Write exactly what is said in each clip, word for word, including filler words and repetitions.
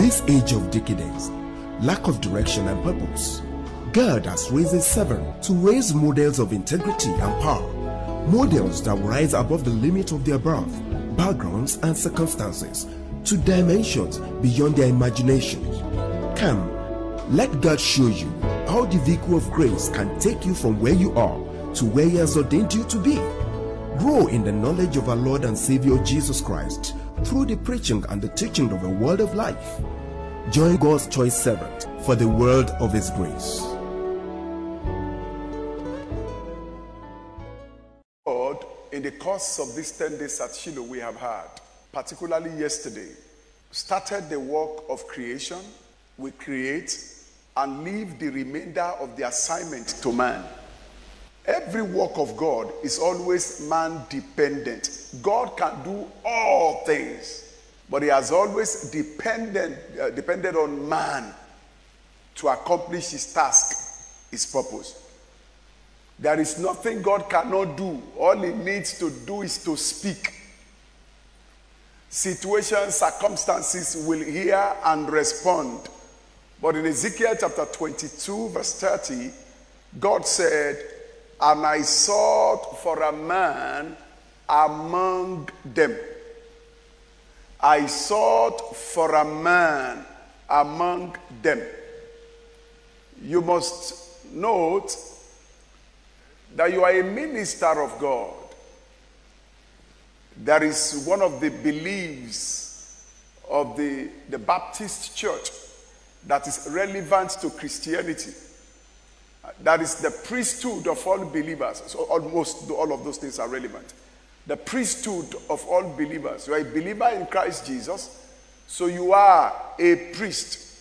this age of decadence, lack of direction and purpose, God has raised a servant to raise models of integrity and power, models that rise above the limit of their birth, backgrounds and circumstances to dimensions beyond their imagination. Come, let God show you how the vehicle of grace can take you from where you are to where He has ordained you to be. Grow in the knowledge of our Lord and Savior Jesus Christ through the preaching and the teaching of the word of life. Join God's choice servant for the world of His grace. Lord, in the course of these ten days at Shiloh we have had, particularly yesterday, started the work of creation. We create and leave the remainder of the assignment to man. Every work of God is always man-dependent. God can do all things, but He has always dependent, uh, depended on man to accomplish His task, His purpose. There is nothing God cannot do. All He needs to do is to speak. Situations, circumstances will hear and respond. But in Ezekiel chapter twenty-two, verse thirty, God said, "And I sought for a man among them." I sought for a man among them. You must note that you are a minister of God. That is one of the beliefs of the, the Baptist church that is relevant to Christianity. That is the priesthood of all believers. So almost all of those things are relevant. The priesthood of all believers. You are a believer in Christ Jesus, so you are a priest.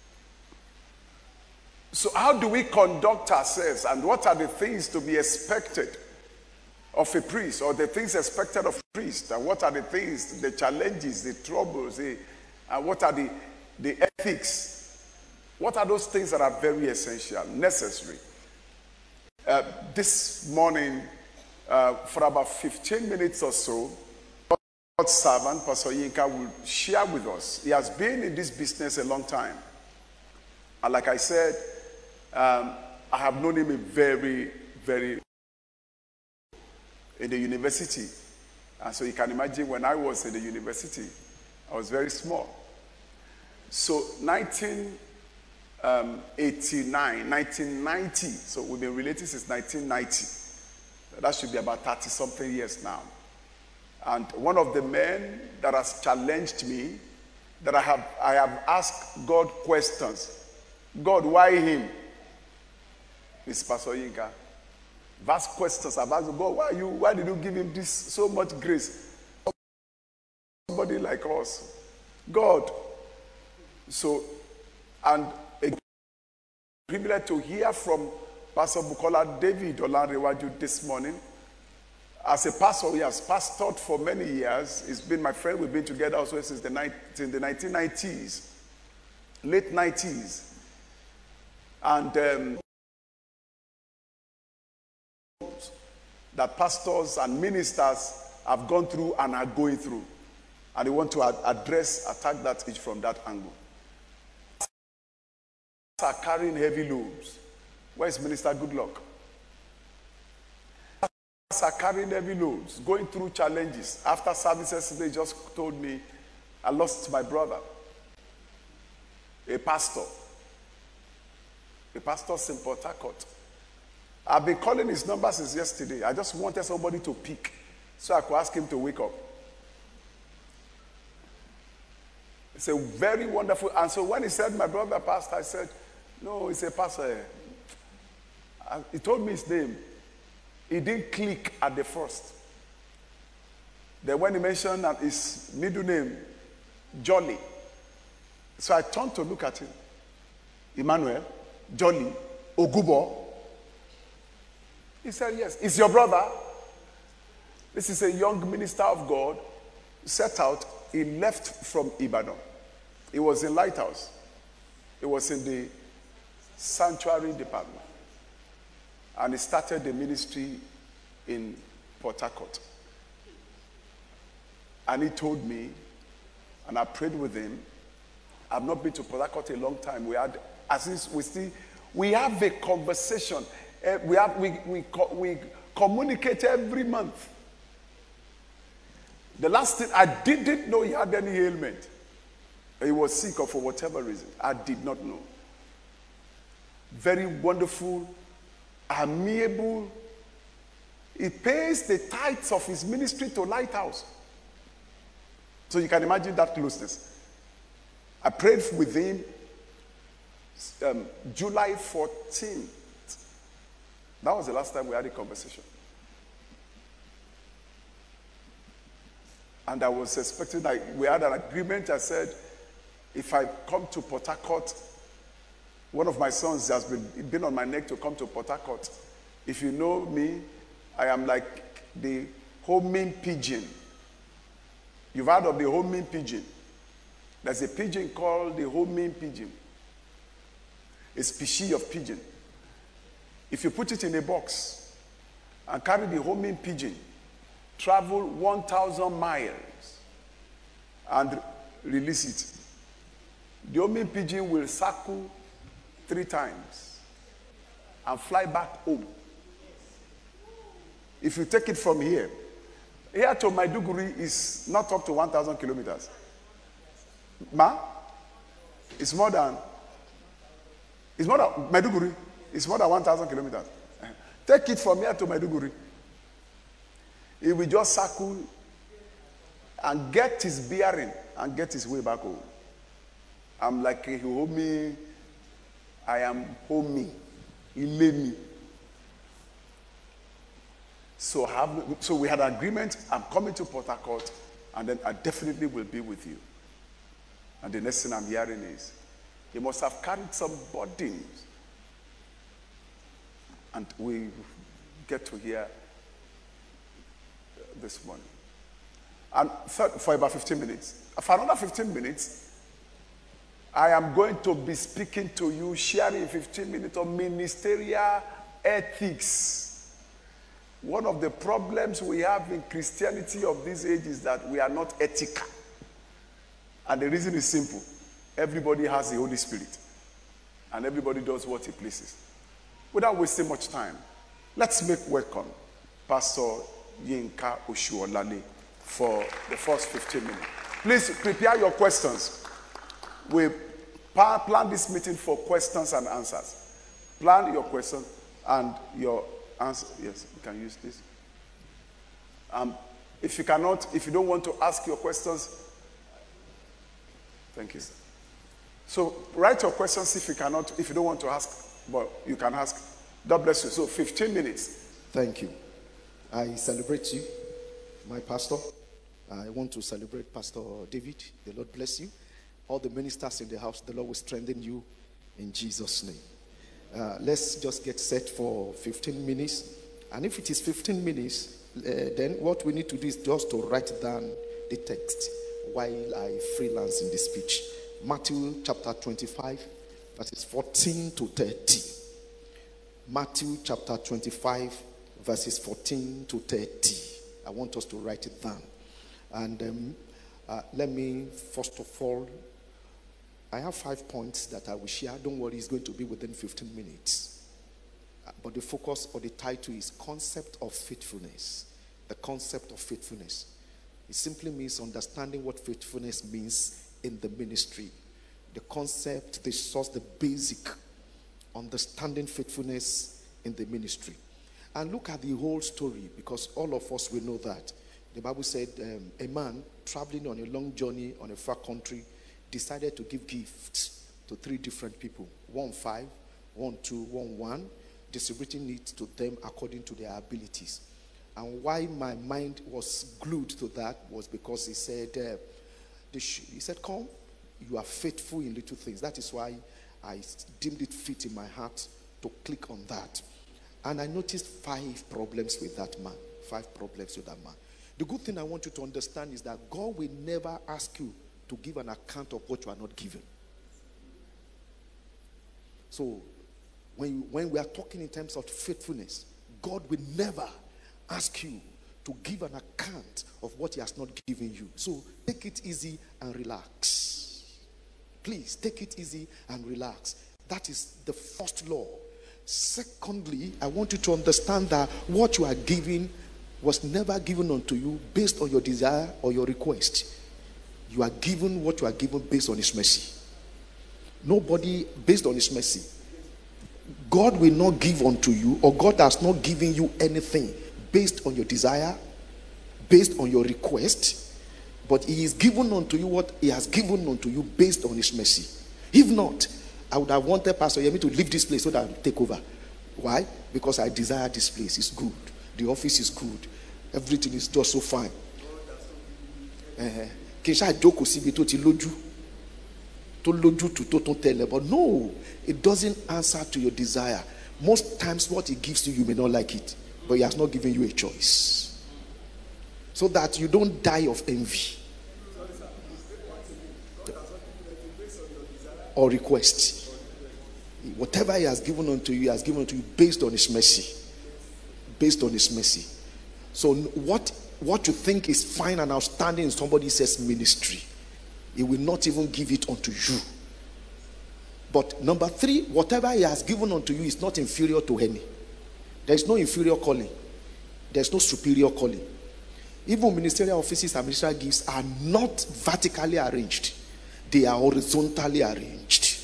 So how do we conduct ourselves, and what are the things to be expected of a priest, or the things expected of a priest, and what are the things, the challenges, the troubles, the, and what are the, the ethics? What are those things that are very essential, necessary? Uh, this morning, uh, for about fifteen minutes or so, God's servant, Pastor Yinka, will share with us. He has been in this business a long time. And like I said, um, I have known him a very, very in the university. And so you can imagine when I was in the university, I was very small. So nineteen eighty-nine, nineteen ninety, so we've been related since nineteen ninety. That should be about thirty something years now. And one of the men that has challenged me, that I have I have asked God questions. God, why him? It's Pastor Yinka. I've asked questions. I've asked God, why you? Why did you give him this so much grace? Somebody like us, God. So, and a privilege to hear from Pastor Bukola David Olanrewaju this morning. As a pastor, he has pastored for many years. He's been my friend. We've been together also since the, in the nineteen nineties, late nineties. And um, that pastors and ministers have gone through and are going through. And they want to ad- address, attack that issue from that angle. Are carrying heavy loads. Where is Minister Goodluck? Are carrying heavy loads, going through challenges. After services, they just told me, I lost my brother, a pastor, a pastor in Port Harcourt. I've been calling his number since yesterday. I just wanted somebody to pick so I could ask him to wake up. It's a very wonderful. And so when he said, my brother pastor, I said, no, he's a pastor. He told me his name. He didn't click at the first. Then when he mentioned his middle name, Jolly. So I turned to look at him. Emmanuel, Jolly, Ogubo. He said, yes. Is your brother? This is a young minister of God. Set out. He left from Ibadan. He was in Lighthouse. He was in the sanctuary department. And he started the ministry in Port Harcourt. And he told me, and I prayed with him, I've not been to Port Harcourt a long time. We had, as if we still, we have a conversation. Uh, we have, we, we, co- we communicate every month. The last thing, I didn't know he had any ailment. He was sick or for whatever reason. I did not know. Very wonderful, amiable. He pays the tithes of his ministry to Lighthouse. So you can imagine that closeness. I prayed with him um, July fourteenth. That was the last time we had a conversation. And I was expecting, like, we had an agreement. I said, if I come to Port Harcourt, one of my sons has been, been on my neck to come to Port Harcourt. If you know me, I am like the homing pigeon. You've heard of the homing pigeon. There's a pigeon called the homing pigeon. A species of pigeon. If you put it in a box and carry the homing pigeon, travel one thousand miles and release it, the homing pigeon will circle three times and fly back home. If you take it from here, here to Maiduguri is not up to one thousand kilometers. Ma? It's more than, it's more than, Maiduguri is more than one thousand kilometers. Take it from here to Maiduguri. He will just circle and get his bearing and get his way back home. I'm like a homie. I am homie. He lay me. So, have, so we had an agreement. I'm coming to Port Harcourt, and then I definitely will be with you. And the next thing I'm hearing is, he must have carried some burdens. And we get to hear this morning. And for about fifteen minutes. For another fifteen minutes, I am going to be speaking to you, sharing fifteen minutes of ministerial ethics. One of the problems we have in Christianity of this age is that we are not ethical. And the reason is simple. Everybody has the Holy Spirit. And everybody does what he pleases. Without wasting much time, let's make welcome Pastor Yinka Oshuolale for the first fifteen minutes. Please prepare your questions. We plan this meeting for questions and answers. Plan your questions and your answer. Yes, you can use this. Um, if you cannot, if you don't want to ask your questions, thank you. So write your questions if you cannot, if you don't want to ask, but you can ask. God bless you. So fifteen minutes. Thank you. I celebrate you, my pastor. I want to celebrate Pastor David. The Lord bless you. All the ministers in the house, the Lord will strengthen you in Jesus' name. Uh, let's just get set for fifteen minutes. And if it is fifteen minutes, uh, then what we need to do is just to write down the text while I freelance in the speech. Matthew chapter twenty-five, verses fourteen to thirty. Matthew chapter twenty-five, verses fourteen to thirty. I want us to write it down. And um, uh, let me, first of all, I have five points that I will share. Don't worry, it's going to be within fifteen minutes. Uh, but the focus or the title is Concept of Faithfulness. The concept of faithfulness. It simply means understanding what faithfulness means in the ministry. The concept, the source, the basic understanding faithfulness in the ministry. And look at the whole story, because all of us will know that. The Bible said um, a man traveling on a long journey on a far country decided to give gifts to three different people. One five, one two, one one, distributing it to them according to their abilities. And why my mind was glued to that was because he said, uh, the sh- he said, come, you are faithful in little things. That is why I deemed it fit in my heart to click on that. And I noticed five problems with that man. Five problems with that man. The good thing I want you to understand is that God will never ask you to give an account of what you are not given. So, when, you, when we are talking in terms of faithfulness, God will never ask you to give an account of what he has not given you. So, take it easy and relax. Please take it easy and relax. That is the first law. Secondly, I want you to understand that what you are giving was never given unto you based on your desire or your request. You are given what you are given based on his mercy. Nobody based on his mercy. God will not give unto you, or God has not given you anything based on your desire, based on your request, but he is given unto you what he has given unto you based on his mercy. If not, I would have wanted Pastor Yemi to leave this place so that I will take over. Why? Because I desire this place. It's good. The office is good. Everything is just so fine. But no, it doesn't answer to your desire. Most times what he gives to you, you may not like it, but he has not given you a choice. So that you don't die of envy or request. Whatever he has given unto you, he has given unto you based on his mercy. Based on his mercy. So what, what you think is fine and outstanding in somebody else's ministry, he will not even give it unto you. But number three, whatever he has given unto you is not inferior to any. There is no inferior calling. There is no superior calling. Even ministerial offices and ministerial gifts are not vertically arranged. They are horizontally arranged.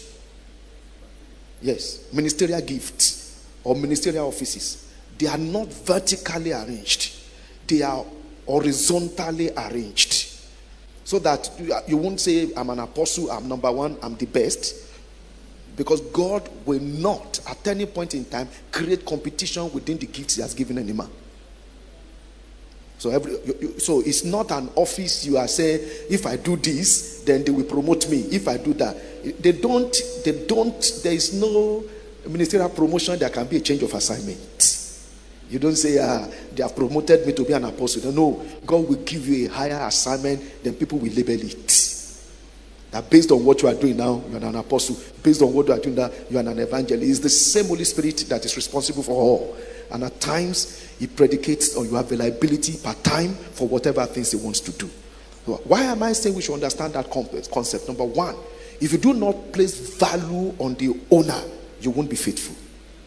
Yes, ministerial gifts or ministerial offices, they are not vertically arranged. They are horizontally arranged. So that you won't say, I'm an apostle, I'm number one, I'm the best. Because God will not, at any point in time, create competition within the gifts he has given any man. So, every, you, you, so it's not an office you are saying, if I do this, then they will promote me. If I do that, they don't, they don't, there is no ministerial promotion, there can be a change of assignment. You don't say, ah, they have promoted me to be an apostle. No, God will give you a higher assignment, then people will label it. That based on what you are doing now, you are an apostle. Based on what you are doing now, you are an evangelist. It's the same Holy Spirit that is responsible for all. And at times, he predicates on your availability per time for whatever things he wants to do. So why am I saying we should understand that concept? Number one, if you do not place value on the owner, you won't be faithful.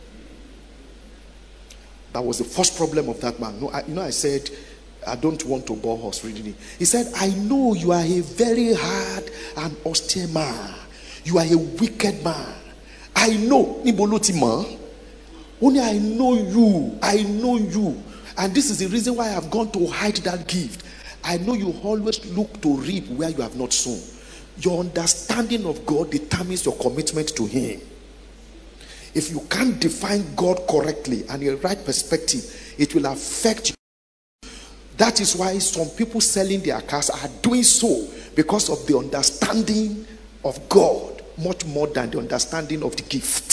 That was the first problem of that man. No, I, you know, I said, I don't want to bore horse reading it. He said, I know you are a very hard and austere man. You are a wicked man. I know. Only I know you. I know you. And this is the reason why I have gone to hide that gift. I know you always look to reap where you have not sown. Your understanding of God determines your commitment to him. If you can't define God correctly and in the right perspective, it will affect you. That is why some people selling their cars are doing so, because of the understanding of God much more than the understanding of the gift.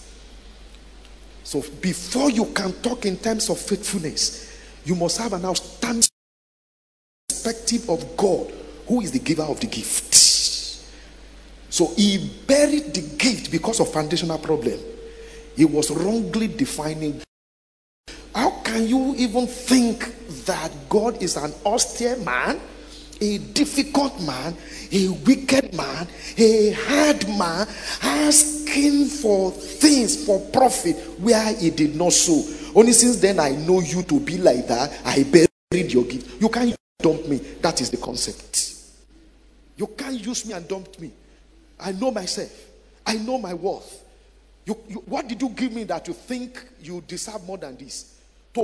So before you can talk in terms of faithfulness, you must have an outstanding perspective of God, who is the giver of the gift. So he buried the gift because of foundational problem. He was wrongly defining. How can you even think that God is an austere man, a difficult man, a wicked man, a hard man, asking for things for profit where he did not sow? Only since then I know you to be like that, I buried your gift. You can't dump me. That is the concept. You can't use me and dump me. I know myself. I know my worth. You, you, what did you give me that you think you deserve more than this? So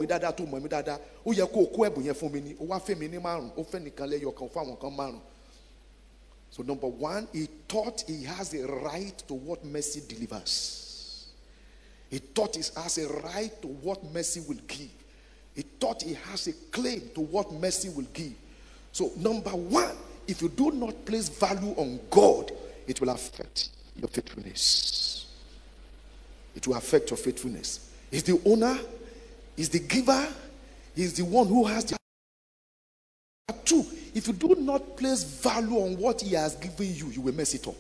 number one, he thought he has a right to what mercy delivers. He thought he has a right to what mercy will give. He thought he has a claim to what mercy will give. So number one, if you do not place value on God, it will affect your faithfulness. It will affect your faithfulness. He's the owner, he's the giver, he's the one who has the two. If you do not place value on what he has given you, you will mess it up.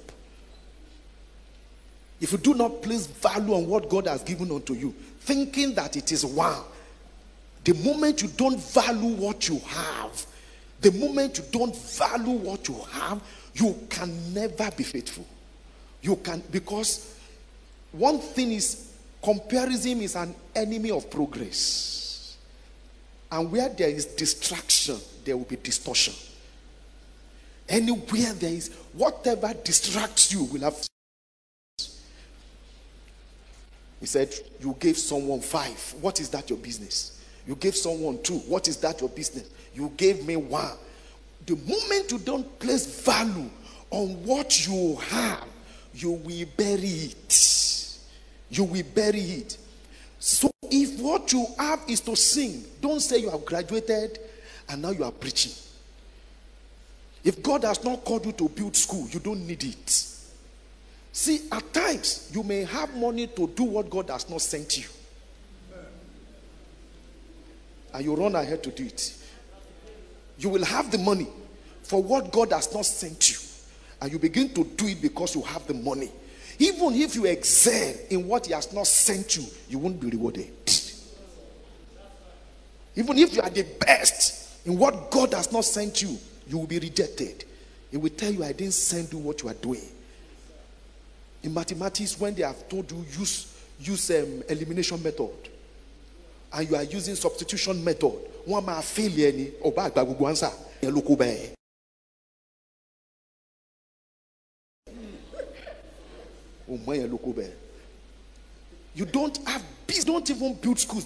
If you do not place value on what God has given unto you, thinking that it is one, the moment you don't value what you have, the moment you don't value what you have, you can never be faithful. You can, because one thing is, comparison is an enemy of progress. And where there is distraction, there will be distortion. Anywhere there is, whatever distracts you will have. He said, you gave someone five. What is that your business? You gave someone two. What is that your business? You gave me one. The moment you don't place value on what you have, you will bury it. You will bury it. So if what you have is to sing, don't say you have graduated and now you are preaching. If God has not called you to build school, you don't need it. See, at times, you may have money to do what God has not sent you. And you run ahead to do it. You will have the money for what God has not sent you. And you begin to do it because you have the money. Even if you excel in what he has not sent you, you won't be rewarded. Even if you are the best in what God has not sent you, you will be rejected. He will tell you, I didn't send you what you are doing. In mathematics, when they have told you use use um, elimination method, and you are using substitution method, one man failure ni oba agba gugu answer eloko be. You don't have business, don't even build schools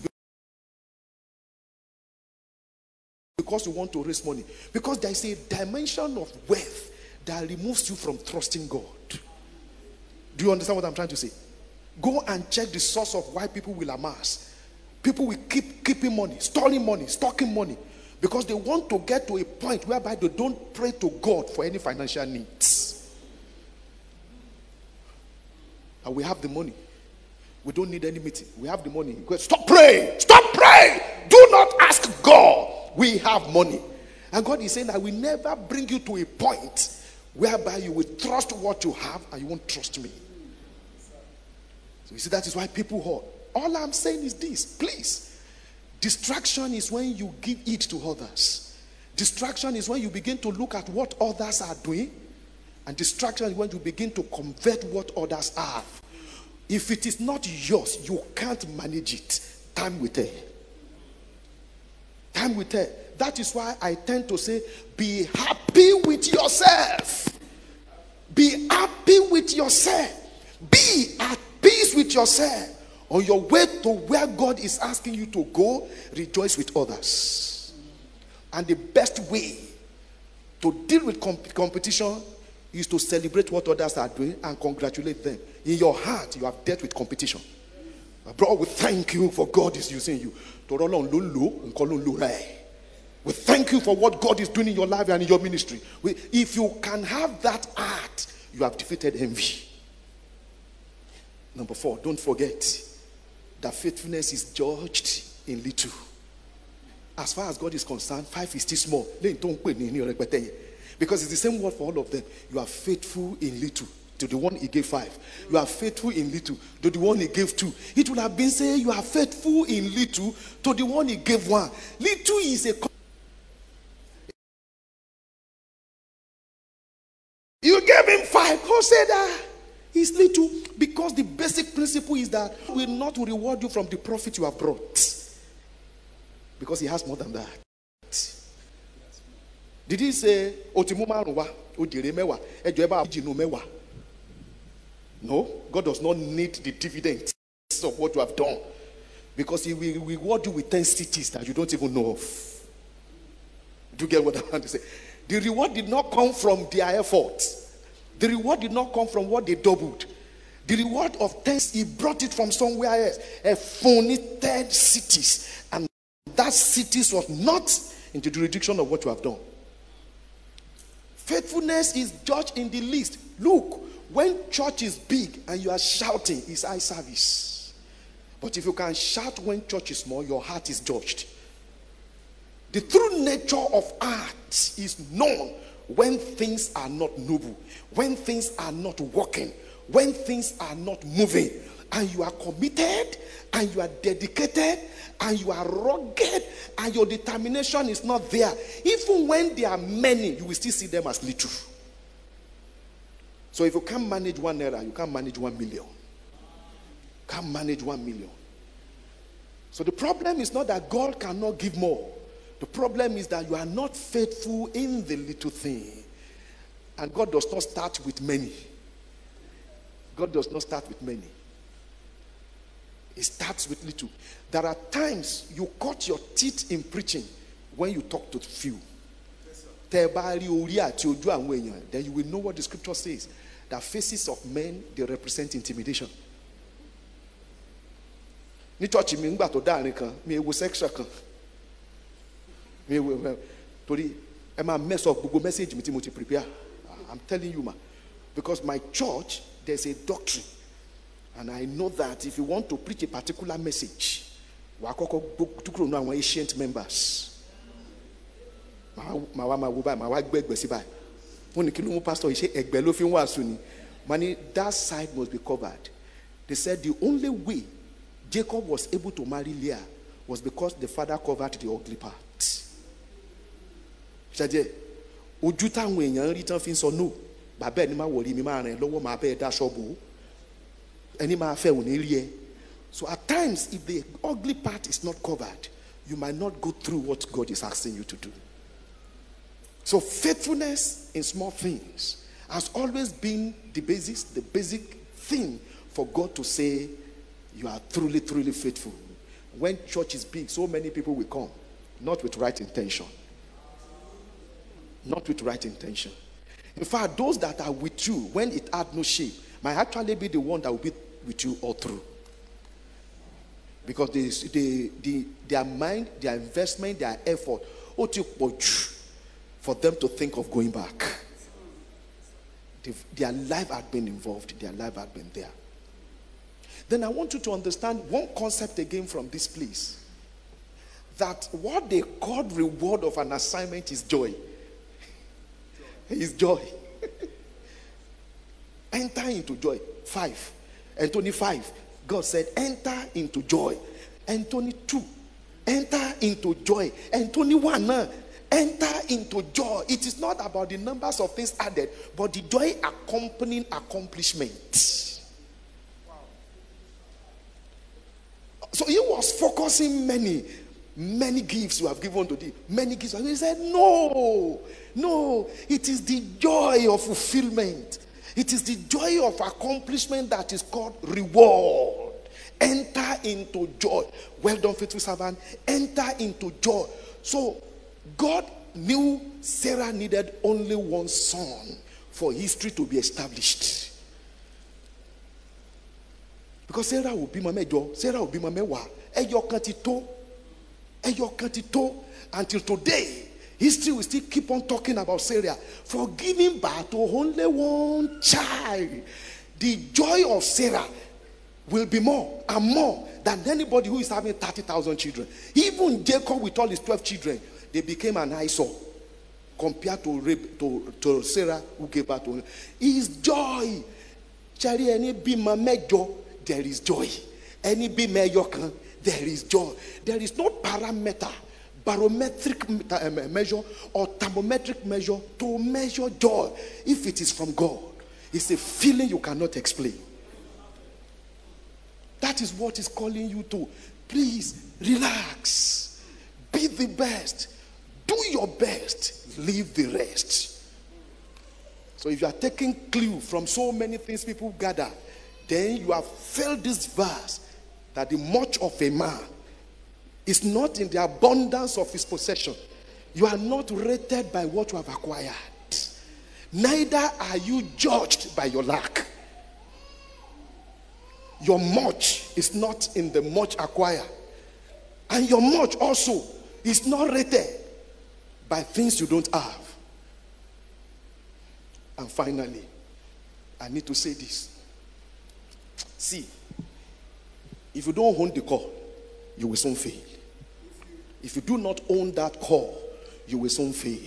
because you want to raise money. Because there is a dimension of wealth that removes you from trusting God. Do you understand what I'm trying to say? Go and check the source of why people will amass. People will keep keeping money, storing money, stocking money, because they want to get to a point whereby they don't pray to God for any financial needs. And we have the money. We don't need any meeting. We have the money. Go, stop praying. Stop praying. Do not ask God. We have money. And God is saying, I will never bring you to a point whereby you will trust what you have and you won't trust me. So you see, that is why people hoard. All I'm saying is this, please. Distraction is when you give it to others. Distraction is when you begin to look at what others are doing. And distraction is when you begin to convert what others have. If it is not yours, you can't manage it. Time will tell. Time will tell. That is why I tend to say, be happy with yourself. Be happy with yourself. Be at peace with yourself. On your way to where God is asking you to go, rejoice with others. And the best way to deal with comp- competition is to celebrate what others are doing and congratulate them. In your heart, you have dealt with competition. Bro, we thank you for God is using you. We thank you for what God is doing in your life and in your ministry. We, if you can have that heart, you have defeated envy. Number four, don't forget that faithfulness is judged in little. As far as God is concerned, five is still small. Because it's the same word for all of them. You are faithful in little to the one he gave five. You are faithful in little to the one he gave two. It would have been saying you are faithful in little to the one he gave one. Little is a... You gave him five. Who said that? It's little. Because the basic principle is that he will not reward you from the profit you have brought. Because he has more than that. Did he say, no, God does not need the dividends of what you have done. Because he will reward you with ten cities that you don't even know of. Do you get what I want to say? The reward did not come from their efforts. The reward did not come from what they doubled. The reward of ten, he brought it from somewhere else. A phony ten cities. And that cities was not in the jurisdiction of what you have done. Faithfulness is judged in the least. Look, when church is big and you are shouting, it's eye service. But if you can shout when church is small, your heart is judged. The true nature of art is known when things are not noble, when things are not working, when things are not moving, and you are committed, and you are dedicated, and you are rugged, and your determination is not there. Even when there are many, you will still see them as little. So if you can't manage one naira, you can't manage one million. Can't manage one million. So the problem is not that God cannot give more. The problem is that you are not faithful in the little thing. And God does not start with many. God does not start with many. He starts with little. There are times you cut your teeth in preaching when you talk to few. Then you will know what the scripture says. The faces of men, they represent intimidation. Ni church mi ngba to daarin kan mi ewo section kan mi ewo tori e ma mess up gbogbo message mi tí mo ti prepare. I'm telling you, ma, because my church, there's a doctrine, and I know that if you want to preach a particular message, wa kọ́kọ́ tukuro no àwọn ancient members ma wa ma wo ba ma wa gbe egbe si ba wọ́n ní kí ló mú pastor ṣe egbe ló fi ń wàásù ni mani that side must be covered. They said the only way Jacob was able to marry Leah was because the father covered the ugly part. Ṣé ojú táwọn èèyàn rí tán fi ń sọ no bàbá ẹni máa wọ̀rí mi máa rìn lọ́wọ́ máa bẹ́ẹ̀ dá ṣọ́ọ̀bù ẹni máa fẹ́ ò ní rí ẹ. So at times, if the ugly part is not covered, you might not go through what God is asking you to do. So faithfulness in small things has always been the basis, the basic thing for God to say you are truly, truly faithful. When church is big, so many people will come, not with right intention. Not with right intention. In fact, those that are with you, when it had no shape, might actually be the one that will be with you all through. Because they, they, they, their mind, their investment, their effort, for them to think of going back. They, their life had been involved. Their life had been there. Then I want you to understand one concept again from this place. That what they call reward of an assignment is joy. Is joy. Enter into joy. Five. Anthony five. God said, enter into joy. Anthony two. Enter into joy. Anthony one. Enter into joy. It is not about the numbers of things added, but the joy accompanying accomplishment. Wow. So he was focusing many, many gifts you have given to thee. Many gifts. And he said, no, no, it is the joy of fulfillment. It is the joy of accomplishment that is called reward. Enter into joy. Well done, faithful servant. Enter into joy. So God knew Sarah needed only one son for history to be established. Because Sarah will be my major, Sarah will be my mewa. Eyo kantito, eyo kantito. Until today, history will still keep on talking about Sarah for giving birth to only one child. The joy of Sarah will be more and more than anybody who is having thirty thousand children. Even Jacob with all his twelve children, they became an eyesore compared to, to, to Sarah who gave birth to him. His joy. Any be my major, there is joy. Any be mayokan, there is joy. There is no parameter, barometric measure or thermometric measure to measure joy if it is from God. It's a feeling you cannot explain. That is what is calling you to. Please relax. Be the best. Do your best. Leave the rest. So if you are taking clue from so many things people gather, then you have felt this verse that the much of a man is not in the abundance of his possession. You are not rated by what you have acquired. Neither are you judged by your lack. Your much is not in the much acquired. And your much also is not rated by things you don't have. And finally, I need to say this. See, if you don't own the call, you will soon fail. If you do not own that call, you will soon fail.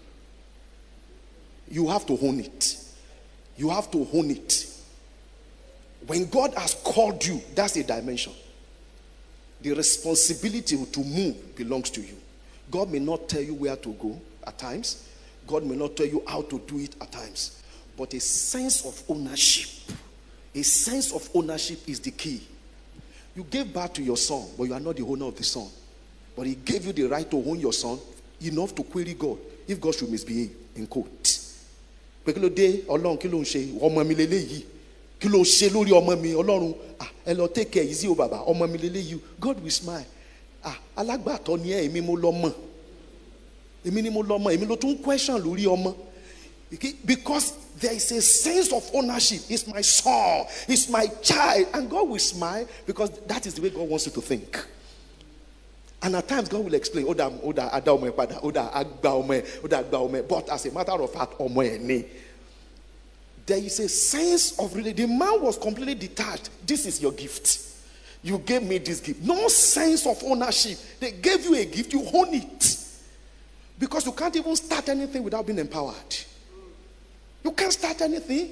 You have to own it. You have to own it. When God has called you, that's a dimension. The responsibility to move belongs to you. God may not tell you where to go at times. God may not tell you how to do it at times. But a sense of ownership, a sense of ownership is the key. You gave birth to your son, but you are not the owner of the son. But he gave you the right to own your son, enough to query God if God should misbehave, in quote. Pé kí ló dé Ọlọ́run kí ló ń ṣe ọmọ mi lélẹ́yìí kí ló ṣe lórí ọmọ mi Ọlọ́run ah ẹ lọ take care easy o bàbá ọmọ mi lélẹ́yìí God will smile ah alágbàtọ́ ni ẹ èmi mo lọ́mọ èmi ni mo lọ́mọ èmi ló tún question lórí ọmọ because there is a sense of ownership. It's my son, it's my child, and God will smile because that is the way God wants you to think. And at times God will explain, Oda, Oda, Ada Ome Pada, Oda, Agba Ome, Oda, Agba Ome. But as a matter of fact, Ome Ene. There is a sense of really, the man was completely detached. This is your gift. You gave me this gift. No sense of ownership. They gave you a gift, you own it. Because you can't even start anything without being empowered. You can't start anything.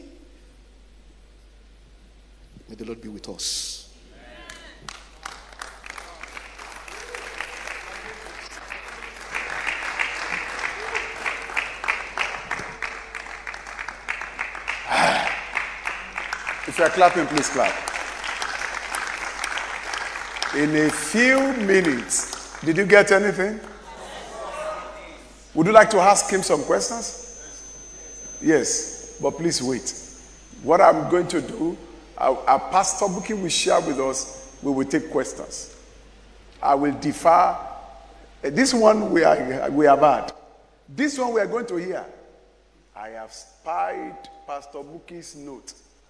May the Lord be with us. If you are clapping, please clap. In a few minutes, did you get anything? Would you like to ask him some questions? Yes, but please wait. What I'm going to do, our, our Pastor Buki will share with us. We will take questions. I will defer. This one we are we have had. This one we are going to hear. I have spied Pastor Buki's note.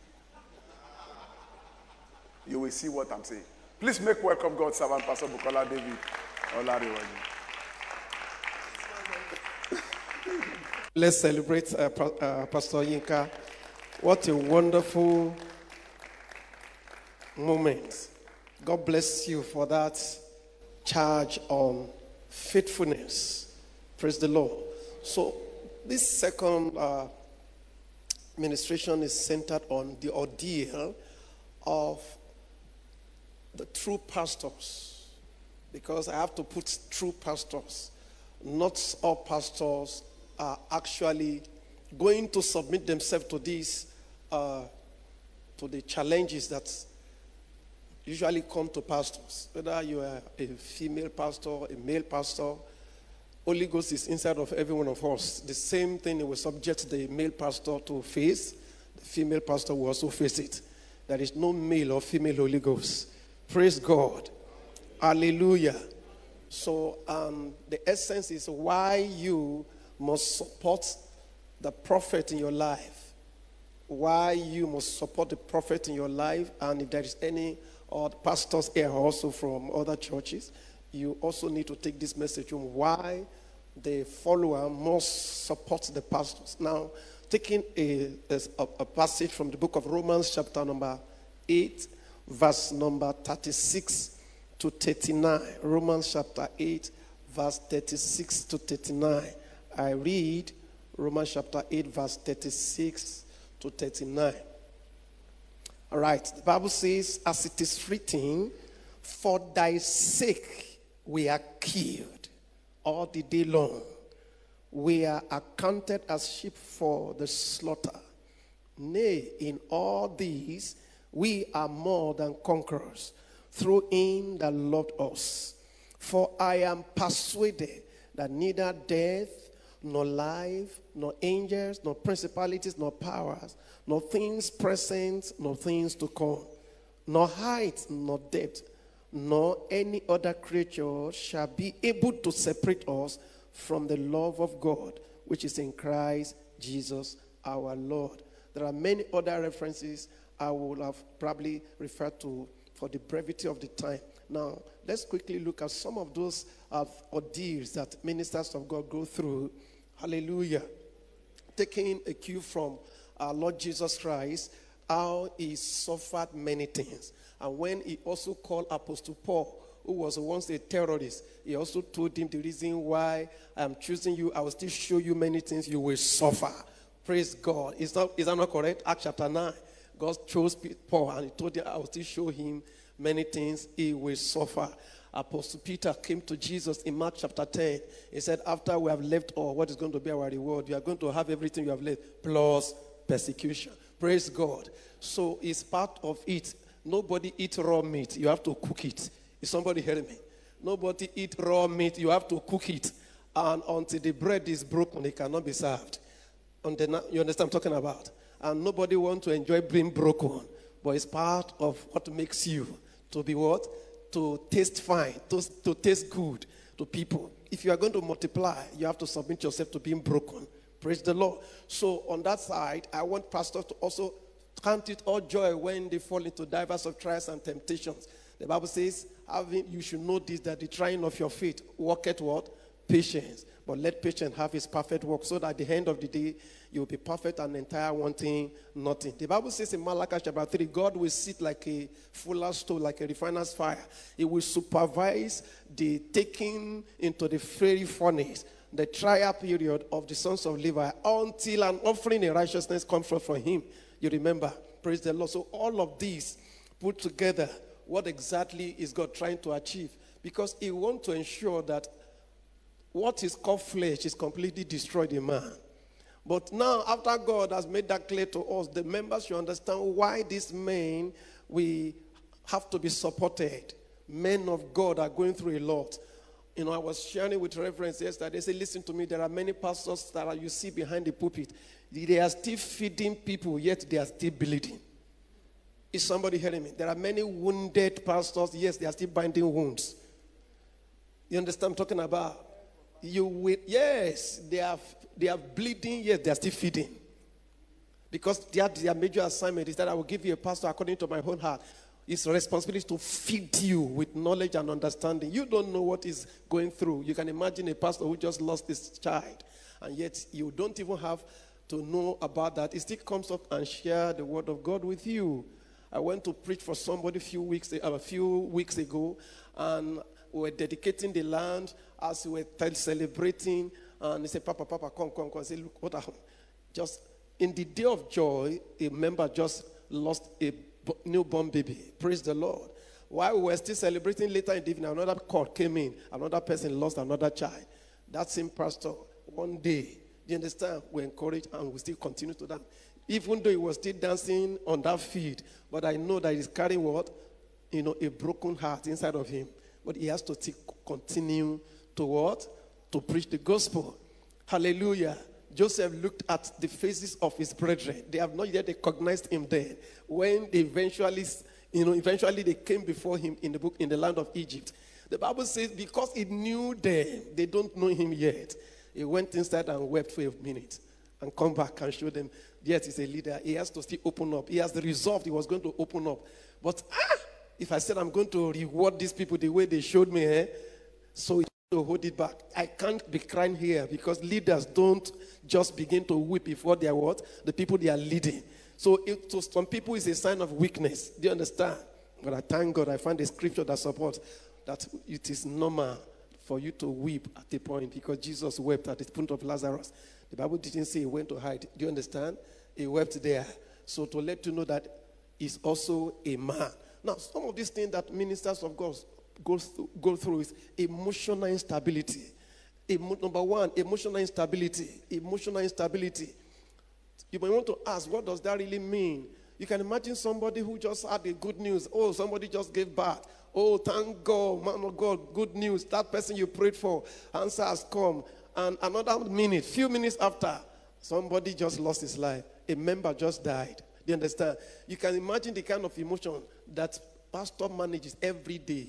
You will see what I'm saying. Please make welcome God's servant, Pastor Bukola David Olariwaju. Let's celebrate uh, uh, Pastor Yinka. What a wonderful moment. God bless you for that charge on faithfulness. Praise the Lord. So this second uh, ministration is centered on the ordeal of the true pastors, because I have to put true pastors. Not all pastors are actually going to submit themselves to this, uh, to the challenges that usually come to pastors. Whether you are a female pastor, a male pastor, Holy Ghost is inside of every one of us. The same thing will subject the male pastor to face, the female pastor will also face it. There is no male or female Holy Ghost. Praise God. Hallelujah. So um, the essence is why you must support the prophet in your life. Why you must support the prophet in your life. And if there is any or pastors here also from other churches, you also need to take this message on why the follower must support the pastors. Now, taking a, a, a passage from the book of Romans chapter number eight, verse number thirty-six to thirty-nine. Romans chapter eight, verse thirty-six to thirty-nine. I read Romans chapter eight, verse thirty-six to thirty-nine. All right. The Bible says, as it is written, for thy sake we are killed all the day long. We are accounted as sheep for the slaughter. Nay, in all these we are more than conquerors through him that loved us. For I am persuaded that neither death, nor life, nor angels, nor principalities, nor powers, nor things present, nor things to come, nor height, nor depth, nor any other creature shall be able to separate us from the love of God, which is in Christ Jesus our Lord. There are many other references I will have probably referred to for the brevity of the time. Now, let's quickly look at some of those uh, ordeals that ministers of God go through. Hallelujah. Taking a cue from our Lord Jesus Christ, how he suffered many things. And when he also called Apostle Paul, who was once a terrorist, he also told him the reason why I'm choosing you, I will still show you many things you will suffer. Praise God. Is that, is that not correct? Acts chapter nine. God chose Paul and he told him, I will still show him many things he will suffer. Apostle Peter came to Jesus in Mark chapter ten. He said, after we have left all, what is going to be our reward? You are going to have everything you have left, plus persecution. Praise God. So it's part of it. Nobody eat raw meat. You have to cook it. Is somebody hearing me? Nobody eat raw meat. You have to cook it. And until the bread is broken, it cannot be served. And then, you understand what I'm talking about? And nobody wants to enjoy being broken. But it's part of what makes you to be what? To taste fine, to, to taste good to people. If you are going to multiply, you have to submit yourself to being broken. Praise the Lord. So on that side, I want pastors to also count it all joy when they fall into diverse of trials and temptations. The Bible says, having, you should know this, that the trying of your faith worketh what? Patience. But let patience have its perfect work, so that at the end of the day, you will be perfect and entire, wanting nothing. The Bible says in Malachi chapter three, God will sit like a fuller's stone, like a refiner's fire. He will supervise the taking into the fiery furnace, the trial period of the sons of Levi, until an offering in righteousness comes forth from him. You remember, praise the Lord. So all of these put together, what exactly is God trying to achieve? Because he wants to ensure that what is called flesh is completely destroyed in man. But now, after God has made that clear to us, the members should understand why these men, we have to be supported. Men of God are going through a lot. You know, I was sharing with reverends yesterday. They say, listen to me, there are many pastors that are, you see behind the pulpit. They are still feeding people, yet they are still bleeding. Is somebody hearing me? There are many wounded pastors, yes, they are still binding wounds. You understand what I'm talking about? You will, yes, they are, they are bleeding, yes, they are still feeding. Because their, their major assignment is that I will give you a pastor according to my own heart. It's responsibility to feed you with knowledge and understanding. You don't know what is going through. You can imagine a pastor who just lost his child, and yet you don't even have to know about that. He still comes up and share the word of God with you. I went to preach for somebody a few weeks, a few weeks ago, and we were dedicating the land as we were celebrating. And he said, Papa, Papa, come, come, come. I said, look, what happened? Just in the day of joy, a member just lost a newborn baby. Praise the Lord. While we were still celebrating later in the evening, another call came in. Another person lost another child. That same pastor, one day, do you understand? We encourage and we still continue to dance. Even though he was still dancing on that field, but I know that he's carrying what? You know, a broken heart inside of him. But he has to t- continue to what? To preach the gospel. Hallelujah. Joseph looked at the faces of his brethren. They have not yet recognized him then. When they eventually, you know, eventually they came before him in the book, in the land of Egypt. The Bible says because he knew them, they don't know him yet. He went inside and wept for a minute and come back and show them, yes, he's a leader. He has to still open up. He has the resolve he was going to open up. But ah, if I said I'm going to reward these people the way they showed me, eh, so to hold it back. I can't be crying here because leaders don't just begin to weep before they are what? The people they are leading. So it, to some people it's a sign of weakness. Do you understand? But I thank God I find a scripture that supports that it is normal for you to weep at the point because Jesus wept at the point of Lazarus. The Bible didn't say he went to hide. Do you understand? He wept there. So to let you know that he's also a man. Now, some of these things that ministers of God go through, go through is emotional instability. Emo- number one, emotional instability. Emotional instability. You might want to ask, what does that really mean? You can imagine somebody who just had the good news. Oh, somebody just gave birth. Oh, thank God, man of God, good news. That person you prayed for, answer has come. And another minute, few minutes after, somebody just lost his life. A member just died. Do you understand? You can imagine the kind of emotion that pastor manages every day.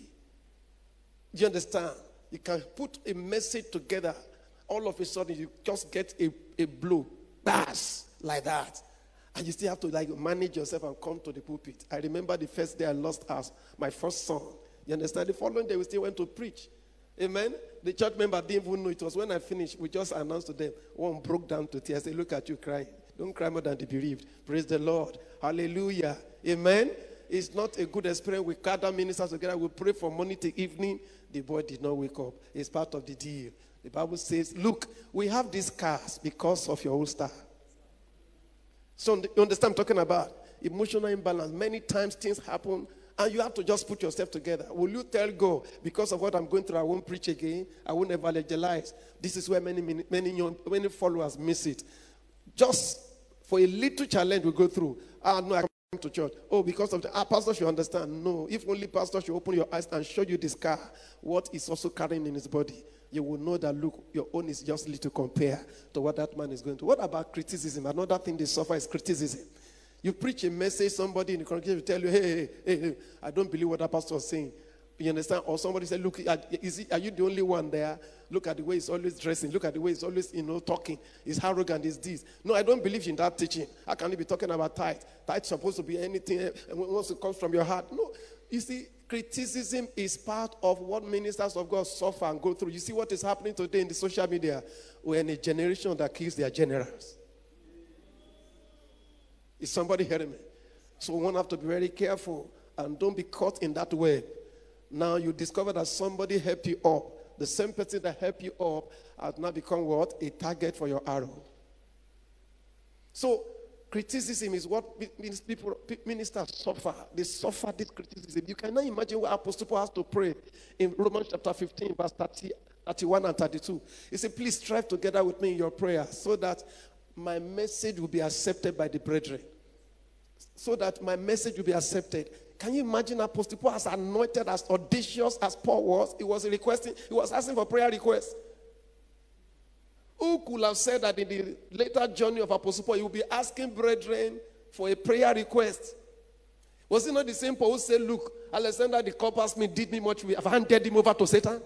Do you understand? You can put a message together. All of a sudden, you just get a, a blow. Bass, like that. And you still have to like manage yourself and come to the pulpit. I remember the first day I lost us, my first son. You understand? The following day, we still went to preach. Amen? The church member didn't even know it was when I finished. We just announced to them. One broke down to tears. They look at you crying. Don't cry more than the bereaved. Praise the Lord. Hallelujah. Amen? It's not a good experience. We gather ministers together. We pray for morning till evening. The boy did not wake up. It's part of the deal. The Bible says, look, we have these scars because of your old star. So you understand what I'm talking about? Emotional imbalance. Many times things happen and you have to just put yourself together. Will you tell God, because of what I'm going through, I won't preach again, I won't evangelize? This is where many, many, many, young, many followers miss it. Just For a little challenge we go through. Ah, no, I come to church. Oh, because of the ah, pastor should understand. No, if only pastor should open your eyes and show you this car, what is also carrying in his body, you will know that, look, your own is just little compared to what that man is going through. What about criticism? Another thing they suffer is criticism. You preach a message, somebody in the congregation will tell you, hey, hey, hey, hey, I don't believe what that pastor is saying. You understand? Or somebody said, look, is he, are you the only one there? Look at the way he's always dressing. Look at the way he's always, you know, talking. He's arrogant, he's this. No, I don't believe in that teaching. How can you be talking about tithe? Tithe is supposed to be anything once it comes from your heart. No, you see, criticism is part of what ministers of God suffer and go through. You see what is happening today in the social media? We're in a generation that kills their generals. Is somebody hearing me? So one have to be very careful and don't be caught in that web. Now you discover that somebody helped you up. The same person that helped you up has now become what? A target for your arrow. So criticism is what people, ministers suffer. They suffer this criticism. You cannot imagine what Apostle Paul has to pray in Romans chapter fifteen, verse thirty, thirty-one and thirty-two. He said, please strive together with me in your prayer so that my message will be accepted by the brethren. So that my message will be accepted. Can you imagine Apostle Paul as anointed, as audacious as Paul was? He was requesting, he was asking for prayer requests. Who could have said that in the later journey of Apostle Paul, he would be asking brethren for a prayer request? Was it not the same Paul who said, look, Alexander the coppersmith did me much, we have handed him over to Satan?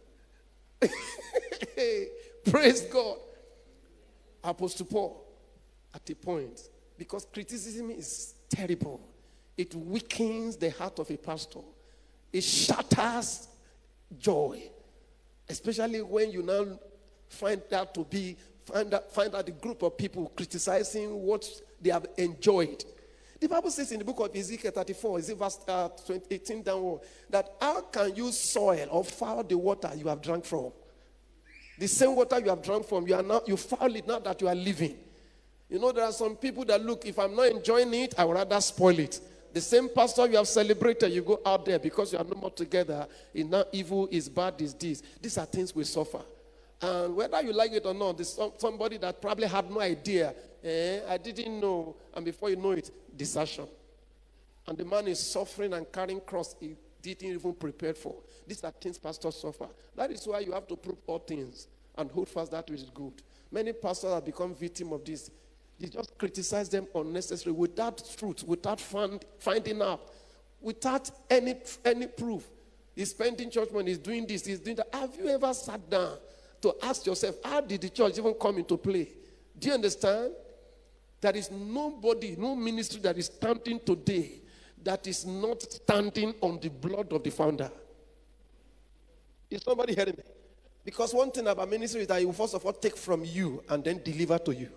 Praise God. Apostle Paul, at a point, because criticism is terrible. It weakens the heart of a pastor. It shatters joy. Especially when you now find out to be, find out, find out the group of people criticizing what they have enjoyed. The Bible says in the book of Ezekiel thirty-four, is it verse uh, eighteen downward, that how can you soil or foul the water you have drunk from? The same water you have drunk from, you are now, you foul it now that you are living. You know, there are some people that look, if I'm not enjoying it, I would rather spoil it. The same pastor you have celebrated, you go out there because you are no more together. Is now evil, is bad, is this. These are things we suffer. And whether you like it or not, there's some, somebody that probably had no idea. Eh, I didn't know. And before you know it, desertion. And the man is suffering and carrying cross he didn't even prepare for. These are things pastors suffer. That is why you have to prove all things and hold fast that which is good. Many pastors have become victims of this. They just criticize them unnecessarily without truth, without find, finding out, without any, any proof. He's spending church money, he's doing this, he's doing that. Have you ever sat down to ask yourself, how did the church even come into play? Do you understand? There is nobody, no ministry that is standing today that is not standing on the blood of the founder. Is somebody hearing me? Because one thing about ministry is that he will first of all take from you and then deliver to you.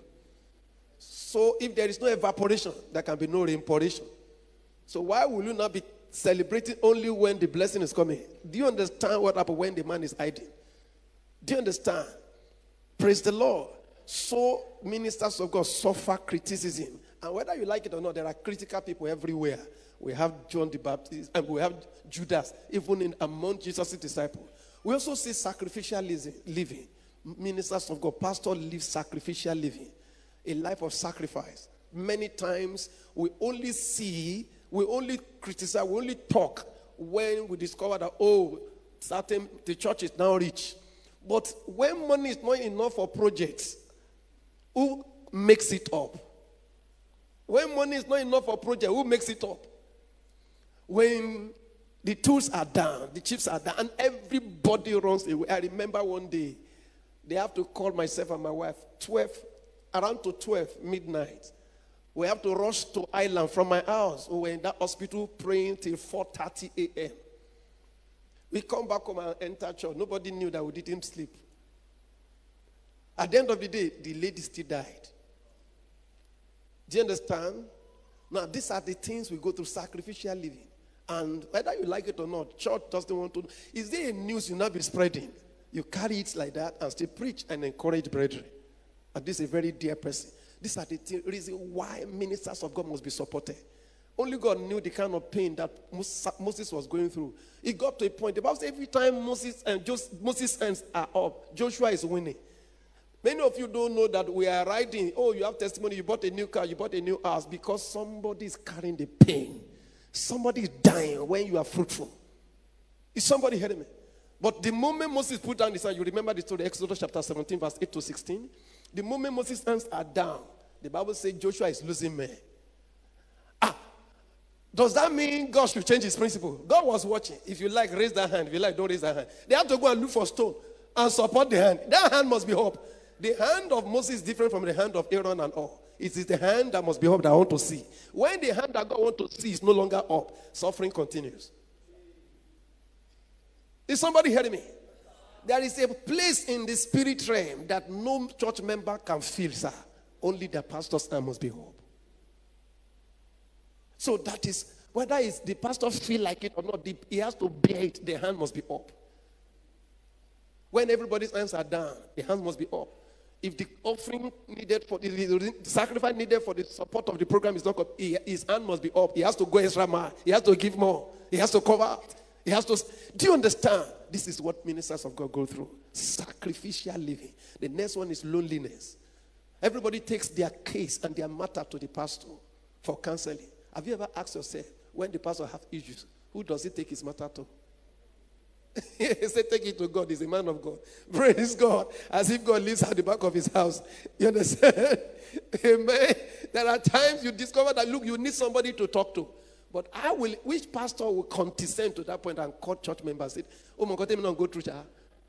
So if there is no evaporation, there can be no reimportation. So why will you not be celebrating only when the blessing is coming? Do you understand what happened when the man is hiding? Do you understand? Praise the Lord. So ministers of God suffer criticism. And whether you like it or not, there are critical people everywhere. We have John the Baptist, and we have Judas, even in among Jesus' disciples. We also see sacrificial living. Ministers of God, pastors live sacrificial living. A life of sacrifice. Many times we only see, we only criticize, we only talk when we discover that, oh, certain, the church is now rich. But when money is not enough for projects, who makes it up? When money is not enough for projects, who makes it up? When the tools are down, the chips are down, and everybody runs away. I remember one day, they have to call myself and my wife, twelve around to twelve midnight. We have to rush to Island from my house. We were in that hospital praying till four thirty a.m. We come back home and enter church. Nobody knew that we didn't sleep. At the end of the day, the lady still died. Do you understand? Now, these are the things we go through, sacrificial living. And whether you like it or not, church doesn't want to. Is there a news you now be spreading? You carry it like that and still preach and encourage brethren. And this is a very dear person. These are the th- reasons why ministers of God must be supported. Only God knew the kind of pain that Moses was going through. It got to a point. The Bible says every time Moses and Moses' hands are up, Joshua is winning. Many of you don't know that we are riding. Oh, you have testimony. You bought a new car. You bought a new house because somebody is carrying the pain. Somebody is dying when you are fruitful. Is somebody hearing me? But the moment Moses put down his hand, you remember the story, Exodus chapter seventeen, verse eight to sixteen. The moment Moses' hands are down, the Bible says Joshua is losing men. Ah, does that mean God should change his principle? God was watching. If you like, raise that hand. If you like, don't raise that hand. They have to go and look for stone and support the hand. That hand must be up. The hand of Moses is different from the hand of Aaron and all. It is the hand that must be up that I want to see. When the hand that God wants to see is no longer up, suffering continues. Is somebody hearing me? There is a place in the spirit realm that no church member can feel, sir. Only the pastor's hand must be up. So that is, whether it's the pastor feel like it or not, the, he has to bear it. The hand must be up. When everybody's hands are down, the hand must be up. If the offering needed for the, the sacrifice needed for the support of the program is not up, he, his hand must be up. He has to go extra mile. He has to give more. He has to cover. He has to. Do you understand? This is what ministers of God go through. Sacrificial living. The next one is loneliness. Everybody takes their case and their matter to the pastor for counseling. Have you ever asked yourself, when the pastor have issues, who does he take his matter to? He said, take it to God. He's a man of God. Praise God. As if God lives at the back of his house. You understand? Amen. There are times you discover that, look, you need somebody to talk to. But I will, which pastor will condescend to that point and call church members and say, oh my God, let me not go through that.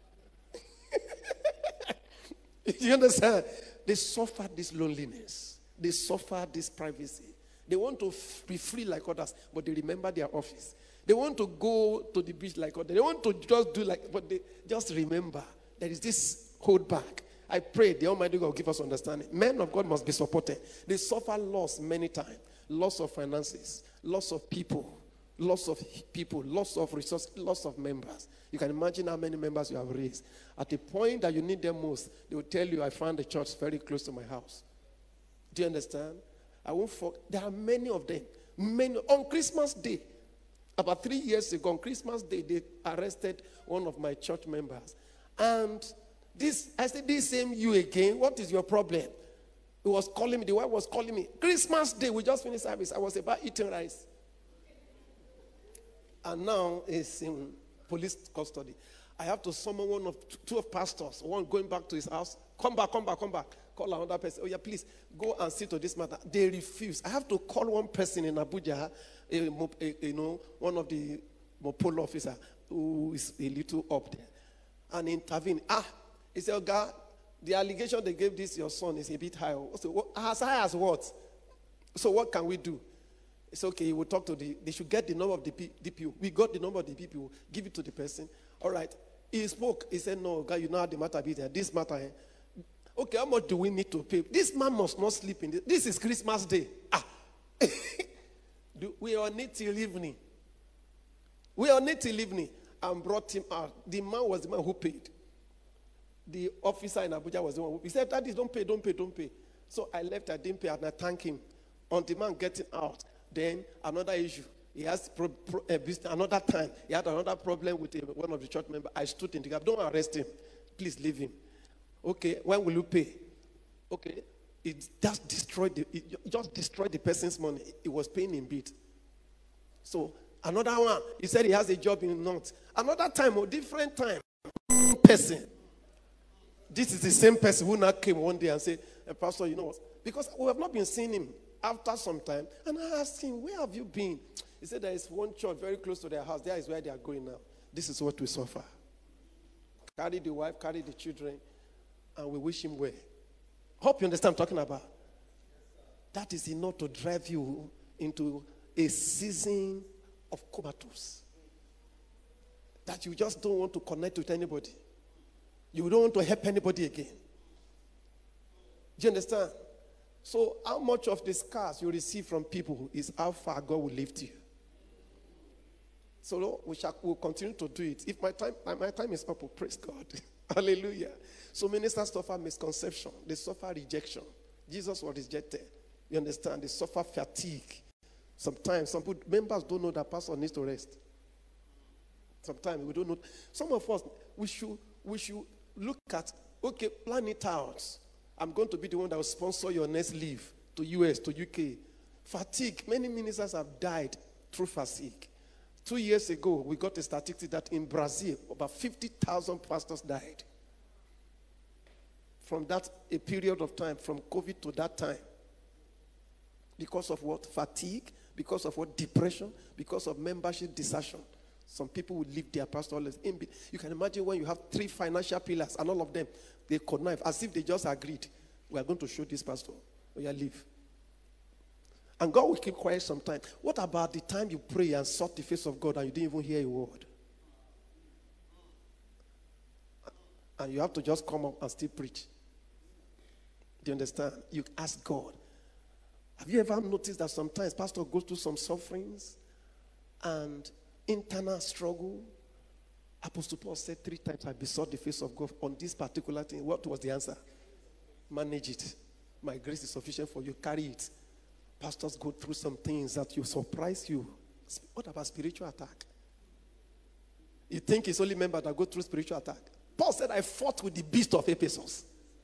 You understand? They suffer this loneliness. They suffer this privacy. They want to f- be free like others, but they remember their office. They want to go to the beach like others. They want to just do like, but they just remember there is this hold back. I pray the Almighty God will give us understanding. Men of God must be supported. They suffer loss many times. Loss of finances, loss of people, loss of people, loss of resources, loss of members. You can imagine how many members you have raised. At the point that you need them most, they will tell you, I found a church very close to my house. Do you understand? I won't forget. There are many of them. Many. On Christmas Day, about three years ago, on Christmas Day, they arrested one of my church members. And this, I said, this same you again, what is your problem? He was calling me, the wife was calling me. Christmas Day, we just finished service. I was about eating rice. And now it's in police custody. I have to summon one of two of pastors, one going back to his house. Come back, come back, come back. Call another person. Oh yeah, please go and see to this matter. They refuse. I have to call one person in Abuja, a, a, you know, one of the Mopol officer who is a little up there, and intervene. Ah, he said, oh God, the allegation they gave this your son is a bit high. So what, as high as what? So what can we do? It's okay. We'll talk to the. They should get the number of the D P O. We got the number of the D P O. Give it to the person. All right. He spoke. He said, "No, God, you know how the matter be there. This matter. Eh? Okay, how much do we need to pay? This man must not sleep in this. This is Christmas Day. Ah, do, we are on it till evening. We are on it till evening, and brought him out. The man was the man who paid. The officer in Abuja was the one who he said, "Daddy, don't pay, don't pay, don't pay." So I left. I didn't pay, and I thanked him. On the man getting out, then another issue. He has pro, pro, uh, another time. He had another problem with uh, one of the church members. I stood in the gap. Don't arrest him. Please leave him. Okay, when will you pay? Okay, it just destroyed the it just destroyed the person's money. It was paying in bit. So another one, he said he has a job in North. Another time, or different time, person. This is the same person who now came one day and said, hey, Pastor, you know what? Because we have not been seeing him after some time. And I asked him, where have you been? He said there is one church very close to their house. There is where they are going now. This is what we suffer. Carry the wife, carry the children, and we wish him well. Hope you understand what I'm talking about. That is enough to drive you into a season of comatose. That you just don't want to connect with anybody. You don't want to help anybody again. Do you understand? So how much of the scars you receive from people is how far God will lift you. So we shall we'll continue to do it. If my time my, my time is up, oh, praise God. Hallelujah. So ministers suffer misconception. They suffer rejection. Jesus was rejected. You understand? They suffer fatigue. Sometimes some people, members don't know that pastor needs to rest. Sometimes we don't know. Some of us, we should we should look at Okay, plan it out. I'm going to be the one that will sponsor your next leave to U S, to U K. Fatigue. Many ministers have died through fatigue. Two years ago, we got a statistic that in Brazil, about fifty thousand pastors died. From that, a period of time, from COVID to that time. Because of what? Fatigue. Because of what? Depression. Because of membership desertion. Some people will leave their pastors. You can imagine when you have three financial pillars and all of them, they connive as if they just agreed. We are going to show this pastor. Oh, yeah, leave. And God will keep quiet sometimes. What about the time you pray and sought the face of God and you didn't even hear a word? And you have to just come up and still preach. Do you understand? You ask God. Have you ever noticed that sometimes pastor goes through some sufferings and internal struggle? Apostle Paul said three times, I besought the face of God on this particular thing. What was the answer? Manage it. My grace is sufficient for you. Carry it. Pastors go through some things that you surprise you. What about spiritual attack? You think it's only members that go through spiritual attack? Paul said, I fought with the beast of Ephesus.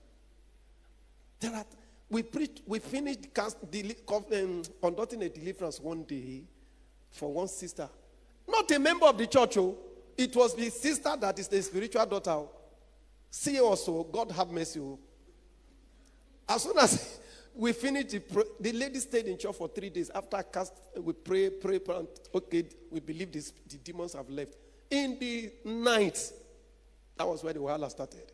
There are, we preached, we finished cast, deli, um, conducting a deliverance one day for one sister. Not a member of the church. Oh. It was the sister that is the spiritual daughter. See also, God have mercy. Oh. As soon as we finished, the, the lady stayed in church for three days. After cast, we pray, pray, pray. Okay, we believe this, the demons have left. In the night, that was where the wahala started.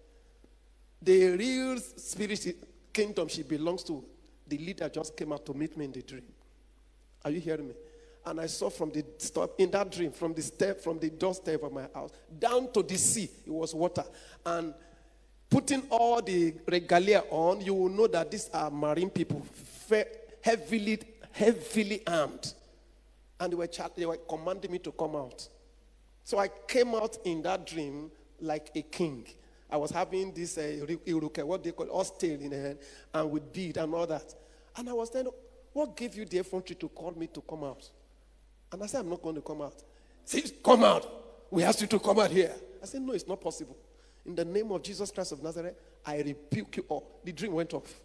The real spirit kingdom she belongs to, the leader just came out to meet me in the dream. Are you hearing me? And I saw from the stop in that dream, from the step, from the doorstep of my house, down to the sea, it was water. And putting all the regalia on, you will know that these are marine people, heavily, heavily armed. And they were, they were commanding me to come out. So I came out in that dream like a king. I was having this, uh, what they call oxtail in the hand, and with bead and all that. And I was saying, what gave you the effrontery to call me to come out? And I said, I'm not going to come out. He said, come out. We asked you to come out here. I said, no, it's not possible. In the name of Jesus Christ of Nazareth, I rebuke you all. The dream went off.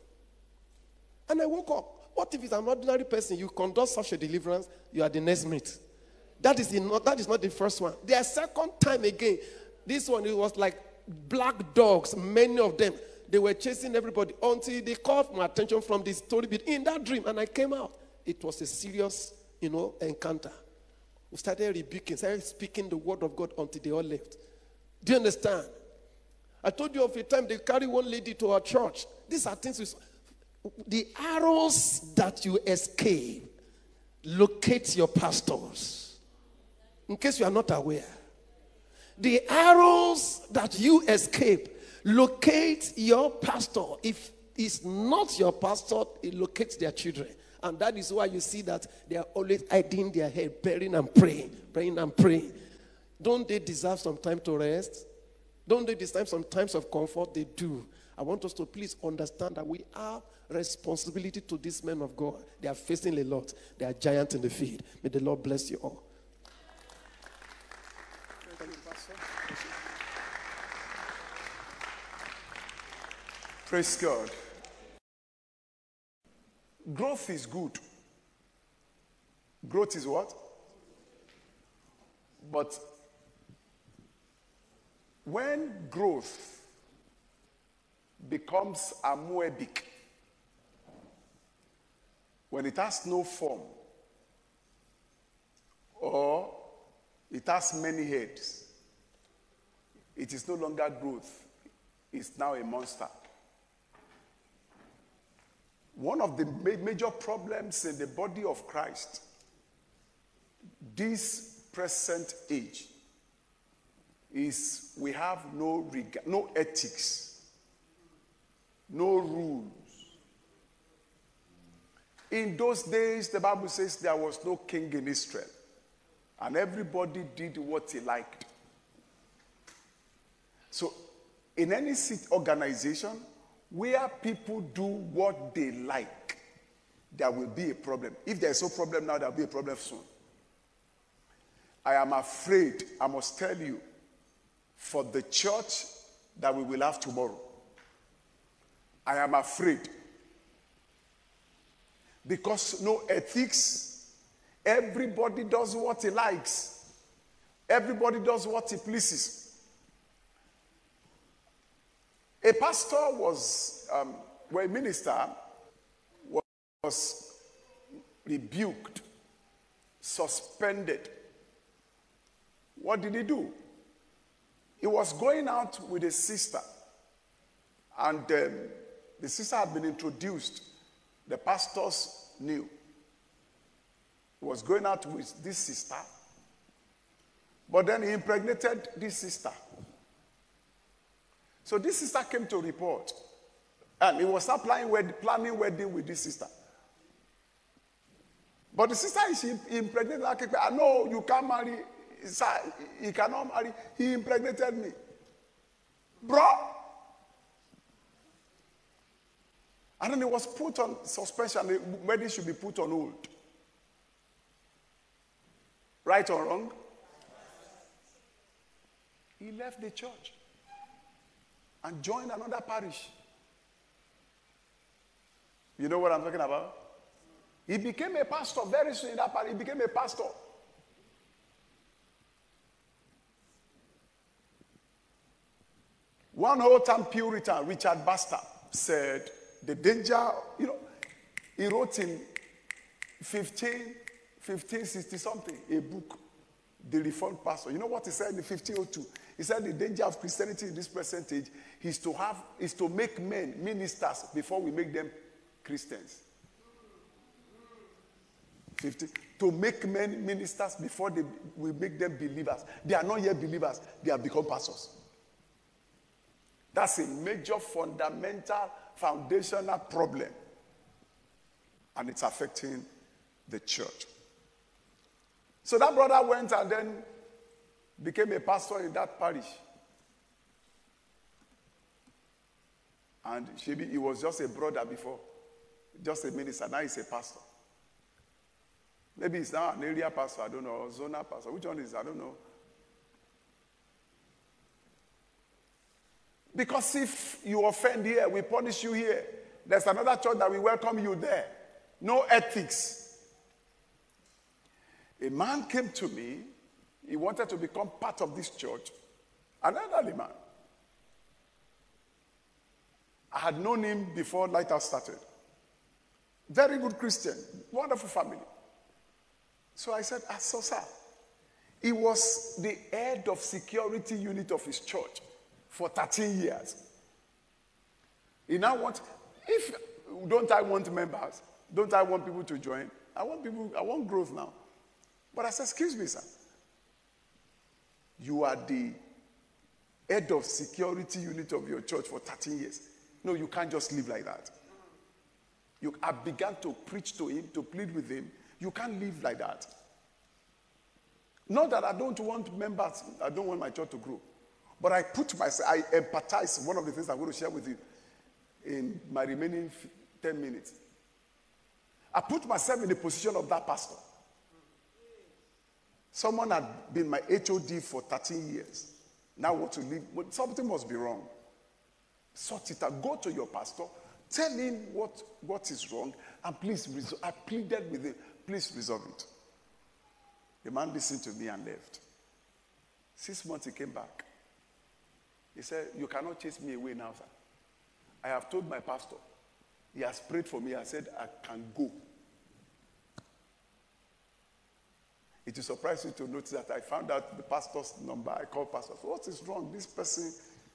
And I woke up. What if it's an ordinary person? You conduct such a deliverance, you are the next mate. That is, the, that is not the first one. The second time again, this one, it was like black dogs, many of them. They were chasing everybody until they caught my attention from this story bit in that dream, and I came out. It was a serious, you know, encounter. We started rebuking, started speaking the word of God until they all left. Do you understand? I told you of a time they carry one lady to our church. These are things with the arrows that you escape. Locate your pastors. In case you are not aware. The arrows that you escape, locate your pastor. If it's not your pastor, it locates their children. And that is why you see that they are always hiding their head, praying and praying, praying and praying. Don't they deserve some time to rest? Don't they deserve some times of comfort? They do. I want us to please understand that we have responsibility to these men of God. They are facing a lot. They are giants in the field. May the Lord bless you all. Praise God. Growth is good. Growth is what? But when growth becomes amoebic, when it has no form, or it has many heads, it is no longer growth. It's now a monster. One of the major problems in the body of Christ, this present age, is we have no reg- no ethics, no rules. In those days, the Bible says there was no king in Israel, and everybody did what he liked. So, in any city organization where people do what they like, there will be a problem. If there is no problem now, there will be a problem soon. I am afraid, I must tell you, for the church that we will have tomorrow. I am afraid. Because no ethics, everybody does what he likes. Everybody does what he pleases. A pastor was, um, well, a minister was, was rebuked, suspended. What did he do? He was going out with a sister, and um, the sister had been introduced. The pastors knew. He was going out with this sister, but then he impregnated this sister. So this sister came to report, and he was not planning, wed- planning wedding with this sister. But the sister, she impregnated her. I know you can't marry. Sir, he cannot marry. He impregnated me. Bro. And then it was put on suspension. The wedding should be put on hold. Right or wrong? He left the church and joined another parish. You know what I'm talking about? He became a pastor very soon in that parish. He became a pastor. One old-time Puritan, Richard Baxter, said, the danger, you know, he wrote in fifteen sixty something, a book, The Reformed Pastor. You know what he said in fifteen oh two? He said the danger of Christianity in this present age is to have, is to make men ministers before we make them Christians. fifty To make men ministers before they, we make them believers. They are not yet believers, they have become pastors. That's a major, fundamental, foundational problem. And it's affecting the church. So that brother went and then became a pastor in that parish. And he was just a brother before, just a minister. Now he's a pastor. Maybe he's now an area pastor, I don't know, or zonal pastor. Which one is it? I don't know. Because if you offend here, we punish you here. There's another church that we welcome you there. No ethics. A man came to me. He wanted to become part of this church. An elderly man. I had known him before Lighthouse started. Very good Christian. Wonderful family. So I said, ah, so sir. He was the head of security unit of his church for thirteen years. He now wants, if, don't I want members? Don't I want people to join? I want people, I want growth now. But I said, excuse me, sir. You are the head of security unit of your church for thirteen years. No, you can't just live like that. You, I began to preach to him, to plead with him. You can't live like that. Not that I don't want members, I don't want my church to grow. But I put myself, I empathize. One of the things I'm going to share with you in my remaining ten minutes. I put myself in the position of that pastor. Someone had been my H O D for thirteen years. Now want to leave. Well, something must be wrong. Sort it out. Go to your pastor. Tell him what, what is wrong. And please, resol- I pleaded with him. Please resolve it. The man listened to me and left. Six months he came back. He said, you cannot chase me away now, sir. I have told my pastor. He has prayed for me. I said, I can go. It will surprise you to notice that I found out the pastor's number. I called pastor. So what is wrong? This person,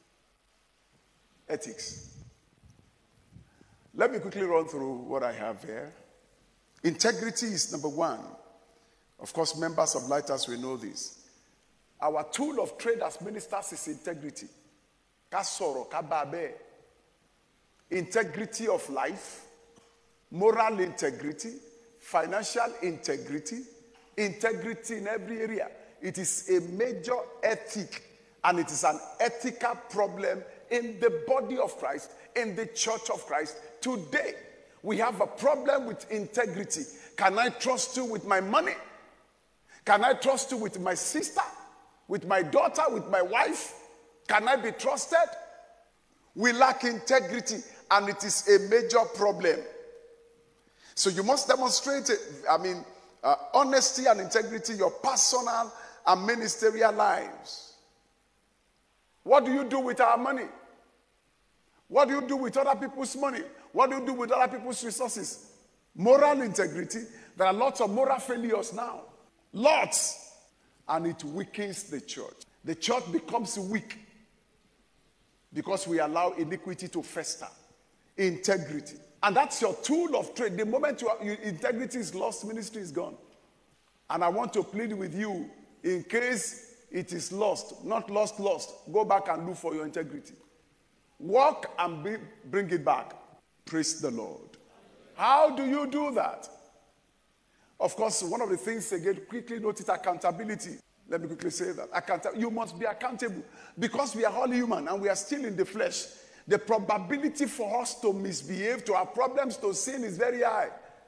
ethics. Let me quickly run through what I have here. Integrity is number one. Of course, members of Lighthouse will know this. Our tool of trade as ministers is integrity. Kasoro, kababe. Integrity of life, moral integrity, financial integrity, integrity in every area. It is a major ethic, and it is an ethical problem in the body of Christ, in the church of Christ. Today, we have a problem with integrity. Can I trust you with my money? Can I trust you with my sister, with my daughter, with my wife? Can I be trusted? We lack integrity. and it is a major problem. So you must demonstrate, I mean, uh, honesty and integrity in your personal and ministerial lives. What do you do with our money? What do you do with other people's money? What do you do with other people's resources? Moral integrity. There are lots of moral failures now. Lots. And it weakens the church. The church becomes weak because we allow iniquity to fester. Integrity. And that's your tool of trade. The moment your integrity is lost, ministry is gone. And I want to plead with you, in case it is lost, not lost, lost, go back and look for your integrity. Walk and be, bring it back. Praise the Lord. How do you do that? Of course, one of the things, again, quickly note it, accountability. Let me quickly say that. Account- you must be accountable. Because we are all human and we are still in the flesh, the probability for us to misbehave, to have problems, to sin is very high.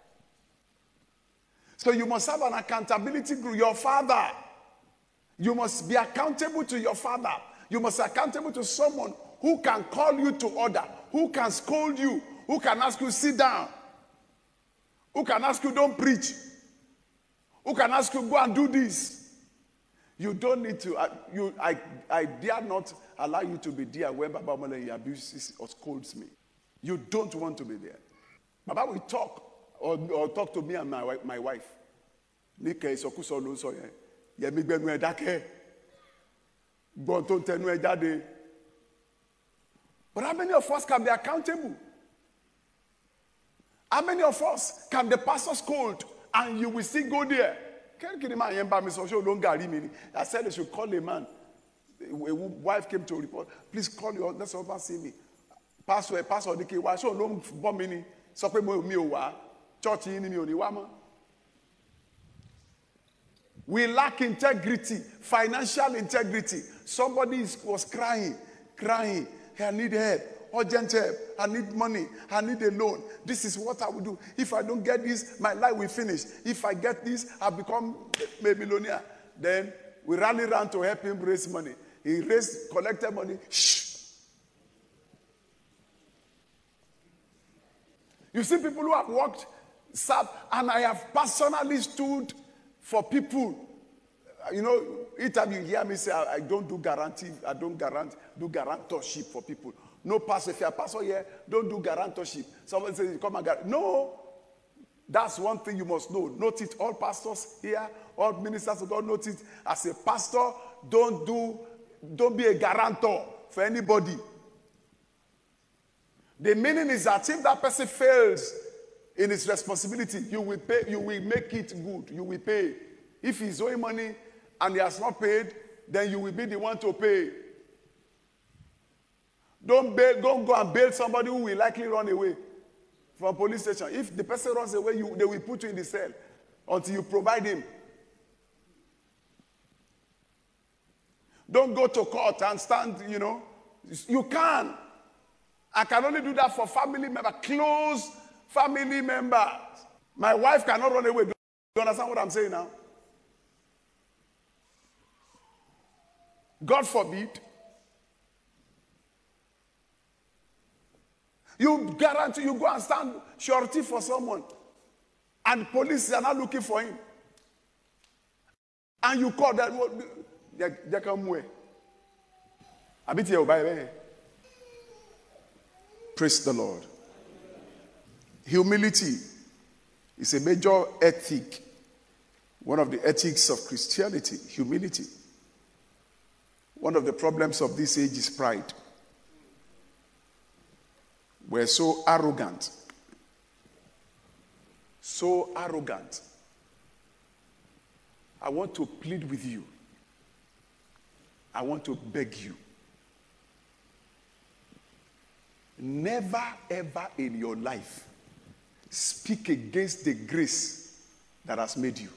So you must have an accountability group. Your father, you must be accountable to your father. You must be accountable to someone who can call you to order, who can scold you, who can ask you sit down, who can ask you don't preach, who can ask you go and do this. You don't need to, uh, you, I, I dare not allow you to be there where Baba Omole abuses or scolds me. You don't want to be there. Baba will talk or, or talk to me and my, my wife. But how many of us can be accountable? How many of us can the pastor scold and you will still go there? I said they should call a man. A wife came to report. Please call your let's over see me. Pastor, pastor, the why so long bombing. So church in we lack integrity, financial integrity. Somebody was crying, crying. I need help, urgent help. I need money. I need a loan. This is what I will do. If I don't get this, my life will finish. If I get this, I'll become a millionaire. Then we rally around to help him raise money. He raised, collected money. Shh. You see people who have worked, served, and I have personally stood for people. You know, each time you hear me say, I, I don't do guarantee, I don't guarantee, do guarantorship for people. No pastor, if you're a pastor here, don't do guarantorship. Someone says, come and guarantee. No, that's one thing you must know. Note it, all pastors here, all ministers of God, note it. As a pastor, don't do, don't be a guarantor for anybody. The meaning is that if that person fails in his responsibility, you will pay, you will make it good. You will pay. If he's owing money and he has not paid, then you will be the one to pay. Don't, bail, don't go and bail somebody who will likely run away from police station. If the person runs away, you, they will put you in the cell until you provide him. Don't go to court and stand, you know. You can. I can only do that for family members, close family members. My wife cannot run away. Do you understand what I'm saying now? God forbid. You guarantee you go and stand surety for someone, and police are not looking for him. And you call that they come away. I beat you by Praise the Lord. Humility is a major ethic. One of the ethics of Christianity, humility. One of the problems of this age is pride. We're so arrogant. So arrogant. I want to plead with you. I want to beg you. Never ever in your life speak against the grace that has made you.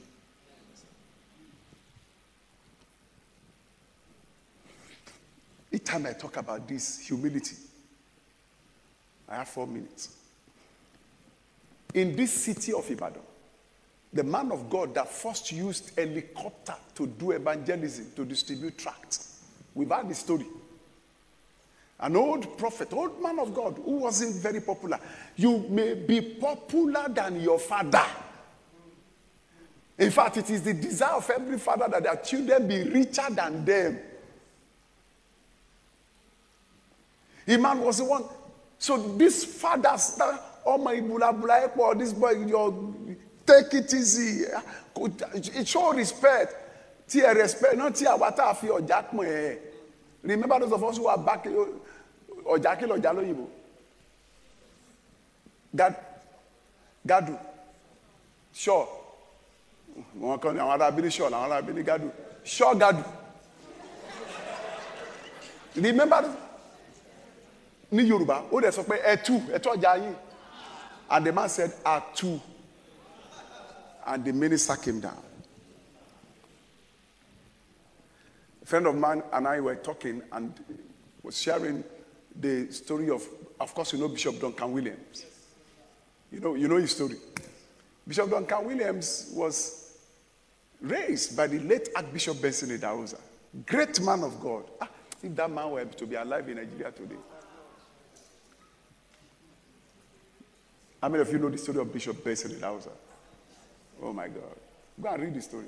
Each time I talk about this humility, I have four minutes. In this city of Ibadan, the man of God that first used helicopter to do evangelism, to distribute tracts. We've had the story. An old prophet, old man of God who wasn't very popular. You may be popular than your father. In fact, it is the desire of every father that their children be richer than them. Iman was the one. So these fathers, oh my bula bula, this boy, you take it easy. It show respect. Tia respect, not tia wata afi or jackman. Remember those of us who are back or Jackie or Jalo Yibo? God, Gadu. Sure. One can be sure, I be Gadu. Sure, Gadu. Remember Ni Yoruba, who they spoke Etu, Etu Jayi. And the man said, Atu. And the minister came down. A friend of mine and I were talking and was sharing the story of, of course, you know Bishop Duncan Williams. You know, you know his story. Bishop Duncan Williams was raised by the late Archbishop Benson Idahosa. Great man of God. Ah, if that man were to be alive in Nigeria today. How many of you know the story of Bishop Benson Idahosa? Oh my God. Go and read the story.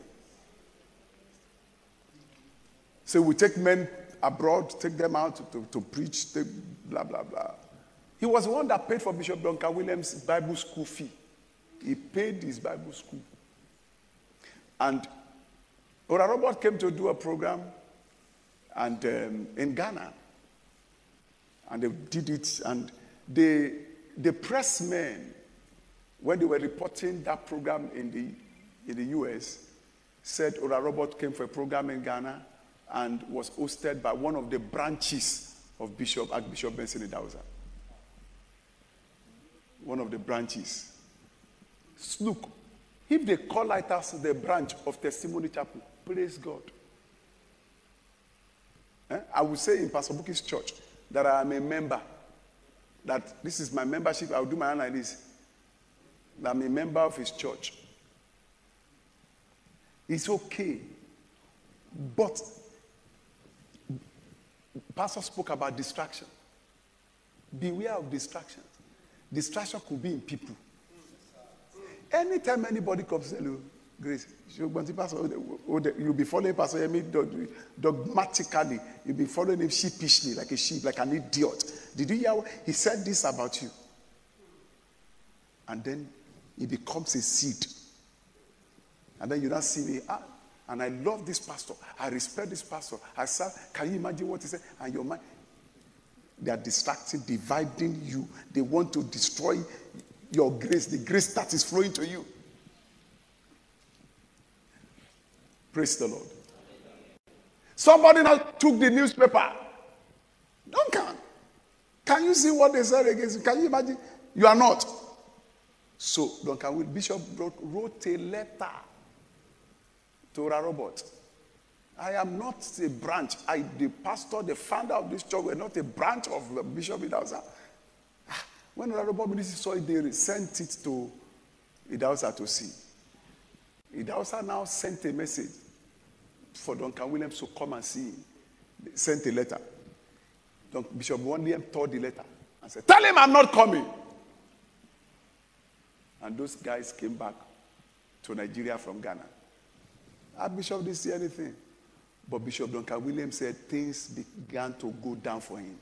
So we take men abroad, take them out to, to, to preach, take blah, blah, blah. He was the one that paid for Bishop Duncan Williams' Bible school fee. He paid his Bible school. And Ora Robert came to do a program and um, in Ghana. And they did it. And the, the press men, when they were reporting that program in the, in the U S, said Ora Robert came for a program in Ghana and was hosted by one of the branches of Bishop Archbishop Benson Idahosa. One of the branches. Look, if they call Lighthouse the branch of Testimony Chapel, praise God. Eh? I would say in Pastor Buki's church that I am a member, that this is my membership, I will do my hand like this, that I'm a member of his church. It's okay. But Pastor spoke about distraction. Beware of distractions. Distraction could be in people. Anytime anybody comes, hello, Grace, you'll be following Pastor Yemi dogmatically. You'll be following him sheepishly, like a sheep, like an idiot. Did you hear what he said this about you? And then it becomes a seed. And then you don't see me, ah, and I love this pastor. I respect this pastor. I said, can you imagine what he said? And your mind, they are distracting, dividing you. They want to destroy your grace, the grace that is flowing to you. Praise the Lord. Somebody now took the newspaper. Duncan, can you see what they said against you? Can you imagine? You are not. So Duncan, Bishop wrote, wrote a letter to Ora Robert. I am not a branch. I, the pastor, the founder of this church, were not a branch of Bishop Idahosa. When Ora Robert ministry saw it, they sent it to Idahosa to see. Idahosa now sent a message for Duncan Williams to come and see him. They sent a letter. Bishop Williams tore the letter and said, tell him I'm not coming. And those guys came back to Nigeria from Ghana. Our bishop didn't see anything. But Bishop Duncan Williams said things began to go down for him.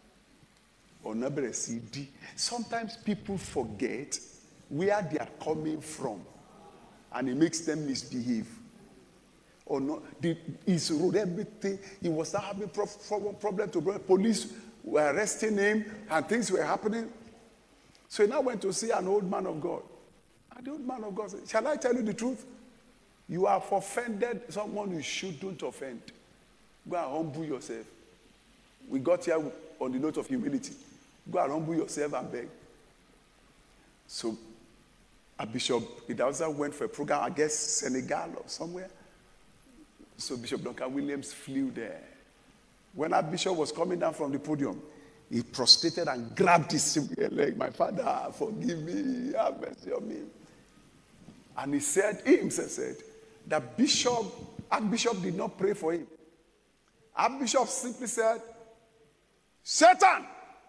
Sometimes people forget where they are coming from. And it makes them misbehave. Or not, the, his road, everything, he was not having pro- pro- problem to bring. Police were arresting him and things were happening. So he now went to see an old man of God. And the old man of God said, shall I tell you the truth? You have offended someone you shouldn't offend. Go and humble yourself. We got here on the note of humility. Go and humble yourself and beg. So a Bishop Idahosa went for a program, I guess Senegal or somewhere. So Bishop Duncan Williams flew there. When our bishop was coming down from the podium, he prostrated and grabbed his leg. My father, forgive me, have mercy on me. And he said, he himself said, that Bishop, Archbishop did not pray for him. Archbishop simply said, Satan,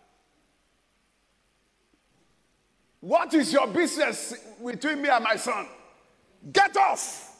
what is your business between me and my son? Get off.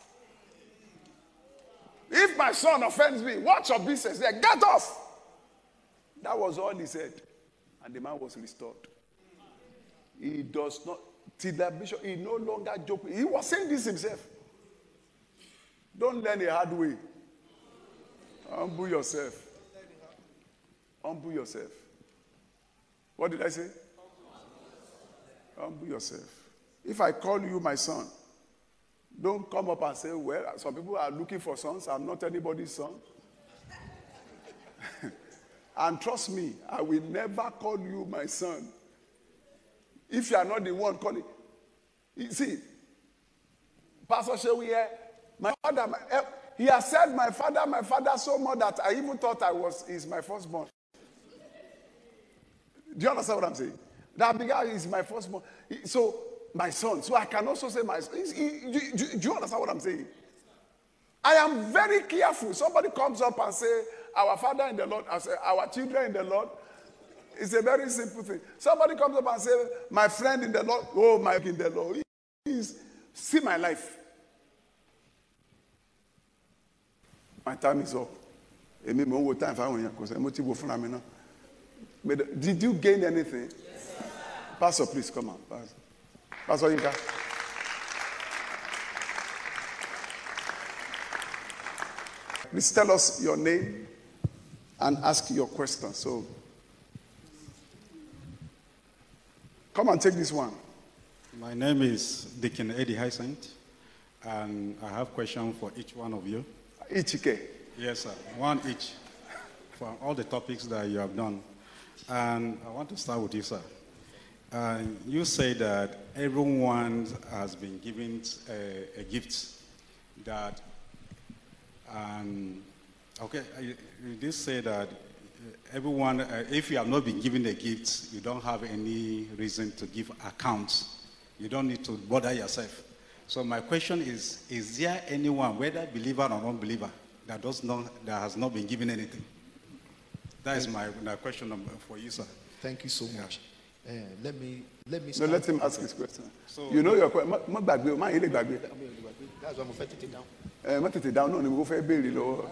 If my son offends me, what's your business there? Get off. That was all he said. And the man was restored. He does not, till the bishop, he no longer joked. He was saying this himself. Don't learn a hard way. Humble yourself. Humble yourself. What did I say? Humble yourself. If I call you my son, don't come up and say, well, some people are looking for sons. I'm not anybody's son. And trust me, I will never call you my son. If you are not the one calling. You see, Pastor Shewi here, my father, my, he has said my father, my father so much that I even thought I was is my firstborn. Do you understand what I'm saying? That big guy is my firstborn. So, my son. So I can also say my son. Do, do, do you understand what I'm saying? I am very careful. Somebody comes up and say, our father in the Lord, I say, our children in the Lord. It's a very simple thing. Somebody comes up and say, my friend in the Lord, oh, my in the Lord. Please see my life. My time is up. Did you gain anything? Yes, sir. Pastor, please come on. Pastor, Pastor Yinka. Please tell us your name and ask your question. So, come and take this one. My name is Deacon Eddie Hyacinth, and I have questions for each one of you. Each, okay? Yes, sir. One each for all the topics that you have done. And I want to start with you, sir. Uh, you say that everyone has been given a, a gift that, um, okay, you, you did say that everyone, uh, if you have not been given a gift, you don't have any reason to give accounts. You don't need to bother yourself. So my question is, is there anyone, whether believer or non-believer, that does not, that has not been given anything? That is my, my question for you, sir. Thank you so much. Uh, let me let me. No, let him ask his question. So, you know your question. That's why I'm take it down. Uh, take it down. No,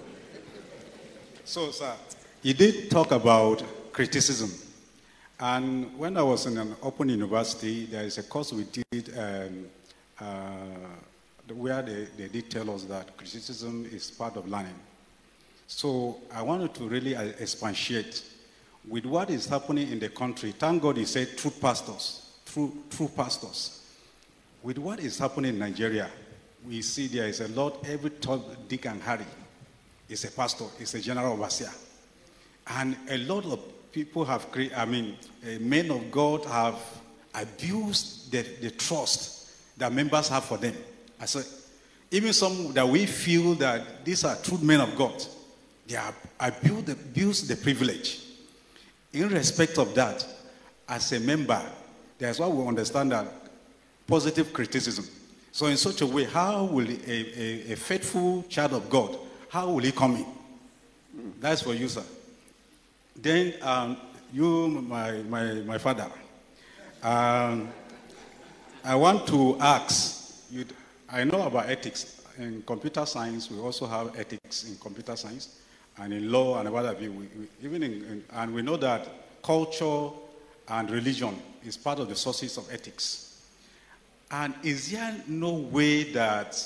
so, sir, you did talk about criticism, and when I was in an open university, there is a course we did um, uh, where they, they did tell us that criticism is part of learning. So I wanted to really expatiate with what is happening in the country. Thank God he said true pastors, true, true pastors. With what is happening in Nigeria, we see there is a lot, every Tom, Dick and Harry is a pastor, is a general overseer. And a lot of people have, I mean, uh, men of God have abused the, the trust that members have for them. I said, even some that we feel that these are true men of God, they have abused the, abused the privilege. In respect of that, as a member, that's why we understand that positive criticism. So in such a way, how will a, a, a faithful child of God, how will he come in? That's for you, sir. Then um, you, my, my, my father, um, I want to ask, you, I know about ethics. In computer science, we also have ethics in computer science. And in law and what have you, we, we, even in, in, and we know that culture and religion is part of the sources of ethics. And is there no way that,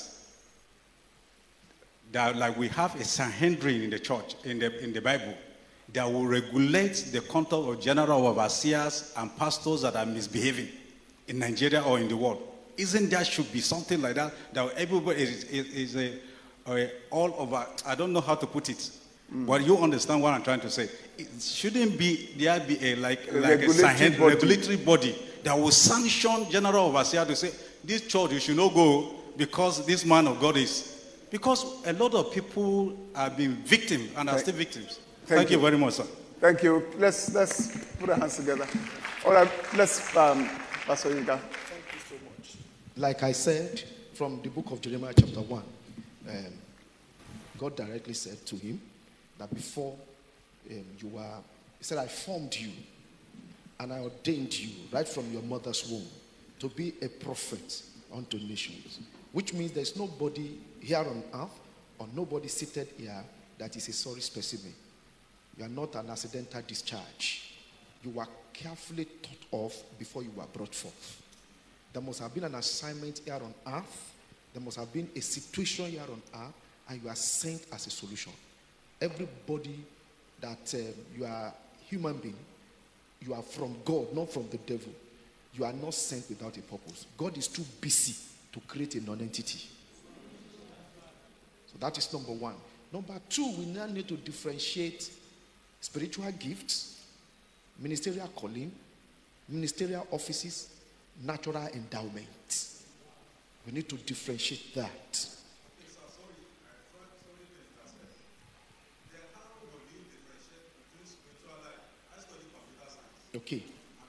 that like we have a Sanhedrin in the church, in the, in the Bible, that will regulate the conduct of general overseers and pastors that are misbehaving in Nigeria or in the world? Isn't there should be something like that, that everybody is, is, is a, a all over, I don't know how to put it. Mm. But you understand what I'm trying to say. It shouldn't be there be a like, a like regulatory, a body. regulatory body that will sanction general overseer to say, this church you should not go because this man of God is. Because a lot of people have been victims and are thank, still victims. Thank, thank you. you very much, sir. Thank you. Let's let's put our hands together. All right, let's um Pastor Yinka. Thank you so much. Like I said from the book of Jeremiah chapter one, um, God directly said to him that before um, you were He said, I formed you and I ordained you right from your mother's womb to be a prophet unto nations. Which means there's nobody here on earth or nobody seated here that is a sorry specimen. You are not an accidental discharge. You were carefully thought of before you were brought forth. There must have been an assignment here on earth. There must have been a situation here on earth, and you are sent as a solution. Everybody that um, you are human being, you are from God, not from the devil. You are not sent without a purpose. God is too busy to create a non-entity. So that is number one. Number two, we now need to differentiate spiritual gifts, ministerial calling, ministerial offices, natural endowment. We need to differentiate that. Okay.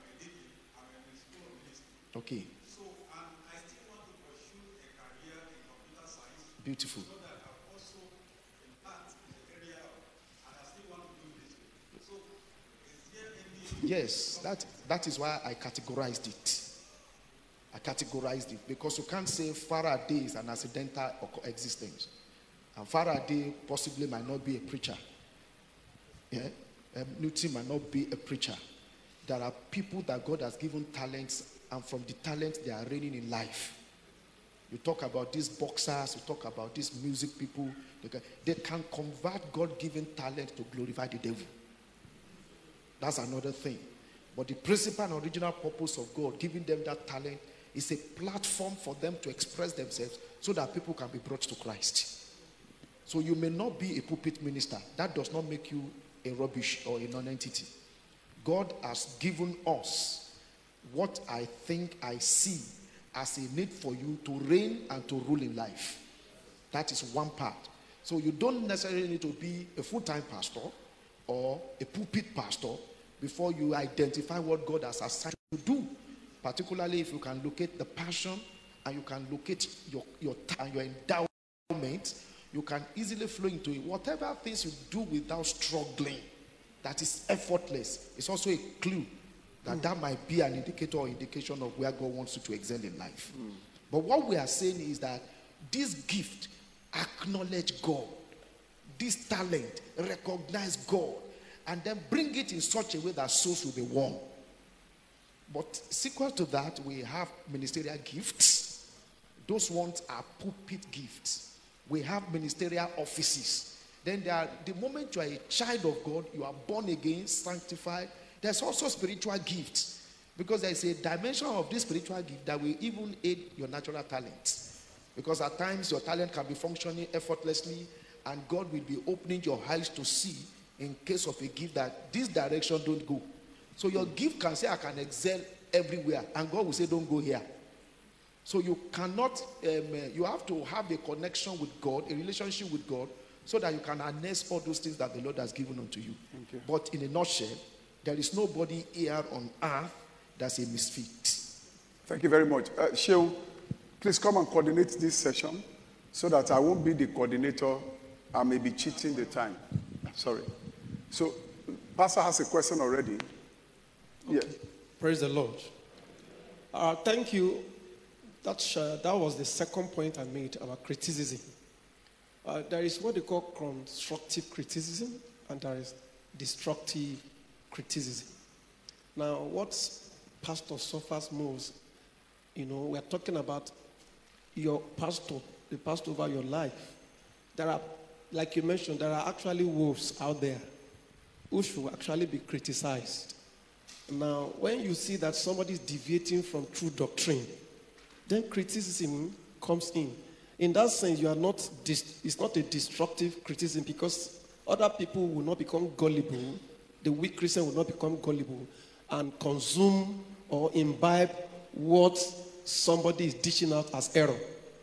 Okay. So, and I still want to pursue a career in computer science. Beautiful. So that I'm also in part in the area of, and I still want to do this. So, is there any? Yes, that that is why I categorized it. I categorized it because you can't say Faraday is an accidental existence, and Faraday possibly might not be a preacher. Yeah, um, Newton might not be a preacher. There are people that God has given talents, and from the talents they are reigning in life. You talk about these boxers, you talk about these music people, they can, they can convert God-given talent to glorify the devil. That's another thing. But the principal and original purpose of God giving them that talent is a platform for them to express themselves so that people can be brought to Christ. So you may not be a pulpit minister. That does not make you a rubbish or a non-entity. God has given us what I think I see as a need for you to reign and to rule in life. That is one part. So you don't necessarily need to be a full-time pastor or a pulpit pastor before you identify what God has assigned you to do. Particularly if you can locate the passion and you can locate your, your time, your endowment, you can easily flow into it. Whatever things you do without struggling, that is effortless. It's also a clue that mm. that might be an indicator or indication of where God wants you to excel in life. Mm. But what we are saying is that this gift, acknowledge God. This talent, recognize God. And then bring it in such a way that souls will be won. But sequel to that, we have ministerial gifts. Those ones are pulpit gifts. We have ministerial offices. Then there are, the moment you are a child of God, you are born again, sanctified. There's also spiritual gifts. Because there is a dimension of this spiritual gift that will even aid your natural talents. Because at times your talent can be functioning effortlessly, and God will be opening your eyes to see in case of a gift that this direction don't go. So your gift can say, I can excel everywhere, and God will say, don't go here. So you cannot, um, you have to have a connection with God, a relationship with God, so that you can harness all those things that the Lord has given unto you. Thank you. But in a nutshell, there is nobody here on earth that's a misfit. Thank you very much. Uh, Sheil, please come and coordinate this session so that I won't be the coordinator. I may be cheating the time. Sorry. So, Pastor has a question already. Okay. Yeah. Praise the Lord. Uh, thank you. That's, uh, that was the second point I made about criticism. Uh, there is what they call constructive criticism, and there is destructive criticism. Now, what pastor suffers most, you know, we are talking about your pastor, the pastor over your life. There are, like you mentioned, there are actually wolves out there who should actually be criticized. Now, when you see that somebody is deviating from true doctrine, then criticism comes in. In that sense, you are not, dis- it's not a destructive criticism because other people will not become gullible, the weak Christian will not become gullible and consume or imbibe what somebody is dishing out as error.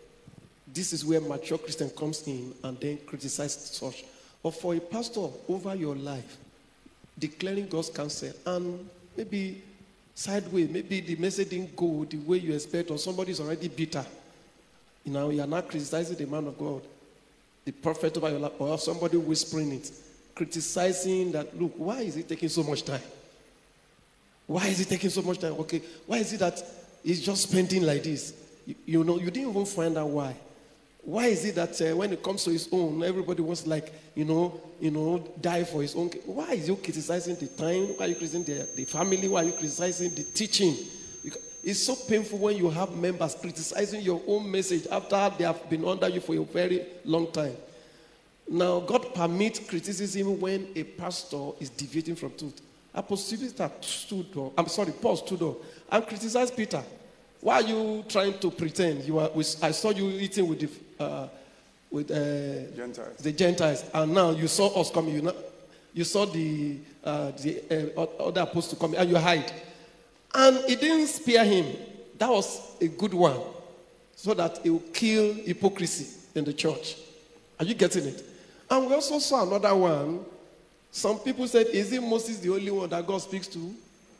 This is where mature Christian comes in and then criticizes such. But for a pastor over your life, declaring God's counsel and maybe sideways, maybe the message didn't go the way you expect, or somebody is already bitter. You know, you are not criticizing the man of God, the prophet over your life, or somebody whispering it. criticizing that, look, why is it taking so much time? Why is it taking so much time? Okay, why is it that he's just spending like this? You, you know, you didn't even find out why. Why is it that uh, when it comes to his own, everybody wants like, you know, you know, die for his own? Why is you criticizing the time? Why are you criticizing the, the family? Why are you criticizing the teaching? It's so painful when you have members criticizing your own message after they have been under you for a very long time. Now, God permits criticism when a pastor is deviating from truth. Apostle Peter stood up, I'm sorry, Paul stood up and criticized Peter. Why are you trying to pretend? You are, I saw you eating with the, uh, with, uh, Gentiles. the Gentiles, and now you saw us coming. You, know, you saw the, uh, the uh, other apostle coming, and you hide. And it didn't spare him. That was a good one, so that it will kill hypocrisy in the church. Are you getting it? And we also saw another one. Some people said, is it Moses the only one that God speaks to?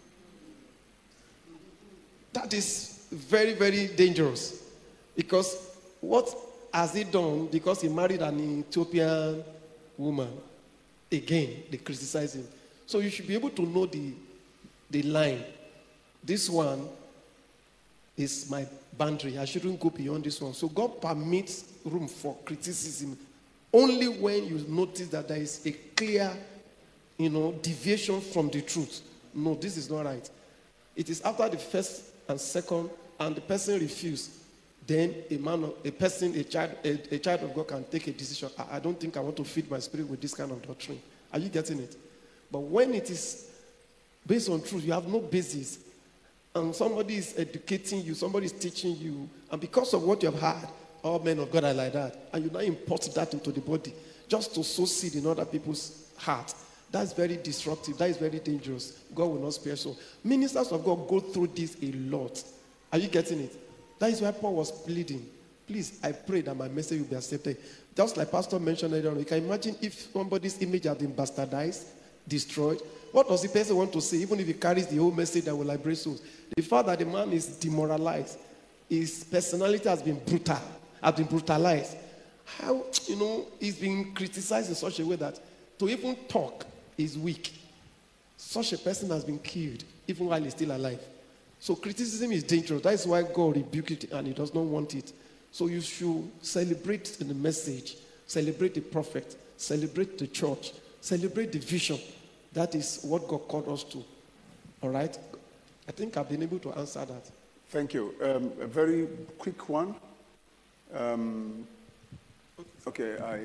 That is very, very dangerous. Because what has he done? Because he married an Ethiopian woman. Again, they criticize him. So you should be able to know the, the line. This one is my boundary. I shouldn't go beyond this one. So God permits room for criticism only when you notice that there is a clear, you know, deviation from the truth. No, this is not right. It is after the first and second, and the person refused, then a man, a person, a child, a, a child of God can take a decision. I, I don't think I want to feed my spirit with this kind of doctrine. Are you getting it? But when it is based on truth, you have no basis, and somebody is educating you, somebody is teaching you, and because of what you have heard, all men of God are like that, and you now import that into the body just to sow seed in other people's heart. That's very disruptive. That is very dangerous. God will not spare so. Ministers of God go through this a lot. Are you getting it? That is why Paul was pleading. Please, I pray that my message will be accepted. Just like Pastor mentioned earlier on, you can imagine if somebody's image has been bastardized, destroyed. What does the person want to say, even if he carries the whole message that will liberate souls? The fact that the man is demoralized, his personality has been brutal, has been brutalized. How, you know, he's been criticized in such a way that to even talk is weak. Such a person has been killed, even while he's still alive. So criticism is dangerous. That is why God rebuked it and he does not want it. So you should celebrate the message, celebrate the prophet, celebrate the church, celebrate the vision. That is what God called us to. All right? I think I've been able to answer that. Thank you. Um, a very quick one. Um, okay, I...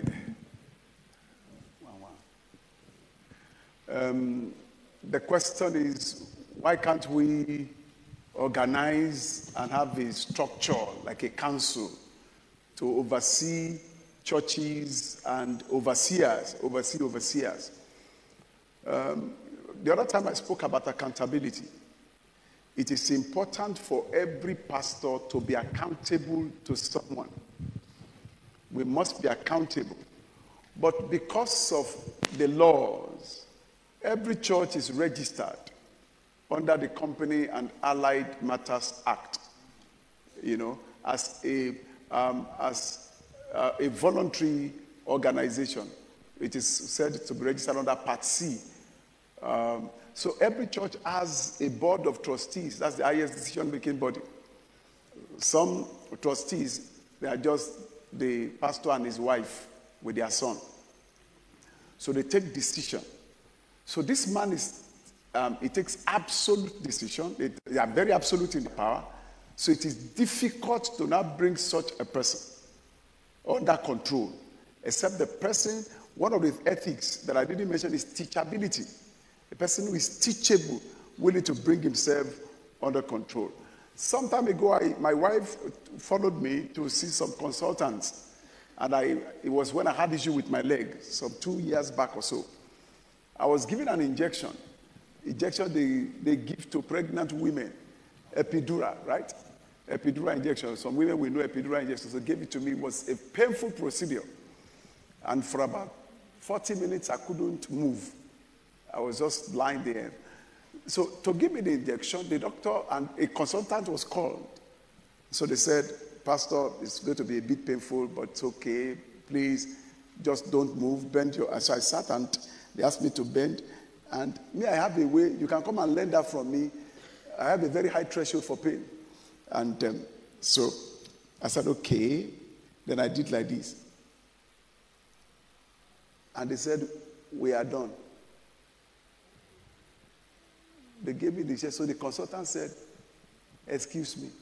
Um, the question is, why can't we organize and have a structure like a council to oversee churches and overseers, oversee overseers? Um, the other time I spoke about accountability. It is important for every pastor to be accountable to someone. We must be accountable. But because of the laws, every church is registered under the Company and Allied Matters Act, you know, as a um, as uh, a voluntary organization. It is said to be registered under Part C. Um, so every church has a board of trustees. That's the highest decision-making body. Some trustees, they are just the pastor and his wife with their son. So they take decision. So this man is, um, he takes absolute decision. They, they are very absolute in the power. So it is difficult to now bring such a person under control, except the person, one of the ethics that I didn't mention is teachability. A person who is teachable, willing to bring himself under control. Some time ago, I, my wife followed me to see some consultants. And I, it was when I had issue with my leg, some two years back or so. I was given an injection. Injection they, they give to pregnant women. Epidural, right? Epidural injection. Some women will know epidural injection. So they gave it to me. It was a painful procedure. And for about forty minutes, I couldn't move. I was just lying there. So to give me the injection, the doctor and a consultant was called. So they said, Pastor, it's going to be a bit painful, but it's okay. Please, just don't move. Bend your... So I sat and They asked me to bend. And me, I have a way. You can come and learn that from me. I have a very high threshold for pain. And um, so I said, okay. Then I did like this. And they said, we are done. They gave me the chair. So the consultant said, excuse me.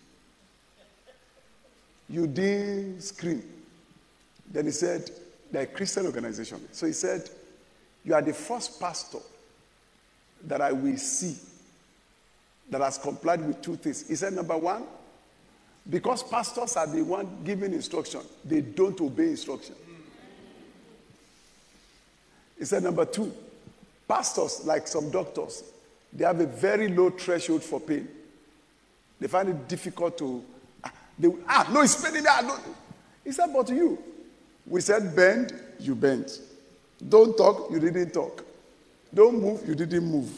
You didn't scream. Then he said, they're a Christian organization. So he said, you are the first pastor that I will see that has complied with two things. He said, number one, because pastors are the one giving instruction, they don't obey instruction. He said, number two, pastors, like some doctors, they have a very low threshold for pain. They find it difficult to, ah, they, ah no, it's paining me. Ah, no. He said, but you, we said bend, you bent. Don't talk, you didn't talk. Don't move, you didn't move.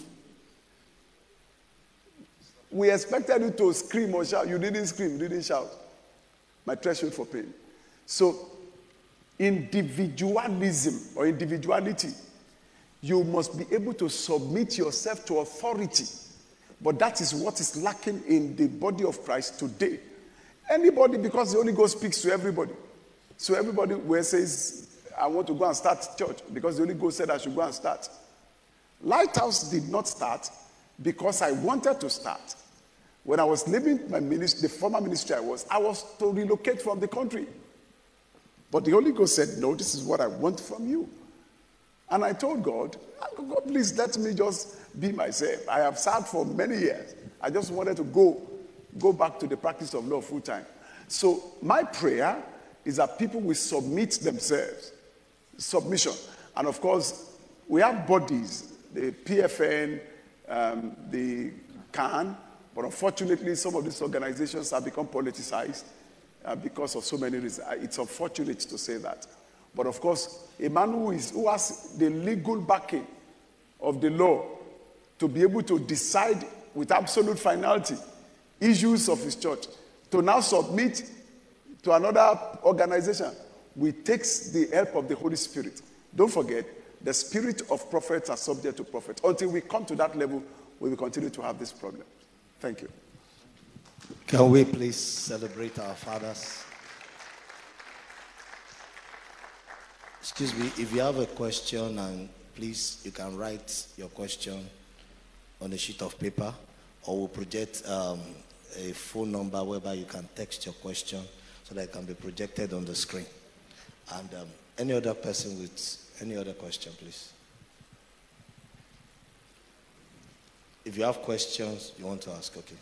We expected you to scream or shout. You didn't scream, you didn't shout. My threshold for pain. So, individualism or individuality, you must be able to submit yourself to authority. But that is what is lacking in the body of Christ today. Anybody, because the Holy Ghost speaks to everybody. So everybody where says, I want to go and start church because the Holy Ghost said I should go and start. Lighthouse did not start because I wanted to start. When I was leaving my ministry, the former ministry I was, I was to relocate from the country. But the Holy Ghost said, no, this is what I want from you. And I told God, God, please let me just be myself. I have served for many years. I just wanted to go, go back to the practice of law full time. So my prayer is that people will submit themselves. Submission. And of course, we have bodies, the P F N, um, the C A N, but unfortunately, some of these organizations have become politicized uh, because of so many reasons. It's unfortunate to say that. But of course, a man who, is, who has the legal backing of the law to be able to decide with absolute finality issues of his church, to now submit to another organization, we take the help of the Holy Spirit. Don't forget, the spirit of prophets are subject to prophets. Until we come to that level, we will continue to have this problem. Thank you. Can we please celebrate our fathers? Excuse me, if you have a question, and please, you can write your question on a sheet of paper, or we'll project um, a phone number whereby you can text your question so that it can be projected on the screen. And um, any other person with any other question, please. If you have questions you want to ask, okay.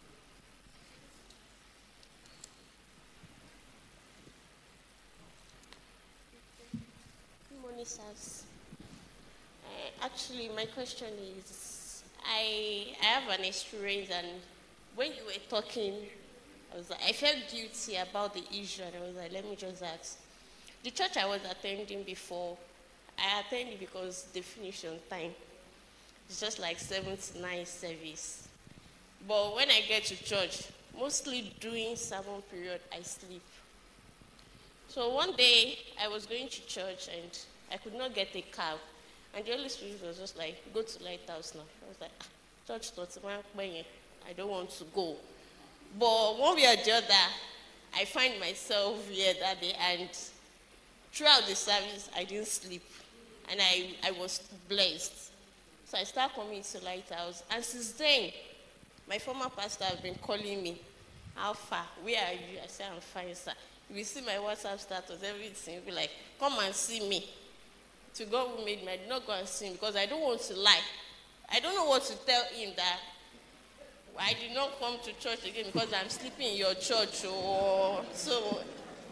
Good morning, sirs. Uh, actually, my question is, I I have an experience, and when you were talking, I was like, I felt guilty about the issue, and I was like, let me just ask. The church I was attending before, I attended because they finished on time. It's just like seven to nine service. But when I get to church, mostly during sermon period, I sleep. So one day, I was going to church and I could not get a cab. And the Holy Spirit was just like, go to Lighthouse now. I was like, ah, church thought, I don't want to go. But one way or the other, I find myself here that day, and throughout the service, I didn't sleep. And I, I was blessed. So I started coming to Lighthouse. And since then, my former pastor has been calling me. How far? Where are you? I said, I'm fine, sir. If you see my WhatsApp status, everything, you'll be like, come and see me. To God who made me, I did not go and see him because I don't want to lie. I don't know what to tell him that I did not come to church again because I'm sleeping in your church. Or so.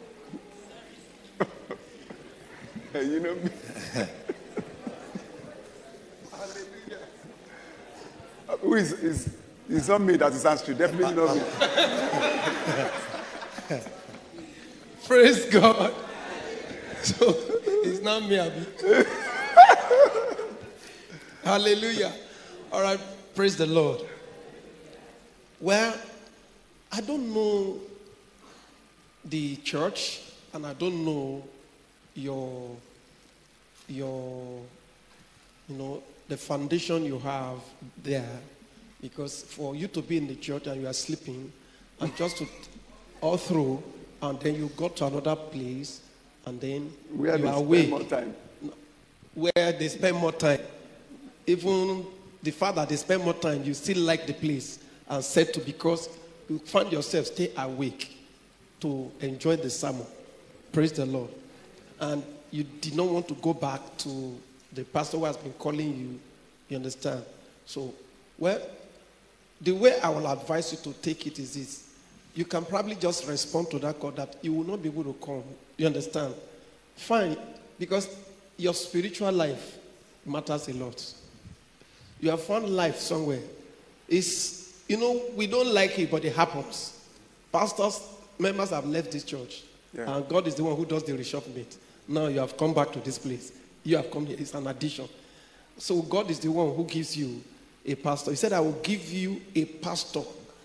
You know me. Who is, is, it's not me that is answering, definitely not me. Praise God. So, it's not me, Abi. Hallelujah. All right, praise the Lord. Well, I don't know the church, and I don't know your, your you know, the foundation you have there, because for you to be in the church and you are sleeping, and just to all through, and then you go to another place, and then Where you they are spend awake, more time. where they spend more time. Even the fact that they spend more time, you still like the place and settle because you find yourself stay awake to enjoy the sermon. Praise the Lord. And you did not want to go back to the pastor who has been calling you. You understand? So, well, the way I will advise you to take it is this. You can probably just respond to that call that you will not be able to come. You understand? Fine. Because your spiritual life matters a lot. You have found life somewhere. It's, you know, we don't like it, but it happens. Pastors, members have left this church. Yeah. And God is the one who does the reshufflement. Now you have come back to this place. You have come here. It's an addition. So God is the one who gives you a pastor. He said, I will give you a pastor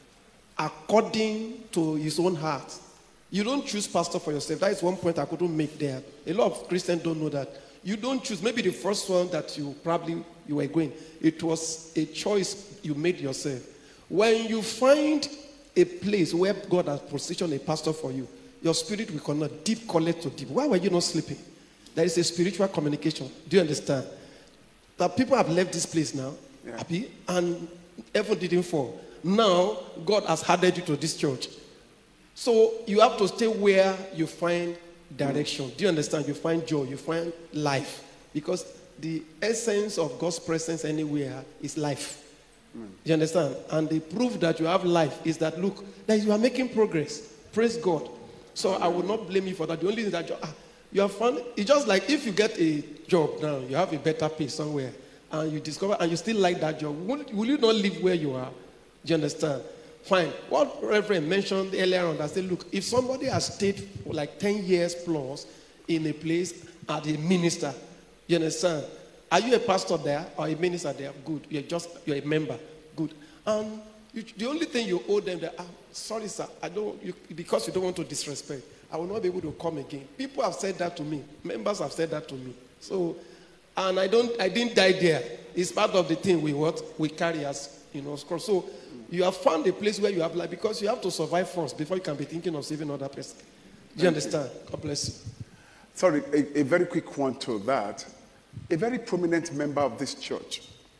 according to his own heart. You don't choose pastor for yourself. That is one point I couldn't make there. A lot of Christians don't know that. You don't choose. Maybe the first one that you probably you were going, it was a choice you made yourself. When you find a place where God has positioned a pastor for you, your spirit will connect deep collect to deep. Why were you not sleeping? There is a spiritual communication. Do you understand? That people have left this place now, yeah. happy, and heaven didn't fall. Now, God has added you to this church. So, you have to stay where you find direction. Do you understand? You find joy, you find life. Because the essence of God's presence anywhere is life. Mm. Do you understand? And the proof that you have life is that, look, that you are making progress. Praise God. So, I will not blame you for that. The only thing that you, ah, you have found, it's just like if you get a job now, you have a better pay somewhere, and you discover, and you still like that job, will, will you not live where you are? Do you understand? Fine. What Reverend mentioned earlier on, I said, look, if somebody has stayed for like ten years plus in a place as a minister, you understand? Are you a pastor there or a minister there? Good. You're just, you're a member. Good. And you, the only thing you owe them, that, ah, sorry, sir, I don't, you, because you don't want to disrespect, I will not be able to come again. People have said that to me. Members have said that to me. So, and I don't, I didn't die there. It's part of the thing we what we carry as, you know, cross. So, you have found a place where you have life because you have to survive first before you can be thinking of saving another person. Do you Thank understand? You. God bless you. Sorry, a, a very quick one to that. A very prominent member of this church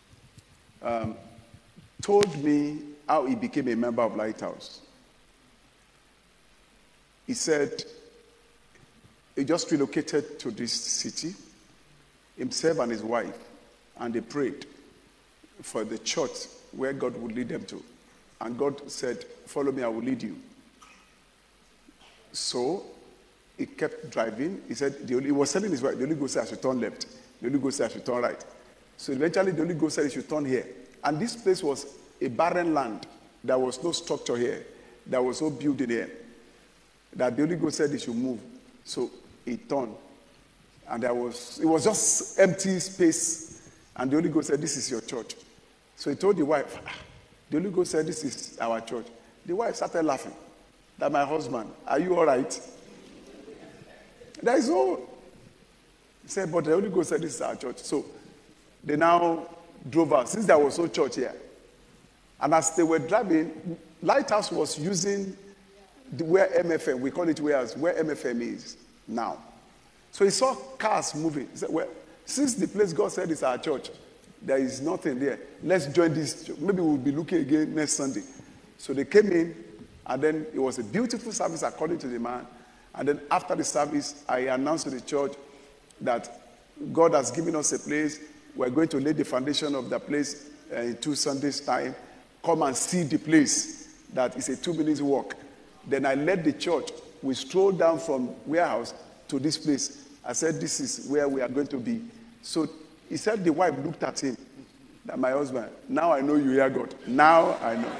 um, told me how he became a member of Lighthouse. He said he just relocated to this city, himself and his wife, and they prayed for the church where God would lead them to. And God said, follow me, I will lead you. So he kept driving. He said, the Holy, he was telling his wife, the Holy Ghost said I should turn left. The Holy Ghost said I should turn right. So eventually the Holy Ghost said he should turn here. And this place was a barren land. There was no structure here. There was no building here. That the Holy Ghost said he should move. So he turned. And there was, it was just empty space. And the Holy Ghost said, this is your church. So he told the wife, the Holy Ghost said, this is our church. The wife started laughing. That my husband, are you all right? There is no. He said, but the Holy Ghost said, this is our church. So they now drove out, since there was no church here. And as they were driving, Lighthouse was using the, where M F M, we call it whereas, where M F M is now. So he saw cars moving. He said, well, since the place God said is our church, there is nothing there. Let's join this. Maybe we'll be looking again next Sunday. So they came in, and then it was a beautiful service according to the man. And then after the service, I announced to the church that God has given us a place. We're going to lay the foundation of the place uh, in two Sundays' time. Come and see the place. That is a two minutes walk. Then I led the church. We strolled down from warehouse to this place. I said, this is where we are going to be. So he said the wife looked at him, that my husband, now I know you hear God. Now I know.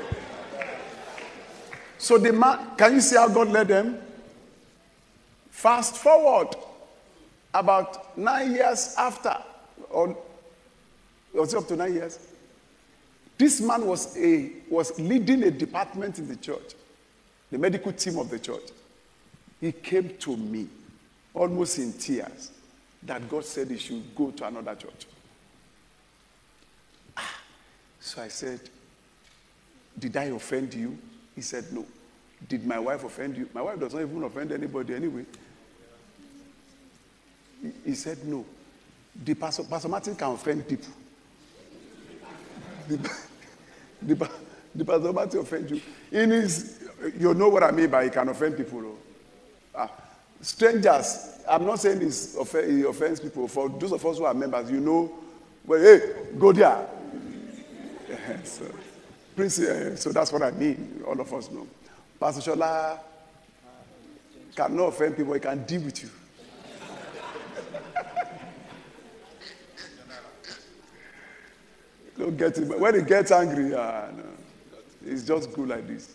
So the man, can you see how God led them? Fast forward, about nine years after, or was it up to nine years? This man was a was leading a department in the church, the medical team of the church. He came to me, almost in tears, that God said he should go to another church. So I said, did I offend you? He said, no. Did my wife offend you? My wife does not even offend anybody anyway. He, he said, no. The Pastor, Pastor Martin can offend people. the, the, the Pastor Martin offend you. In his, you know what I mean by he can offend people. Oh. Ah, strangers, I'm not saying he's off- he offends people. For those of us who are members, you know, well, hey, go there. so, Prince, uh, so that's what I mean. All of us know. Pastor Shola cannot offend people. He can deal with you. Don't get him. When he gets angry, uh, no, it's just good like this.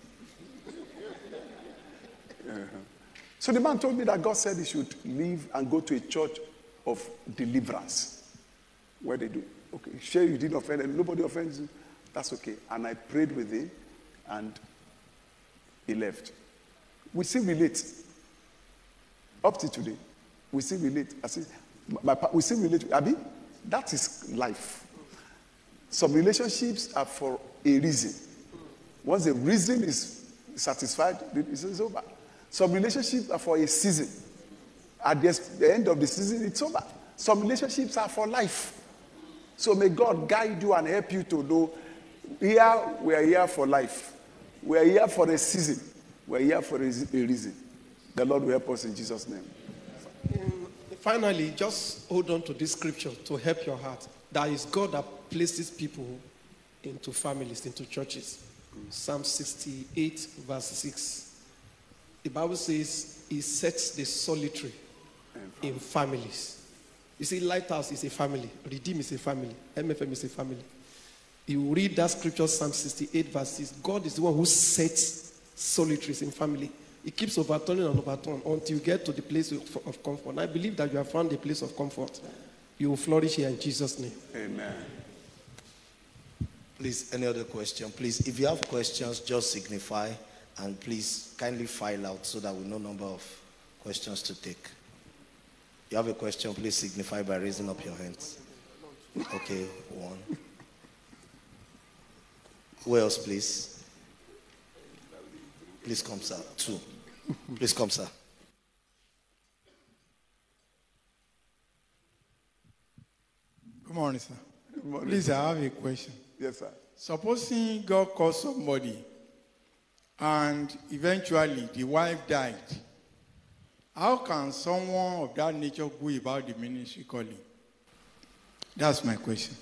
Uh-huh. So the man told me that God said he should leave and go to a church of deliverance. Where they do. Okay, sure you didn't offend him. Nobody offends you. That's okay. And I prayed with him and he left. We still relate. Up to today. We still relate. I see, my, we still relate. Abi, that is life. Some relationships are for a reason. Once the reason is satisfied, it's over. Some relationships are for a season. At the end of the season, it's over. Some relationships are for life. So may God guide you and help you to know, here we are here for life. We are here for a season. We are here for a reason. The Lord will help us in Jesus' name. Um, finally, just hold on to this scripture to help your heart. That is God that places people into families, into churches. Psalm sixty-eight, verse six. The Bible says he sets the solitary in families. You see, Lighthouse is a family. Redeem is a family. M F M is a family. You read that scripture, Psalm sixty-eight, verse six. God is the one who sets solitaries in family. He keeps overturning and overturning until you get to the place of, of comfort. And I believe that you have found a place of comfort. You will flourish here in Jesus' name. Amen. Please, any other question? Please, if you have questions, just signify and please kindly file out so that we know number of questions to take. You have a question, please signify by raising up your hands. Okay, one. Who else, please? Please come, sir. Two. Please come, sir. Good morning, sir. Good morning. Please, I have a question. Yes, sir. Supposing God calls somebody and eventually the wife died, how can someone of that nature go about the ministry calling? That's my question.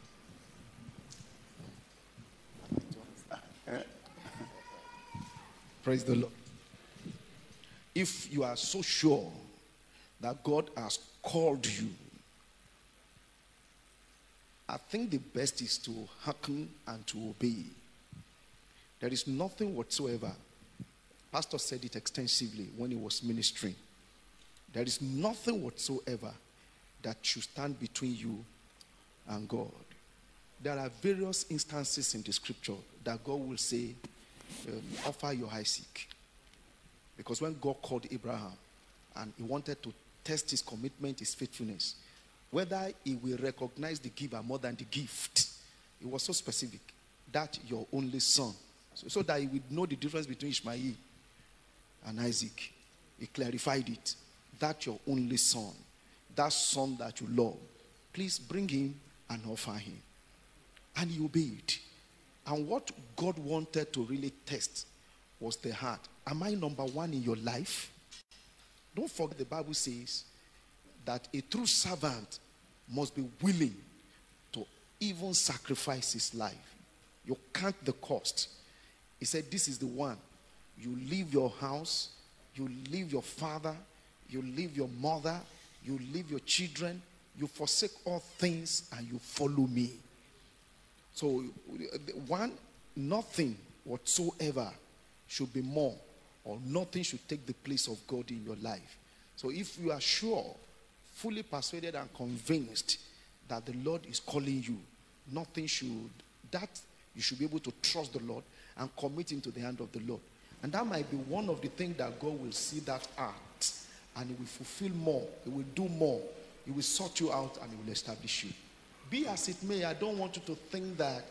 Praise the Lord. If you are so sure that God has called you, I think the best is to hearken and to obey. There is nothing whatsoever. Pastor said it extensively when he was ministering. There is nothing whatsoever that should stand between you and God. There are various instances in the scripture that God will say, um, offer your Isaac. Because when God called Abraham and he wanted to test his commitment, his faithfulness, whether he will recognize the giver more than the gift, it was so specific. That your only son. So, so that he would know the difference between Ishmael and Isaac. He clarified it. That your only son. That son that you love. Please bring him and offer him. And he obeyed. And what God wanted to really test was the heart. Am I number one in your life? Don't forget the Bible says that a true servant must be willing to even sacrifice his life. You count the cost. He said, this is the one. You leave your house, you leave your father, you leave your mother, you leave your children, you forsake all things and you follow me. So, one, nothing whatsoever should be more, or nothing should take the place of God in your life. So if you are sure, fully persuaded and convinced that the Lord is calling you, nothing should, that you should be able to trust the Lord and commit into the hand of the Lord. And that might be one of the things that God will see that heart, and He will fulfill more, He will do more, He will sort you out, and He will establish you. Be as it may, I don't want you to think that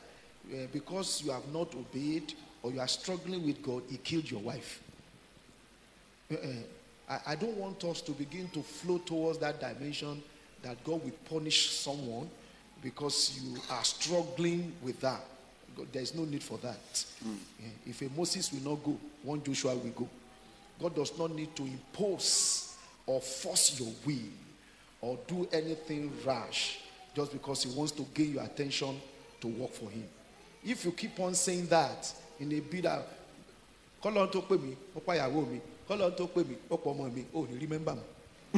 uh, because you have not obeyed or you are struggling with God, he killed your wife. Uh, I, I don't want us to begin to flow towards that dimension that God will punish someone because you are struggling with that. There's no need for that. Mm. Yeah. If a Moses will not go, one Joshua will go. God does not need to impose or force your will or do anything rash just because he wants to gain your attention to work for him. If you keep on saying that in a bit of, call on to pay me, opa yawo mi, call on to pay me, opa mo mi, oh, you remember me.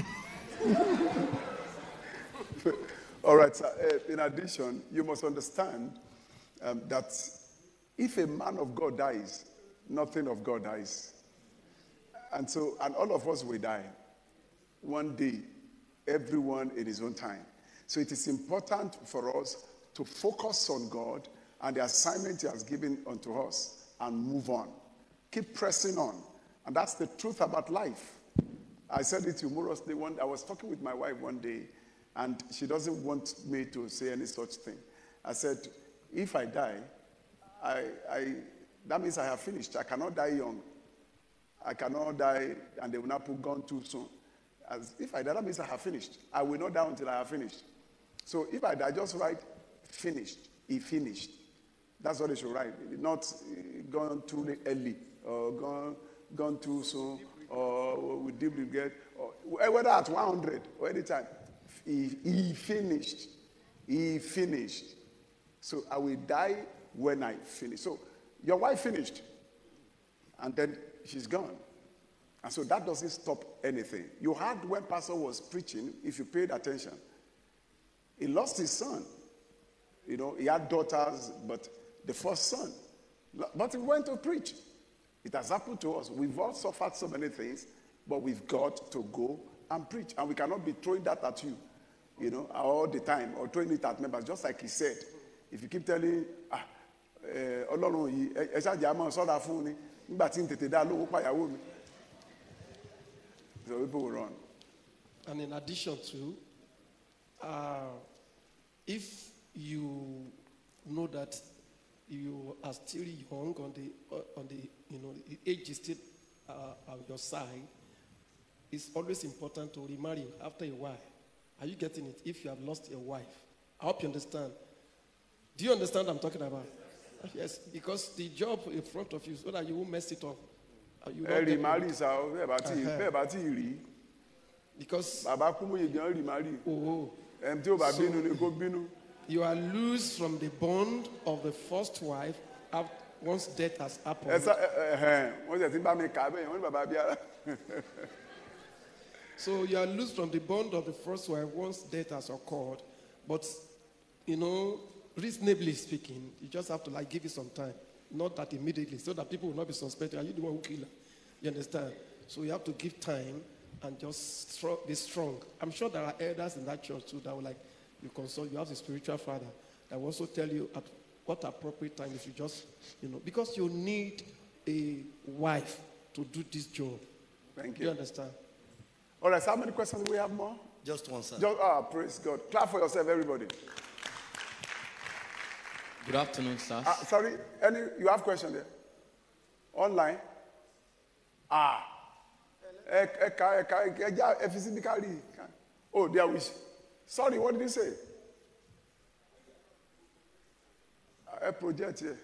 All right, sir. Uh, in addition, you must understand um, that if a man of God dies, nothing of God dies. And so, and all of us will die. One day, everyone in his own time. So it is important for us to focus on God and the assignment he has given unto us and move on. Keep pressing on. And that's the truth about life. I said it humorously one I was talking with my wife one day, and she doesn't want me to say any such thing. I said, if I die, I, I, that means I have finished. I cannot die young. I cannot die, and they will not put gun too soon. As if I die, that means I have finished. I will not die until I have finished. So if I die, just write finished. He finished. That's what they should write. Not uh, gone too early or gone gone too soon or we deeply get or whether at one hundred or any time. He, he finished. He finished. So I will die when I finish. So your wife finished, and then she's gone. And so that doesn't stop anything. You heard when Pastor was preaching, if you paid attention, he lost his son. You know, he had daughters, but the first son. But he went to preach. It has happened to us. We've all suffered so many things, but we've got to go and preach. And we cannot be throwing that at you, you know, all the time, or throwing it at members. Just like he said, if you keep telling, ah, Ọlọ́run yìí, ẹ ṣáà jẹ́ àmọ́ sọ́dà fún ni, nígbà tí n tètè dá lówó pàyàwó mi. So people will run. And in addition to, uh, if you know that you are still young on the uh, on the you know the age is still uh, on your side, it's always important to remarry after a while. Are you getting it? If you have lost your wife, I hope you understand. Do you understand what I'm talking about? Yes, because the job in front of you, so that you won't mess it up. You don't remarry, so because Baba Kumuyi gan remarry. Oh, so you are loose from the bond of the first wife once death has happened. So you are loose from the bond of the first wife once death has occurred. But, you know, reasonably speaking, you just have to like give it some time. Not that immediately, so that people will not be suspected. Are you the one who killed her? You understand? So you have to give time and just be strong. I'm sure there are elders in that church too that will like, you consult, you have a spiritual father that will also tell you at what appropriate time if you just, you know, because you need a wife to do this job. Thank you. You understand? All right, so how many questions do we have more? Just one, sir. Just, ah, praise God. Clap for yourself, everybody. Good afternoon, sir. Uh, sorry, any, you have question there? Online? Ah. Oh, dear wish. Sorry, what did you say? A project here.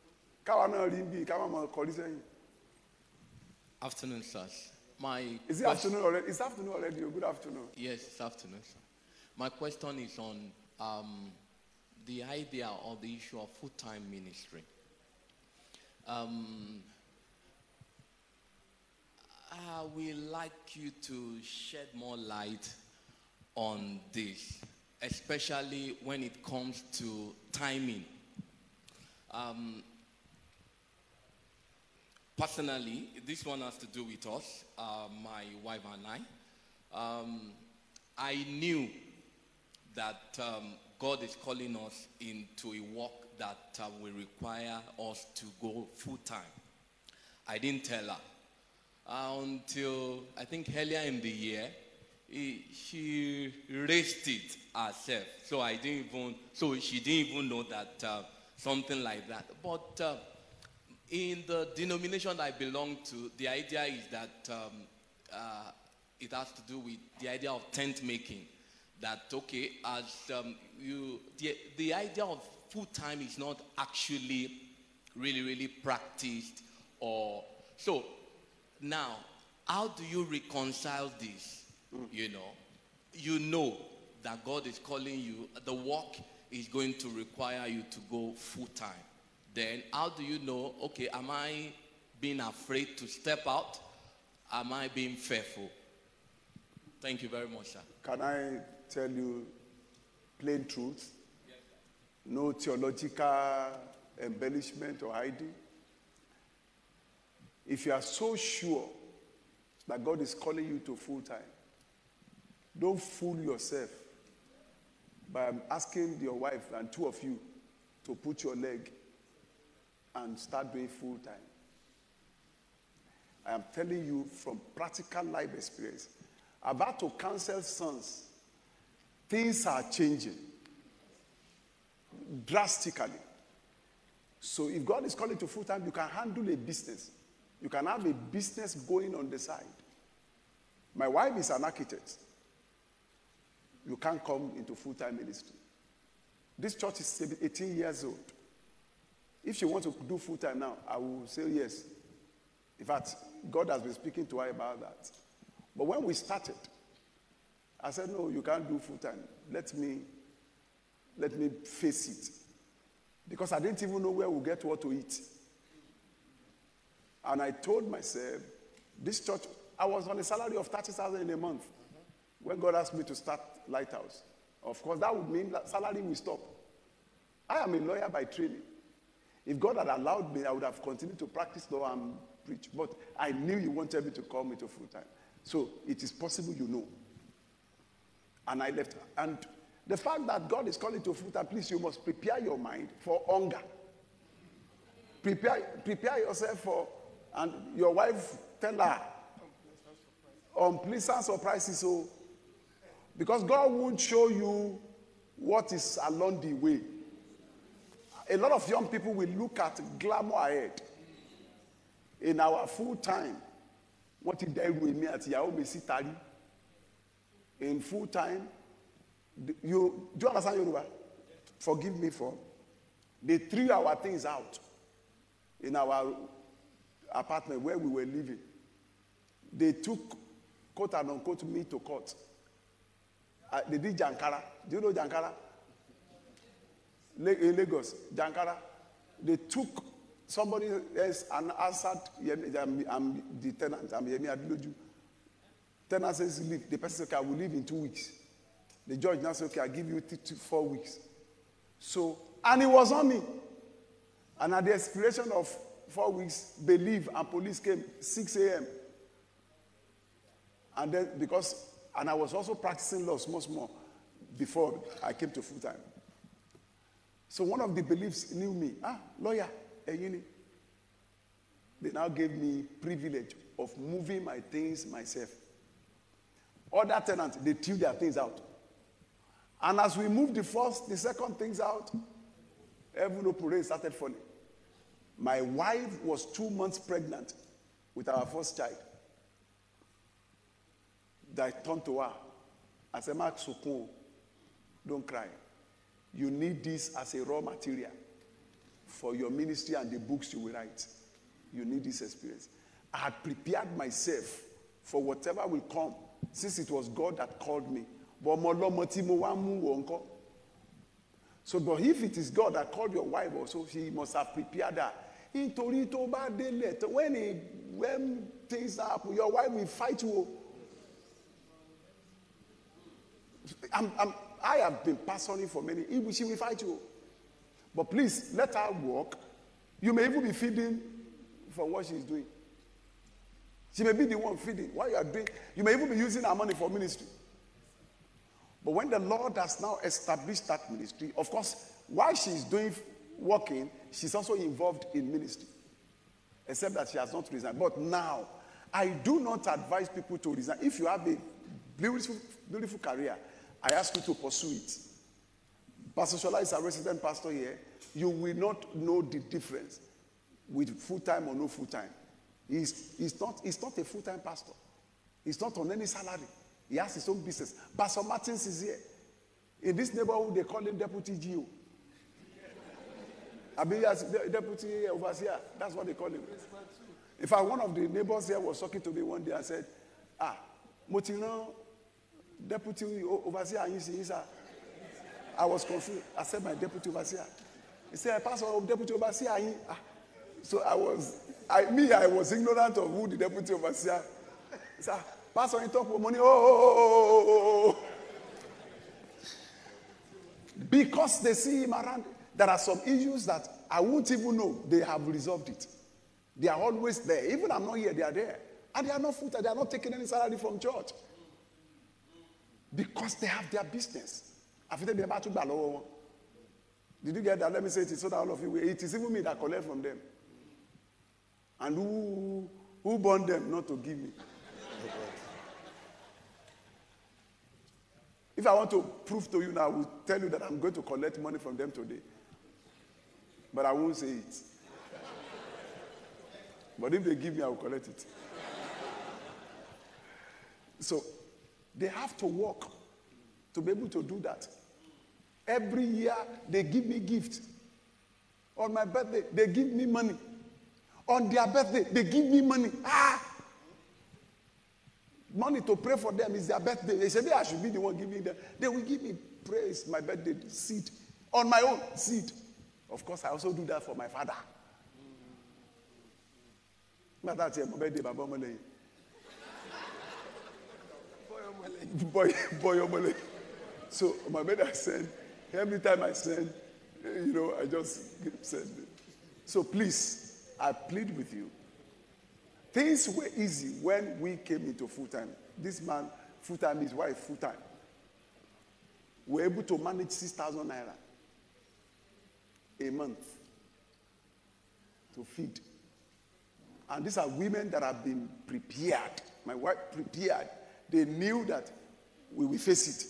Afternoon, sir. My Is it afternoon already? It's afternoon already. Good afternoon. Yes, it's afternoon, sir. My question is on um, the idea or the issue of full-time ministry. Um, I would like you to shed more light on this, especially when it comes to timing. Um, personally, this one has to do with us, uh, my wife and I. Um, I knew that um, God is calling us into a work that uh, will require us to go full-time. I didn't tell her. Uh, until, I think earlier in the year, he, she raised it herself. So I didn't even, so she didn't even know that uh, something like that. But uh, in the denomination I belong to, the idea is that um, uh, it has to do with the idea of tent making. That, okay, as um, you, the, the idea of full time is not actually really, really practiced. Or so now, how do you reconcile this? Mm. You know, you know that God is calling you, the work is going to require you to go full time. Then how do you know, okay, am I being afraid to step out? Am I being fearful? Thank you very much, sir. Can I tell you plain truth? Yes, no theological embellishment or hiding. If you are so sure that God is calling you to full time, don't fool yourself by asking your wife and two of you to put your leg and start doing full time. I am telling you from practical life experience, about to counsel sons, things are changing drastically. So if God is calling to full time, you can handle a business. You can have a business going on the side. My wife is an architect. You can't come into full-time ministry. This church is eighteen years old. If she wants to do full-time now, I will say yes. In fact, God has been speaking to her about that. But when we started, I said, no, you can't do full-time. Let me, let me face it. Because I didn't even know where we'll get what to eat. And I told myself, this church, I was on a salary of thirty thousand in a month when God asked me to start Lighthouse. Of course, that would mean that salary will stop. I am a lawyer by training. If God had allowed me, I would have continued to practice law and preach. But I knew He wanted me to call me to full time. So it is possible, you know. And I left. And the fact that God is calling to full time, please, you must prepare your mind for hunger. Prepare, prepare yourself for, and your wife, tell her, unpleasant surprises. So, because God won't show you what is along the way. A lot of young people will look at glamour ahead. In our full time, what did they with me at Yahoo in full time? You do you understand Yoruba? Forgive me for. They threw our things out in our apartment where we were living. They took, quote and unquote, me to court. Uh, they did Jankara. Do you know Jankara? In Lagos, Jankara. They took somebody else and answered, I'm, I'm the tenant, I'm Yemi Adiloju. Tenant says, leave. The person says, okay, I will leave in two weeks. The judge now says, okay, I'll give you two, two, four weeks. So, and it was on me. And at the expiration of four weeks, they leave, and police came six a.m. And then, because, and I was also practicing law small, small, before I came to full time. So one of the beliefs knew me. Ah, lawyer, Eyini. They now gave me privilege of moving my things myself. Other tenants, they threw their things out. And as we moved the first, the second things out, envelope rain started falling. My wife was two months pregnant with our first child. I turned to her. I said, Mark Sukun, don't cry. You need this as a raw material for your ministry and the books you will write. You need this experience. I had prepared myself for whatever will come, since it was God that called me. So, but if it is God that called your wife also, she must have prepared her. When, he, when things happen, your wife will fight you. I'm, I'm, I have been pastoring for many years. She will fight you. But please, let her walk. You may even be feeding for what she's doing. She may be the one feeding. What you are doing, you may even be using her money for ministry. But when the Lord has now established that ministry, of course, while she's doing working, she's also involved in ministry. Except that she has not resigned. But now, I do not advise people to resign. If you have a beautiful, beautiful career, I ask you to pursue it. Pastor Shola is a resident pastor here. you will not know the difference with full-time or no full-time. He's, he's, not, he's not a full-time pastor. He's not on any salary. He has his own business. Pastor Martins is here. In this neighborhood, they call him Deputy G O. I mean, as Deputy Overseer, that's what they call him. In fact, one of the neighbors here was talking to me one day and said, ah, Motino, Deputy Overseer, you see, sir. I was confused. I said, my Deputy Overseer. He said, Pastor, Deputy Overseer. Ah. So I was, I, me, I was ignorant of who the Deputy Overseer. He said, Pastor, you talk about money. Oh, oh, oh, oh, oh. Because they see him around, there are some issues that I won't even know they have resolved it. They are always there. Even I'm not here, they are there. And they are not full time. They are not taking any salary from church. Because they have their business. Did you get that? Let me say it so that all of you, it is even me that collect from them. And who, who born them not to give me? If I want to prove to you now, I will tell you that I'm going to collect money from them today. But I won't say it. But if they give me, I will collect it. So, they have to work to be able to do that. Every year, they give me gifts. On my birthday, they give me money. On their birthday, they give me money. Ah! Money to pray for them is their birthday. They say, I should be the one giving them. They will give me praise, my birthday, seed. On my own, seed. Of course, I also do that for my father. Boy, boy, so my brother send, every time I send, you know, I just send it. So please, I plead with you. Things were easy when we came into full-time. This man, full-time, his wife, full-time. We were able to manage six thousand naira a month to feed. And these are women that have been prepared. My wife prepared. They knew that we will face it.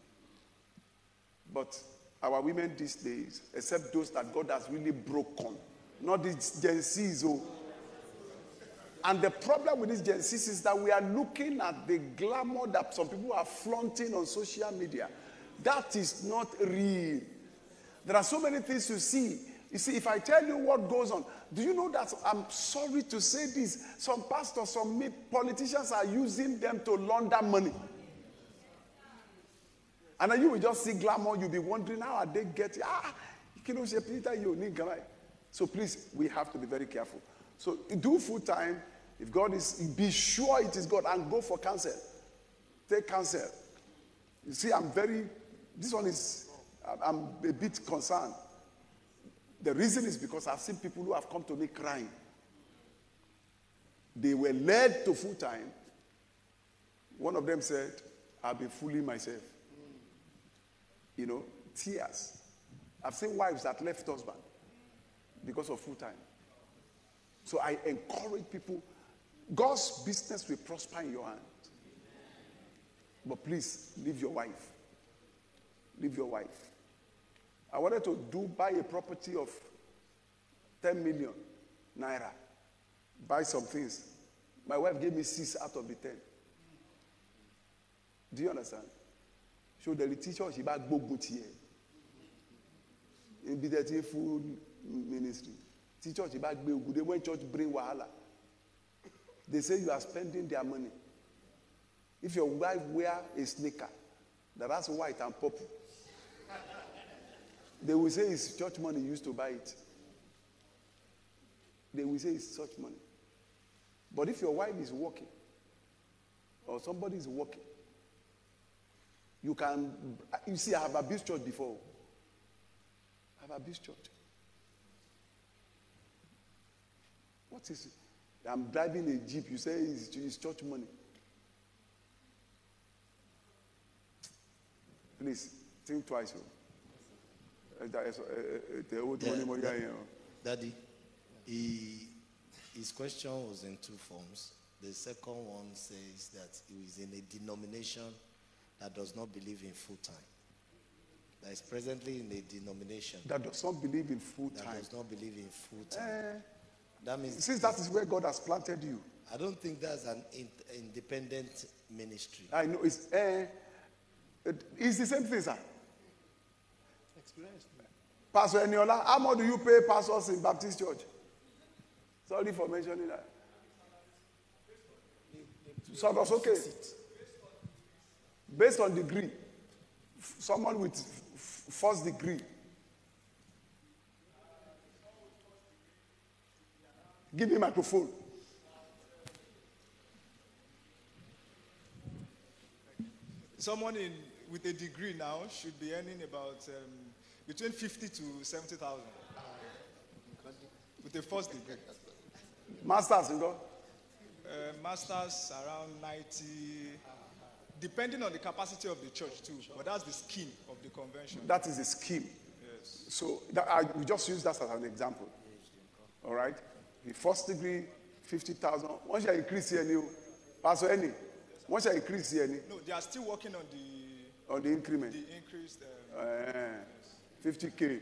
But our women these days, except those that God has really broken, not these Gen Zs. Oh. And the problem with these Gen Zs is that we are looking at the glamour that some people are flaunting on social media. That is not real. There are so many things to see. You see, if I tell you what goes on, do you know that, I'm sorry to say this, some pastors, some politicians are using them to launder money. And then you will just see glamour, you'll be wondering, how are they getting, ah, so please, we have to be very careful. So do full time, if God is, be sure it is God, and go for counsel. Take counsel. You see, I'm very, this one is, I'm a bit concerned. The reason is because I've seen people who have come to me crying. They were led to full time. One of them said, I've been fooling myself. You know, tears. I've seen wives that left husband because of full time. So I encourage people, God's business will prosper in your hand. But please, leave your wife. Leave your wife. I wanted to do buy a property of ten million naira. Buy some things. My wife gave me six out of the ten. Do you understand? So the teacher, she back book here. In the full ministry. Teacher, she back book. They went church bring wahala. They say you are spending their money. If your wife wear a sneaker that has white and purple, they will say it's church money used to buy it. They will say it's church money. But if your wife is working, or somebody is working, you can, you see, I have abused church before. I have abused church. What is it? I'm driving a Jeep, you say it's, it's church money. Please, think twice. Oh. Yeah, Daddy, he, his question was in two forms. The second one says that he is in a denomination that does not believe in full time. that is presently in a denomination that does not believe in full that time. does not believe in full time. Eh, That means since that is where God has planted you. I don't think that's an in, independent ministry. I know it's eh, it- it's the same thing, sir. Experience. Pastor Eniola, how much do you pay pastors in Baptist Church? Sorry for mentioning that. So that's okay. Based on degree, F- someone with f- first degree. Give me a microphone. Someone in with a degree now should be earning about um, between fifty to seventy thousand with a first degree. Masters, you know. Uh, masters around ninety, depending on the capacity of the church too. But that's the scheme of the convention. That is a scheme. Yes. So that, I, we just use that as an example. All right? The first degree, fifty thousand. Once you increase here, new Pastor any. Once you increase here, any No, they are still working on the on the increment, the increased. Um, uh, fifty K.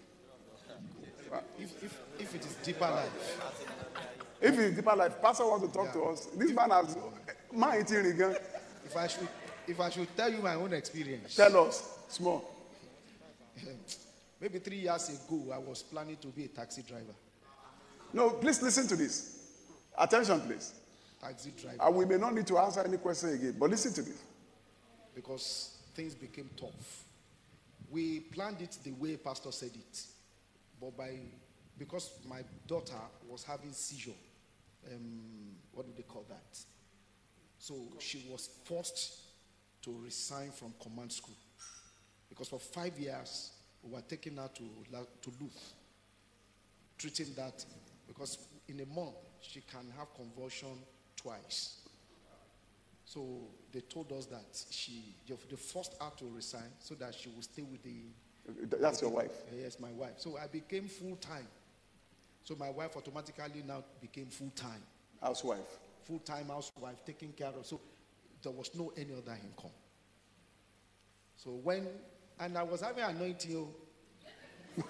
If, if, if it is deeper life, If it's deeper life, Pastor wants to talk Yeah. to us. This man has man eating again. if I should if I should tell you my own experience, Tell us small. maybe three years ago I was planning to be a taxi driver. No, please listen to this. Attention, please. Taxi driver. And we may not need to answer any question again, but listen to this. Because things became tough. We planned it the way Pastor said it, but by because my daughter was having seizure, um, what do they call that? So she was forced to resign from command school because for five years we were taking her to La- to Luth, treating that because in a month she can have convulsion twice. So they told us that she, they forced her to resign so that she would stay with the. That's your wife. Yes, my wife. So I became full time. So my wife automatically now became full time. Housewife. Full time housewife, taking care of. So there was no any other income. So when, and I was having anointing. oh.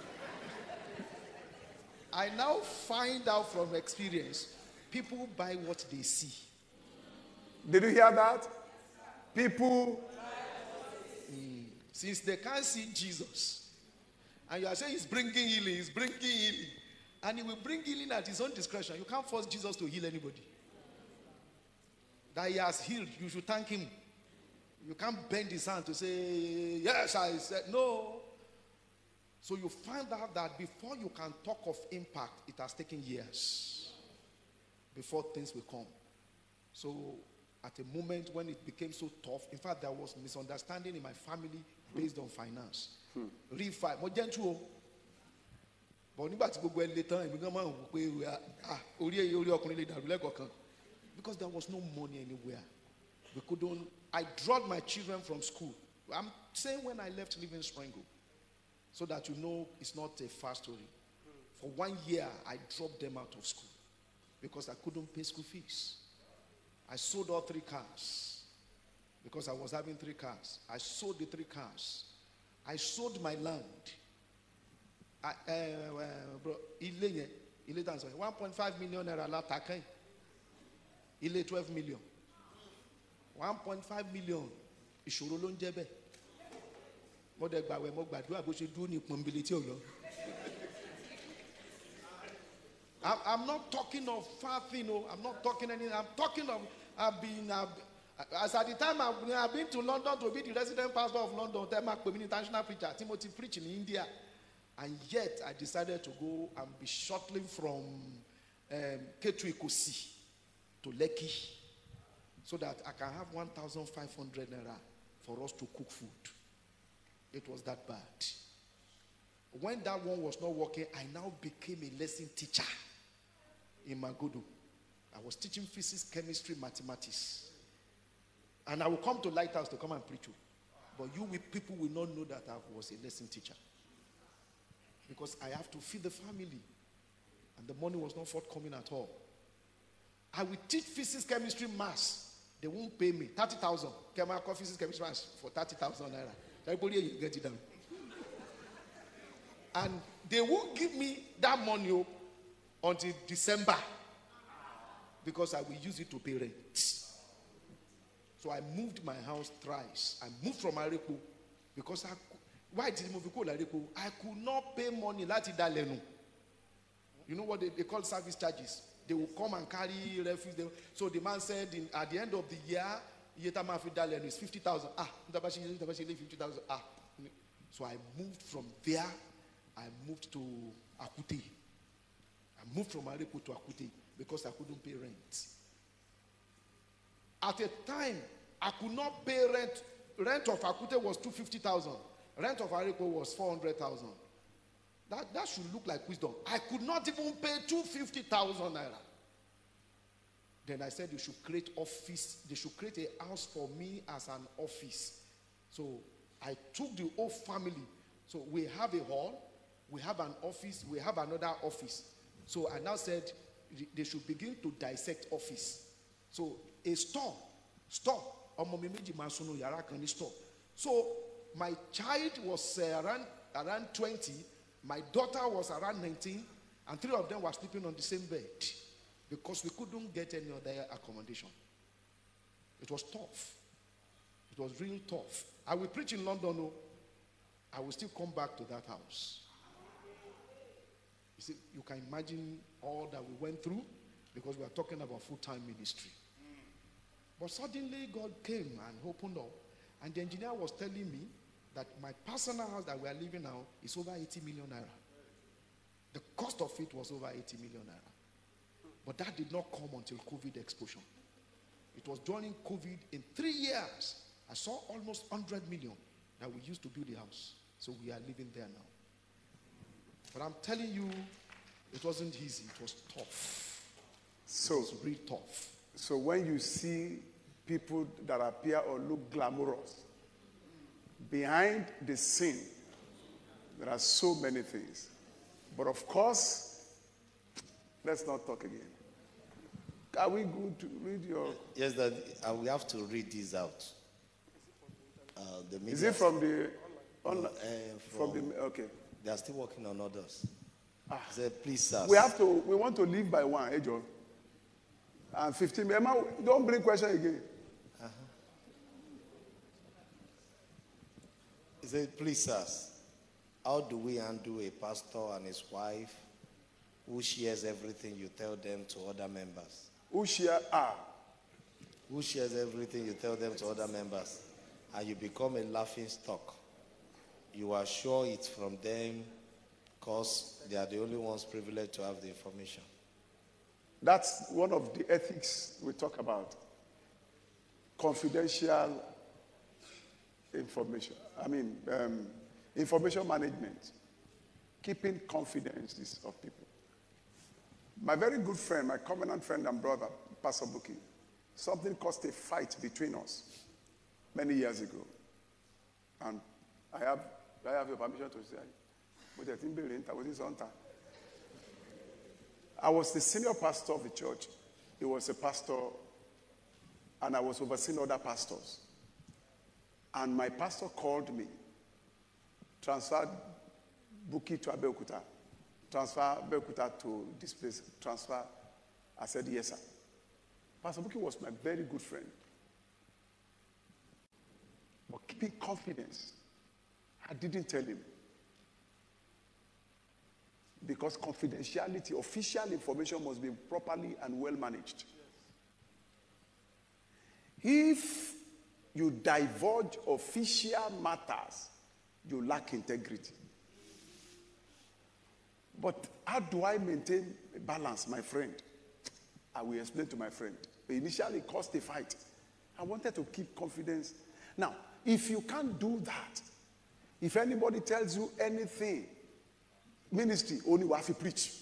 I now find out from experience, people buy what they see. Did you hear that? People, Since they can't see Jesus, and you are saying he's bringing healing, he's bringing healing, and he will bring healing at his own discretion. You can't force Jesus to heal anybody. That he has healed, you should thank him. You can't bend his hand to say, yes, I said no. So you find out that before you can talk of impact, it has taken years before things will come. So at a moment when it became so tough, in fact, there was misunderstanding in my family based on finance. Refi, mo gentle o. But nígbà tí gbogbo ẹ le tán, èmi gan máa ń wò pé ah orí ẹ orí ọkùnrin lè dàrú lẹ́kọ̀ọ̀kan. Because there was no money anywhere. We couldn't. I dropped my children from school. I'm saying when I left Living Springle, so that you know it's not a fast story. For one year, I dropped them out of school because I couldn't pay school fees. I sold all three cars because I was having three cars. I sold the three cars. I sold my land. I, uh, uh, bro, ilé yẹn, ilé tàn sọ yẹn, one point five million naira la ta kẹ́yìn. Ilé twelve million. one point five million. Ìṣòro ló ń jẹ́ bẹ́ẹ̀. Mo dẹ̀ gbàwẹ̀ mo gbàdúrà bó ṣe dúró ní ìpọ́nbélé tí ò yọ. I'm, I'm not talking of far thing, no. I'm not talking anything. I'm talking of I've been I've, as at the time I've, I've been to London to be the resident pastor of London, tell my international preacher, Timothy preach in India, and yet I decided to go and be shuttling from um, Ketu Ikosi to Lekki, so that I can have one thousand five hundred naira for us to cook food. It was that bad. When that one was not working, I now became a lesson teacher in Magodo. I was teaching physics, chemistry, mathematics. And I will come to Lighthouse to come and preach you. But you people will not know that I was a lesson teacher. Because I have to feed the family. And the money was not forthcoming at all. I will teach physics, chemistry, maths. They won't pay me. thirty thousand. Can I call physics, chemistry, maths for thirty thousand naira? Everybody here, you get it done. And they won't give me that money oh, until December because I will use it to pay rent. So I moved my house thrice. I moved from Arepo because I why did I move to Arepo? I could not pay money lati dalenu. You know what they, they call service charges? They will come and carry refuse. They, so the man said in, at the end of the year, Yeta Mafi dalenu is fifty thousand. Ah, fifty thousand. Ah. So I moved from there. I moved to Akute. I moved from Arepo to Akute because I couldn't pay rent. At a time, I could not pay rent. Rent of Akute was two hundred fifty thousand. Rent of Arepo was four hundred thousand. That, that should look like wisdom. I could not even pay two hundred fifty thousand naira. Then I said they should create office. They should create a house for me as an office. So I took the whole family. So we have a hall, we have an office, we have another office. So I now said they should begin to dissect office. So a store, store, store. So my child was uh, around around twenty, my daughter was around nineteen, and three of them were sleeping on the same bed because we couldn't get any other accommodation. It was tough. It was really tough. I will preach in London. No, I will still come back to that house. You see, you can imagine all that we went through because we are talking about full-time ministry. But suddenly God came and opened up, and the engineer was telling me that my personal house that we are living now is over eighty million naira. The cost of it was over eighty million naira. But that did not come until COVID explosion. It was during COVID. In three years, I saw almost one hundred million that we used to build the house. So we are living there now. But I'm telling you, it wasn't easy. It was tough. So, it was really tough. So when you see people that appear or look glamorous, behind the scene, there are so many things. But of course, let's not talk again. Are we good to read your... Yes, that uh, we have to read this out. Uh, the Is it from the... Online? Uh, from, from the... Okay. They are still working on others. Ah. Said, please, sir. We have to... We want to leave by one, eh, John? And fifteen... Emma, don't bring question again. Uh-huh. He said, please, sirs, how do we undo a pastor and his wife who shares everything you tell them to other members? Who share ah. Who shares everything you tell them to other members, and you become a laughing stock? You are sure it's from them because they are the only ones privileged to have the information. That's one of the ethics we talk about. Confidential information. I mean, um, information management. Keeping confidences of people. My very good friend, my covenant friend and brother, Pastor Buki, something caused a fight between us many years ago. And I have, I have your permission to say, but I think I was on time. I was the senior pastor of the church. He was a pastor, and I was overseeing other pastors. And my pastor called me, transferred Buki to Abeokuta, transfer Abeokuta to this place, transfer. I said, yes, sir. Pastor Buki was my very good friend. But keeping confidence, I didn't tell him. Because confidentiality, official information must be properly and well managed. If you divulge official matters, you lack integrity. But how do I maintain a balance, my friend? I will explain to my friend. Initially, it caused a fight. I wanted to keep confidence. Now, if you can't do that, if anybody tells you anything, ministry only will have to preach.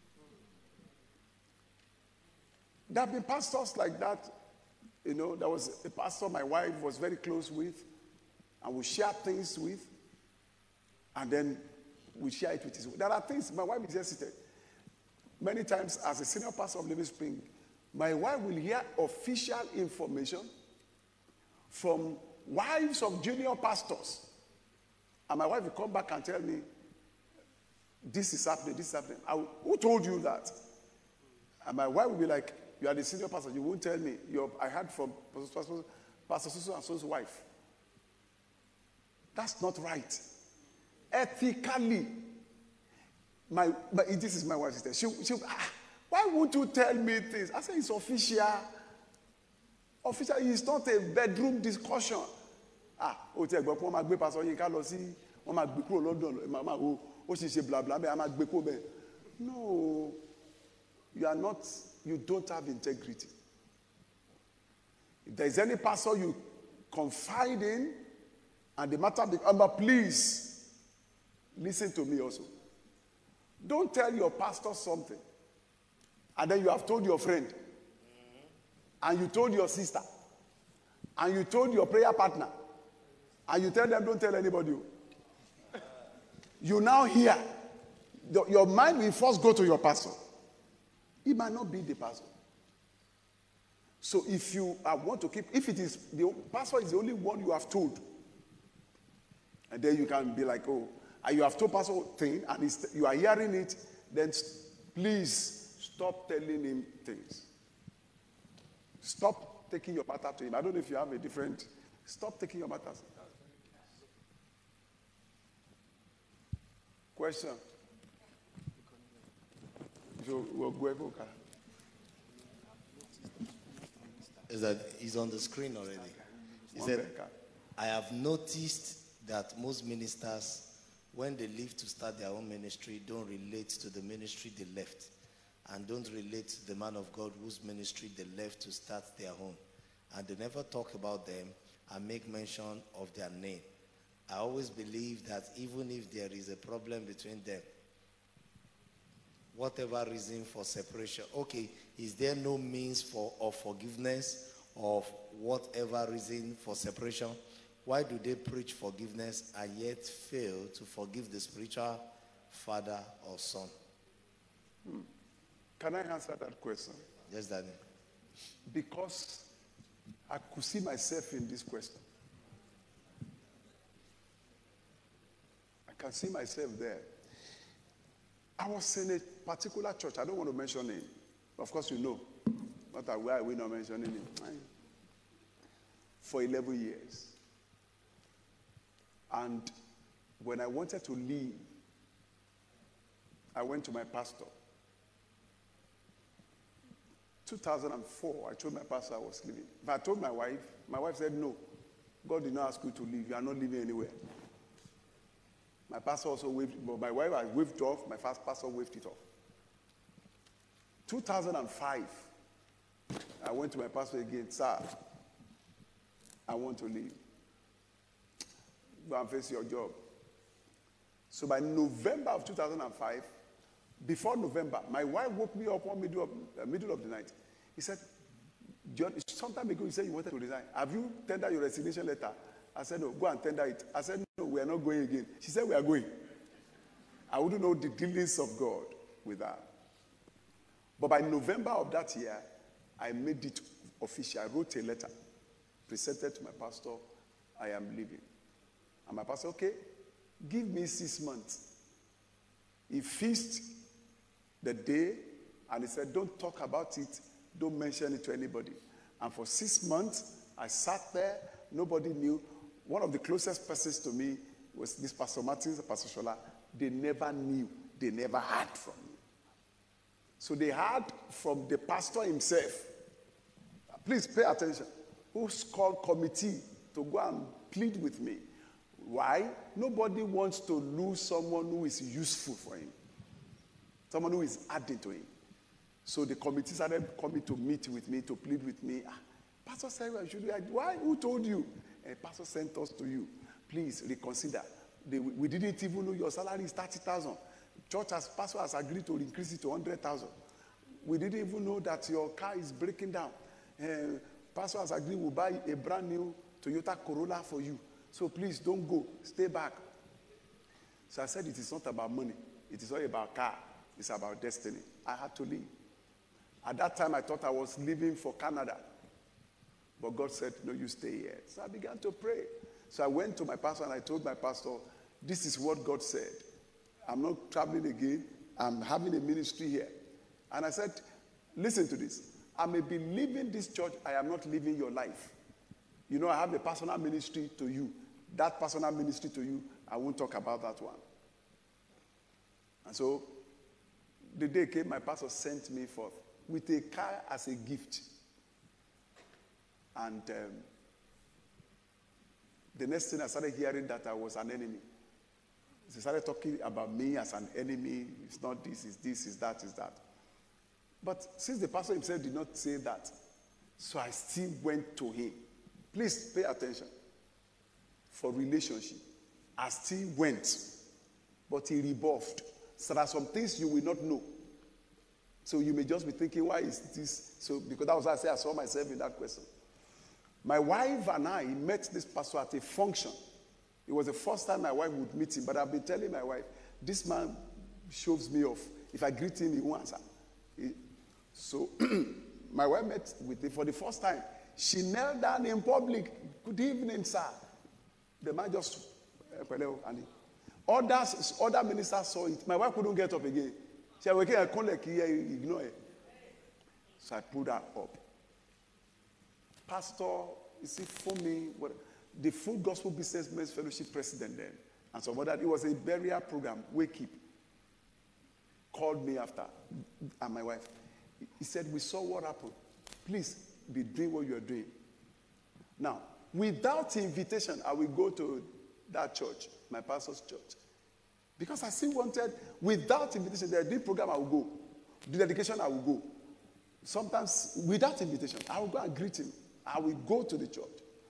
There have been pastors like that. You know, there was a pastor my wife was very close with, and we share things with, and then we share it with his. There are things my wife is hesitant. Many times, as a senior pastor of Living Spring, my wife will hear official information from wives of junior pastors, and my wife will come back and tell me, this is happening, this is happening. I, who told you that? And my wife will be like, you are the senior pastor, you won't tell me. You're, I heard from Pastor, Pastor Susu and Susu's wife. That's not right. Ethically, my, my this is my wife's sister. She, she, ah, why won't you tell me things? I say it's official. Official, it's not a bedroom discussion. Ah, o ti egbo pon ma gbe pastor yin ka lọ sí, wọ́n ma gbé kúrò London, mama o o sì ṣe bla bla be, a ma gbé kúrò be. No. You are not, you don't have integrity. If there is any pastor you confide in and the matter becomes, but please listen to me also. Don't tell your pastor something and then you have told your friend and you told your sister and you told your prayer partner and you tell them don't tell anybody. You now hear, your mind will first go to your pastor. It might not be the pastor. So if you uh, want to keep, if it is, the pastor is the only one you have told, and then you can be like, oh, and you have told pastor thing, and it's, you are hearing it, then please stop telling him things. Stop taking your matter to him. I don't know if you have a different, stop taking your matters. Question. Is that he's on the screen already? He said, I have noticed that most ministers, when they leave to start their own ministry, don't relate to the ministry they left, and don't relate to the man of God whose ministry they left to start their own. And they never talk about them and make mention of their name. I always believe that even if there is a problem between them, whatever reason for separation, okay, is there no means for of forgiveness of whatever reason for separation? Why do they preach forgiveness and yet fail to forgive the spiritual father or son? Hmm. Can I answer that question? Yes, Daddy. Because I could see myself in this question. I can see myself there. I was in a particular church. I don't want to mention it. Of course, you know. Not why are we not mentioning it? For eleven years. And when I wanted to leave, I went to my pastor. two thousand four, I told my pastor I was leaving. But I told my wife, my wife said, no, God did not ask you to leave. You are not leaving anywhere. My pastor also waved, but my wife I waved off, my first pastor waved it off. two thousand five, I went to my pastor again, sir, I want to leave. Go and face your job. So by November of two thousand five, before November, my wife woke me up one middle of, uh, middle of the night. He said, John, sometime ago you said you wanted to resign. Have you tendered your resignation letter? I said, no, go and tender it. I said, no, we are not going again. She said, we are going. I wouldn't know the dealings of God with her. But by November of that year, I made it official. I wrote a letter, presented to my pastor, I am leaving. And my pastor, okay, give me six months. He fixed the day, and he said, don't talk about it, don't mention it to anybody. And for six months, I sat there, nobody knew. One of the closest persons to me was this Pastor Martins and Pastor Shola. They never knew. They never heard from me. So they heard from the pastor himself. Please pay attention. Who's called committee to go and plead with me. Why? Nobody wants to lose someone who is useful for him. Someone who is adding to him. So the committee started coming to meet with me, to plead with me. Ah, Pastor said, well, should we? Why? Who told you? A pastor sent us to you. Please reconsider. They, we didn't even know your salary is thirty thousand. Church has, pastor has agreed to increase it to one hundred thousand. We didn't even know that your car is breaking down. Uh, pastor has agreed we'll buy a brand new Toyota Corolla for you. So please don't go. Stay back. So I said it is not about money. It is not about car. It's about destiny. I had to leave. At that time, I thought I was leaving for Canada. But God said, no, you stay here. So I began to pray. So I went to my pastor and I told my pastor, this is what God said. I'm not traveling again. I'm having a ministry here. And I said, listen to this. I may be leaving this church. I am not living your life. You know, I have a personal ministry to you. That personal ministry to you, I won't talk about that one. And so, the day came, my pastor sent me forth with a car as a gift. And um, the next thing I started hearing that I was an enemy. He started talking about me as an enemy. It's not this, it's this, it's that, it's that. But since the pastor himself did not say that, so I still went to him. Please pay attention. For relationship, I still went. But he rebuffed. So there are some things you will not know. So you may just be thinking, why is this? So because that was why I said I saw myself in that question. My wife and I met this pastor at a function. It was the first time my wife would meet him, but I've been telling my wife, this man shoves me off. If I greet him, he won't answer. He, so my wife met with him for the first time. She knelt down in public. Good evening, sir. The man just, and he, others, other ministers saw it. My wife couldn't get up again. She said, okay, I can't like here, ignore it. So I pulled her up. Pastor, you see, for me, what, the Full Gospel Businessmen's Fellowship president then, and so that it was a burial program, Wake Keep, called me after, and my wife. He said, we saw what happened. Please be doing what you're doing. Now, without invitation, I will go to that church, my pastor's church. Because I still wanted, without invitation, the day program I will go. The dedication I will go. Sometimes, without invitation, I will go and greet him. I will go to the church.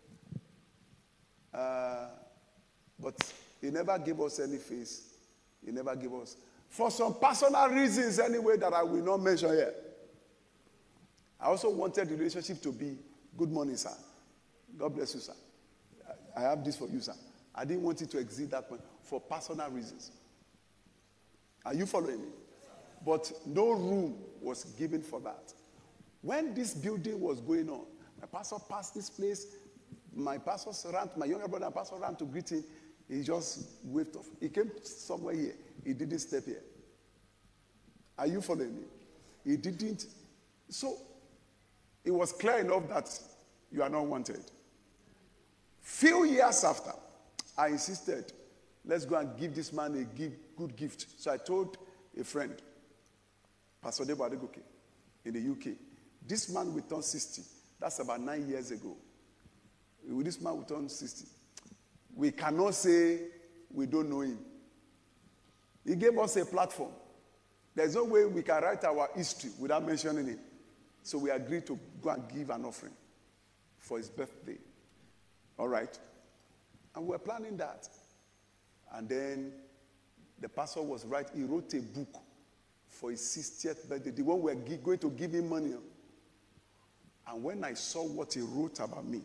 Uh, but he never gave us any face. He never gave us. For some personal reasons, anyway, that I will not mention here. I also wanted the relationship to be, good morning, sir. God bless you, sir. I have this for you, sir. I didn't want it to exceed that point for personal reasons. Are you following me? But no room was given for that. When this building was going on, my pastor passed this place. My pastor ran, my younger brother pastor ran to greet him. He just waved off. He came somewhere here. He didn't step here. Are you following me? He didn't. So it was clear enough that you are not wanted. Few years after, I insisted, let's go and give this man a give, good gift. So I told a friend, Pastor Debo Adegoke, in the U K, this man will turn sixty. That's about nine years ago. This man will turn sixty. We cannot say we don't know him. He gave us a platform. There's no way we can write our history without mentioning it. So we agreed to go and give an offering for his birthday. All right? And we were planning that. And then the pastor was right. He wrote a book for his sixtieth birthday, the one we were going to give him money on. And when I saw what he wrote about me,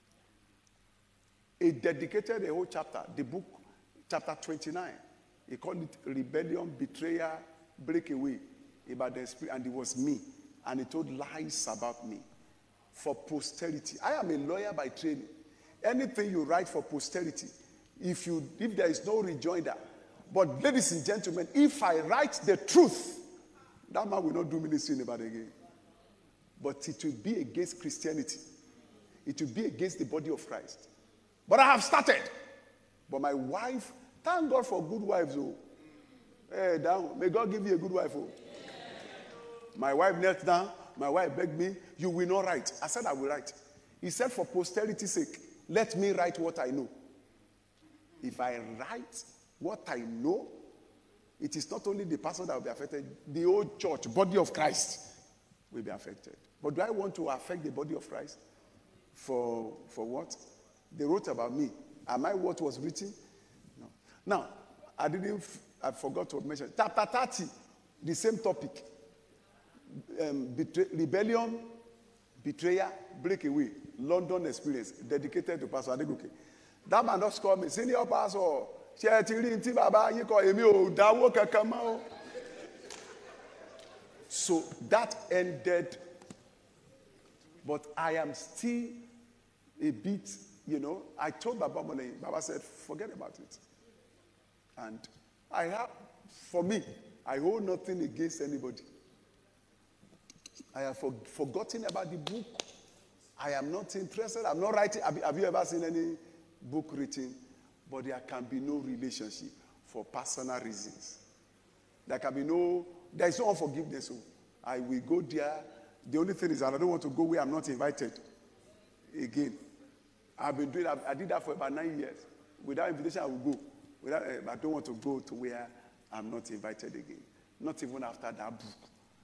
he dedicated a whole chapter, the book, chapter twenty-nine. He called it Rebellion, Betrayal, Breakaway, about the spirit, and it was me. And he told lies about me for posterity. I am a lawyer by training. Anything you write for posterity, if you if there is no rejoinder. But ladies and gentlemen, if I write the truth, that man will not do ministry in about again. But it will be against Christianity. It will be against the body of Christ. But I have started. But my wife, thank God for good wives. Oh. Hey, down. May God give you a good wife. Oh. My wife knelt down. My wife begged me, you will not write. I said, I will write. He said, for posterity's sake, let me write what I know. If I write what I know, it is not only the person that will be affected, the whole church, body of Christ, will be affected. But do I want to affect the body of Christ? For, for what? They wrote about me. Am I what was written? No. Now, I didn't, I forgot to mention. Chapter thirty, the same topic. Um, betray, rebellion, betrayal, breakaway, London experience, dedicated to Pastor Adegoke. That man just called me, senior pastor, so that ended, but I am still a bit, you know, I told Baba Mole, Baba said, forget about it. And I have, For me, I hold nothing against anybody. I have for, forgotten about the book. I am not interested. I'm not writing. Have, have you ever seen any book written? But there can be no relationship for personal reasons. There can be no, there is no unforgiveness. So I will go there. The only thing is that I don't want to go where I'm not invited again. I've been doing, I did that for about nine years. Without invitation, I will go. Without, uh, I don't want to go to where I'm not invited again. Not even after that book.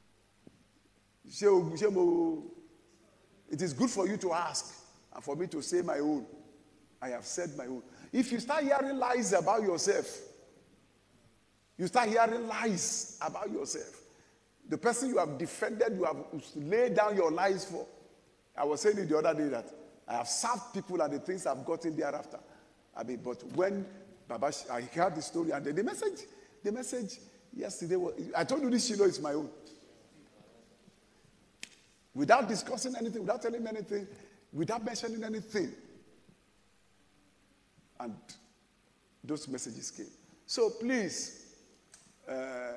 It is good for you to ask and for me to say my own. I have said my own. If you start hearing lies about yourself, you start hearing lies about yourself. The person you have defended, you have laid down your lies for. I was saying it the other day that I have served people and the things I've gotten thereafter. I mean, but when Baba, I heard the story and the, the message, the message yesterday was, I told you this Shiloh is my own. Without discussing anything, without telling me anything, without mentioning anything. And those messages came. So please, uh,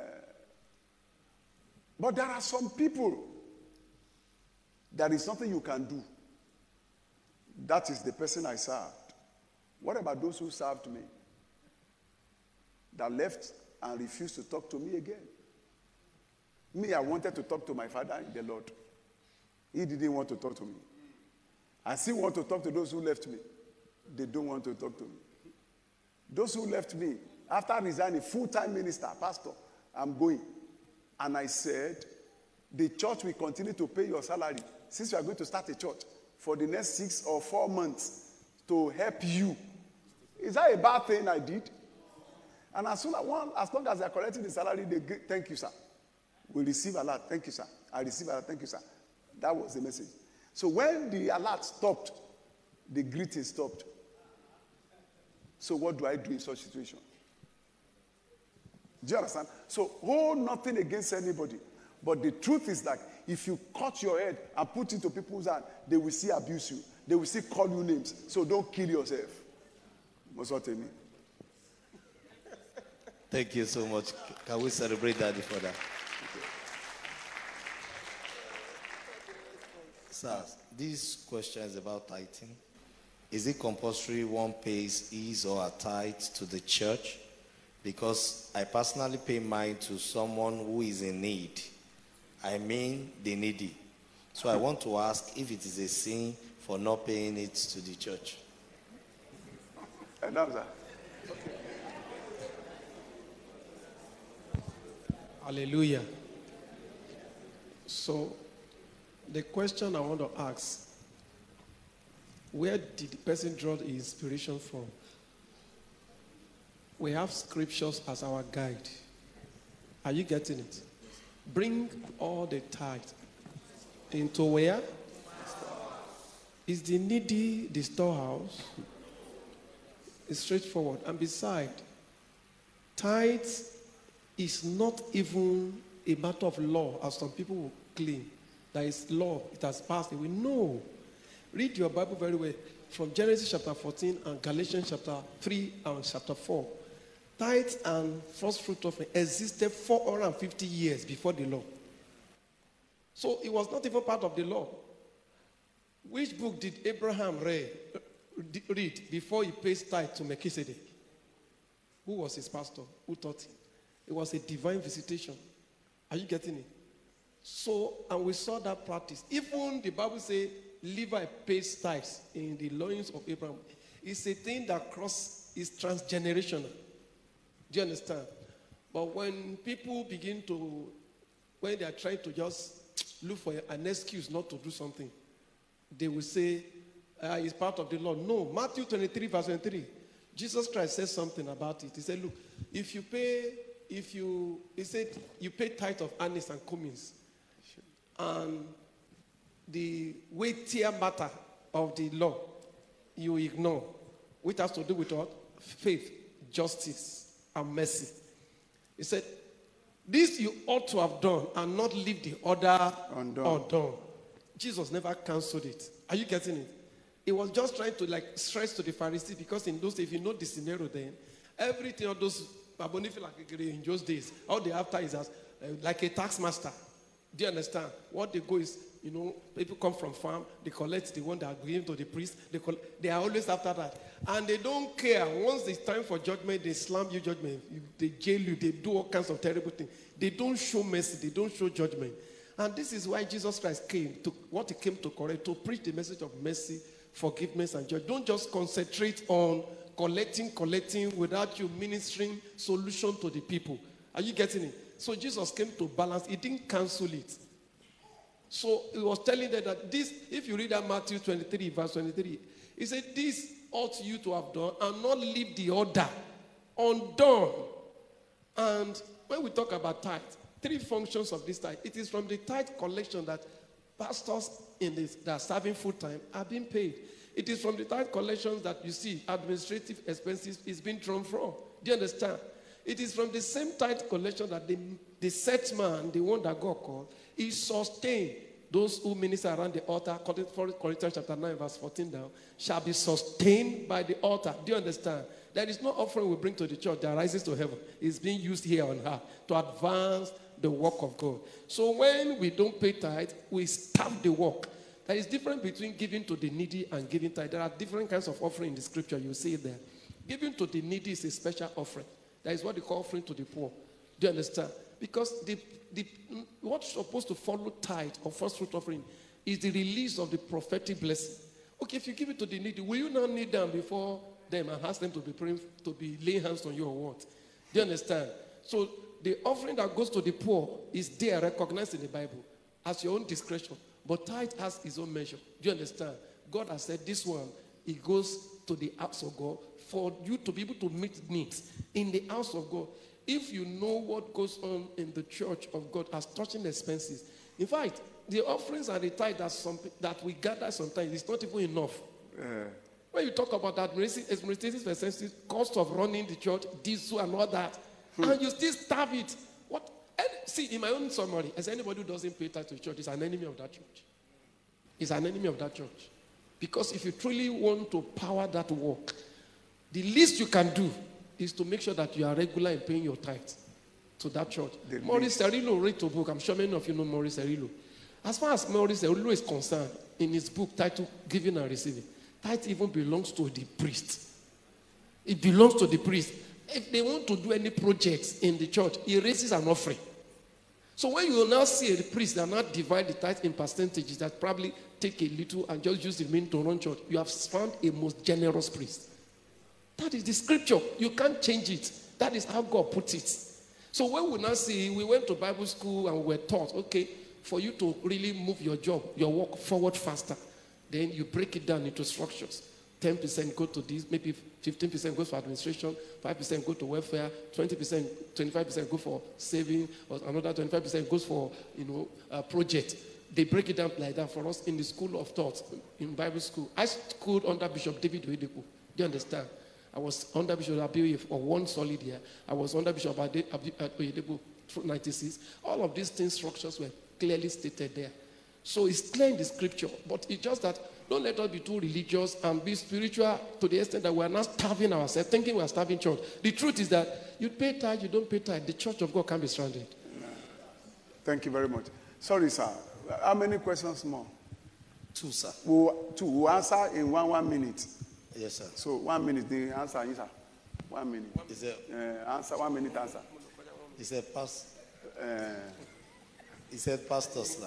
but there are some people, there is nothing you can do. That is the person I served. What about those who served me? That left and refused to talk to me again. Me, I wanted to talk to my Father in the Lord. He didn't want to talk to me. I still want to talk to those who left me. They don't want to talk to me. Those who left me, after resigning, full-time minister, pastor, I'm going. And I said, the church will continue to pay your salary since you are going to start a church for the next six or four months to help you. Is that a bad thing I did? And as soon as one, as long as they are collecting the salary, they get, thank you, sir. We receive a lot. Thank you, sir. I receive a lot. Thank you, sir. That was the message. So when the alert stopped, the greeting stopped. So what do I do in such situation? Do you understand? So hold nothing against anybody. But the truth is that if you cut your head and put it into people's hand, they will see abuse you. They will see call you names. So don't kill yourself. That's what I mean. Thank you so much. Can we celebrate Daddy for that? Sir, this question is about tithing. Is it compulsory one pays his or her tithe to the church? Because I personally pay mine to someone who is in need. I mean the needy. So I want to ask if it is a sin for not paying it to the church. Hallelujah. So the question I want to ask, where did the person draw the inspiration from? We have scriptures as our guide. Are you getting it? Bring all the tithe into where? Is the needy the storehouse? It's straightforward. And besides, tithes is not even a matter of law, as some people will claim. That is law, it has passed away. No. Read your Bible very well. From Genesis chapter fourteen and Galatians chapter three and chapter four. Tithes and first fruit offering existed four hundred fifty years before the law. So it was not even part of the law. Which book did Abraham read, read before he pays tithe to Melchizedek? Who was his pastor? Who taught him? It was a divine visitation. Are you getting it? So, and we saw that practice. Even the Bible says Levi pays tithes in the loins of Abraham. It's a thing that cross is transgenerational. Do you understand? But when people begin to, when they are trying to just look for an excuse not to do something, they will say, uh, it's part of the law. No, Matthew twenty-three, verse twenty-three. Jesus Christ says something about it. He said, look, if you pay, if you, he said, you pay tithe of anise and cummins, and the weightier matter of the law you ignore, which has to do with what? Faith, justice, and mercy. He said, this you ought to have done and not leave the other undone. undone. Jesus never cancelled it. Are you getting it? He was just trying to like stress to the Pharisees, because in those days, if you know the scenario then, everything of those in those days, all they after is as, uh, like a tax master. Do you understand? What they go is, you know, people come from farm, they collect the one that are given to the priest. They, collect, they are always after that. And they don't care. Once it's time for judgment, they slam you judgment. You, they jail you. They do all kinds of terrible things. They don't show mercy. They don't show judgment. And this is why Jesus Christ came, to what he came to correct, to preach the message of mercy, forgiveness, and joy. Don't just concentrate on collecting, collecting without you ministering solution to the people. Are you getting it? So Jesus came to balance. He didn't cancel it. So he was telling them that this, if you read that Matthew twenty-three, verse twenty-three, he said, this ought you to have done and not leave the order undone. And when we talk about tithe, three functions of this tithe. It is from the tithe collection that pastors in this, that are serving full time are being paid. It is from the tithe collections that you see administrative expenses is being drawn from. Do you understand? It is from the same tithe collection that the, the set man, the one that God called, is sustained. Those who minister around the altar, according to First Corinthians chapter nine, verse fourteen down, shall be sustained by the altar. Do you understand? There is no offering we bring to the church that rises to heaven. It's being used here on earth to advance the work of God. So when we don't pay tithe, we stop the work. There is difference between giving to the needy and giving tithe. There are different kinds of offering in the scripture. You see it there. Giving to the needy is a special offering. That is what they call offering to the poor. Do you understand? Because the, the, what's supposed to follow tithe or first fruit offering is the release of the prophetic blessing. Okay, if you give it to the needy, will you now kneel down before them and ask them to be praying, to be laying hands on you or what? Do you understand? So the offering that goes to the poor is there, recognized in the Bible as your own discretion. But tithe has its own measure. Do you understand? God has said this one, it goes to the house of God for you to be able to meet needs in the house of God. If you know what goes on in the church of God as touching expenses, in fact, the offerings and the tithe that, some, that we gather sometimes is not even enough. Uh. When you talk about that administrative expenses, cost of running the church, diesel and all that, hmm. and you still starve it. What? And see, in my own summary, as anybody who doesn't pay tithe to the church is an enemy of that church. Is an enemy of that church. Because if you truly want to power that work, the least you can do is to make sure that you are regular in paying your tithe to that church. The Maurice Cerullo wrote a book. I'm sure many of you know Maurice Cerullo. As far as Maurice Cerullo is concerned, in his book titled Giving and Receiving, tithe even belongs to the priest. It belongs to the priest. If they want to do any projects in the church, he raises an offering. So when you will now see a priest that now divide the tithe in percentages, that probably take a little and just use the remaining to run church, you have found a most generous priest. That is the scripture. You can't change it. That is how God put it. So when we now see, we went to Bible school and we were taught, okay, for you to really move your job, your work forward faster, then you break it down into structures. ten percent go to this, maybe fifteen percent goes for administration, five percent go to welfare, twenty percent, twenty-five percent go for saving, or another twenty-five percent goes for, you know, a project. They break it down like that for us in the school of thought, in Bible school. I schooled under Bishop David Oyedepo. Do you understand? I was under Bishop Abiyoye for one solid year. I was under Bishop Oyedepo through ninety-six. All of these things, structures were clearly stated there. So it's clear in the scripture, but it's just that don't let us be too religious and be spiritual to the extent that we are not starving ourselves, thinking we are starving church. The truth is that you pay tithe, you don't pay tithe, the church of God can be stranded. Thank you very much. Sorry, sir. How many questions more? Two, sir. We'll, two. We'll answer in one one minute. Yes, sir. So one minute, the answer, yes, sir. One minute. Is it? Uh, answer, one minute answer. He said, Pass. Uh, he said, Pastor, sir.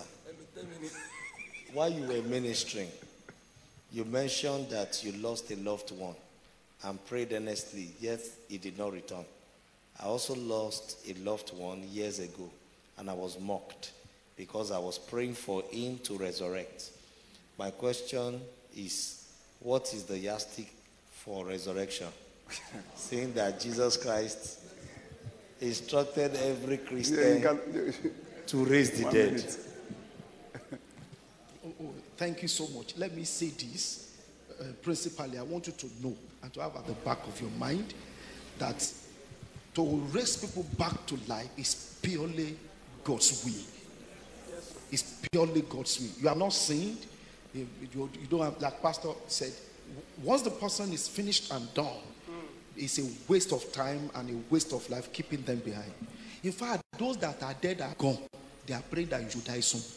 While you were ministering, you mentioned that you lost a loved one and prayed earnestly, yet he did not return. I also lost a loved one years ago, and I was mocked because I was praying for him to resurrect. My question is, what is the yardstick for resurrection? Seeing that Jesus Christ instructed every Christian yeah, can, to raise the dead. Oh, oh, thank you so much. Let me say this. Uh, principally, I want you to know and to have at the back of your mind that to raise people back to life is purely God's will. It's purely God's will. You are not sinned. You, you, you don't have, like Pastor said, once the person is finished and done, it's a waste of time and a waste of life keeping them behind. In fact, those that are dead are gone. They are praying that you should die soon.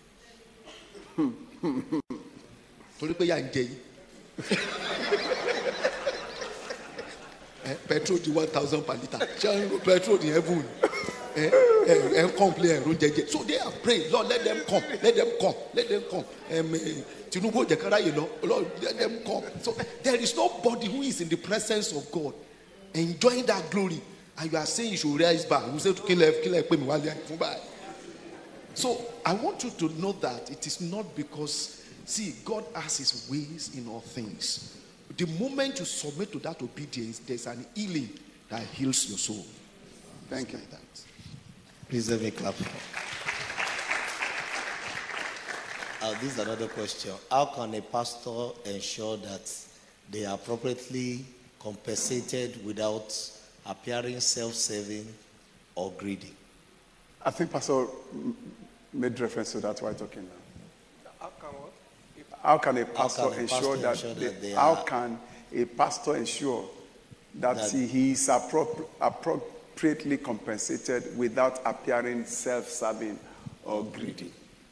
Petrol the one thousand per liter. Petrol the heaven. So they are praying, Lord, let them come, let them come, let them come. Lord, let them come. So there is nobody who is in the presence of God enjoying that glory, and you are saying you should rise back. You say to kill left, kill left. So I want you to know that it is not because, see, God has his ways in all things. The moment you submit to that obedience, there's an healing that heals your soul. Thank you. Like that. Please let me clap. Uh, this is another question. How can a pastor ensure that they are appropriately compensated without appearing self-serving or greedy? I think Pastor made reference to that while talking now. How can what? How can a pastor, How can a ensure, pastor that, ensure they, that they how are- can a pastor ensure that, That- he is appro- appropriately compensated without appearing self-serving or greedy?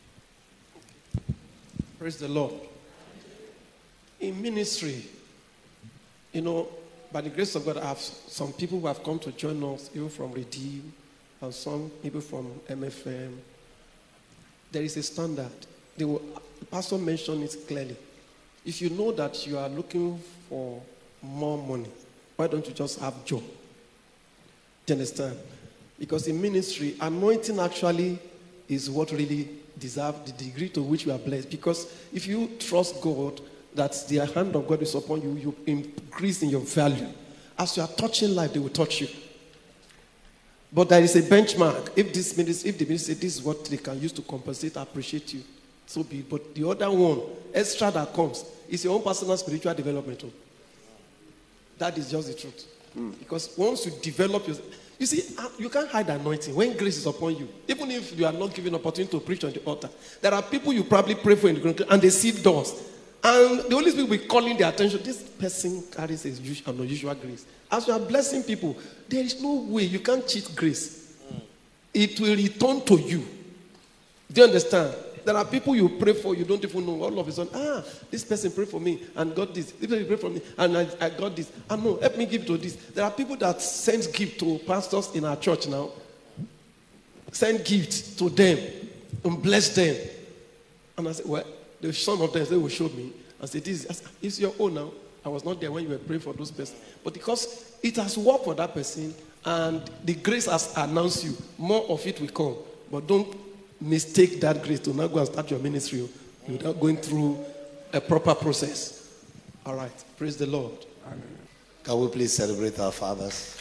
Praise the Lord. In ministry, you know, by the grace of God, I have some people who have come to join us, even from Redeem, and some people from M F M. There is a standard. They will, the pastor mentioned it clearly. If you know that you are looking for more money, why don't you just have joy? Do you understand? Because in ministry, anointing actually is what really deserves the degree to which you are blessed. Because if you trust God, that the hand of God is upon you, you increase in your value. As you are touching life, they will touch you. But there is a benchmark. If this ministry, if the ministry, this is what they can use to compensate, appreciate you, so be it. But the other one, extra that comes, is your own personal spiritual development. That is just the truth. Mm. Because once you develop your, you see, you can't hide anointing when grace is upon you. Even if you are not given opportunity to preach on the altar, there are people you probably pray for in the congregation, and they see doors. And the Holy Spirit will be calling their attention. This person carries an unusual grace. As you are blessing people, there is no way you can't cheat grace. Mm. It will return to you. Do you understand? There are people you pray for, you don't even know. All of a sudden, ah, this person prayed for me and got this. This person prayed for me and I, I got this. Ah, no, help me give to this. There are people that send gift to pastors in our church now. Send gifts to them and bless them. And I said, well, some of them, they will show me. I said, this is it's your own now. I was not there when you were praying for those persons. But because it has worked for that person and the grace has announced you, more of it will come. But don't mistake that grace to now go and start your ministry without going through a proper process. All right. Praise the Lord. Amen. Can we please celebrate our fathers?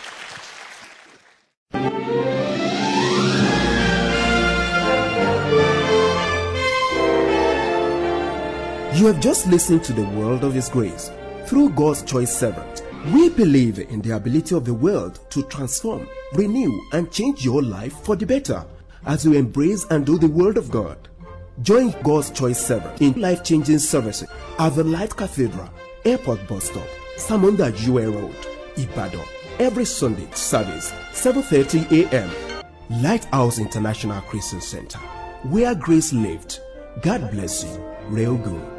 You have just listened to the World of His Grace through God's choice servant. We believe in the ability of the world to transform, renew, and change your life for the better as you embrace and do the Word of God. Join God's choice servant in life-changing services at the Light Cathedral, Airport Bus Stop, Samunda U A Road, Ibadan, every Sunday service, seven thirty a.m. Lighthouse International Christian Center, where grace lived. God bless you. Real good.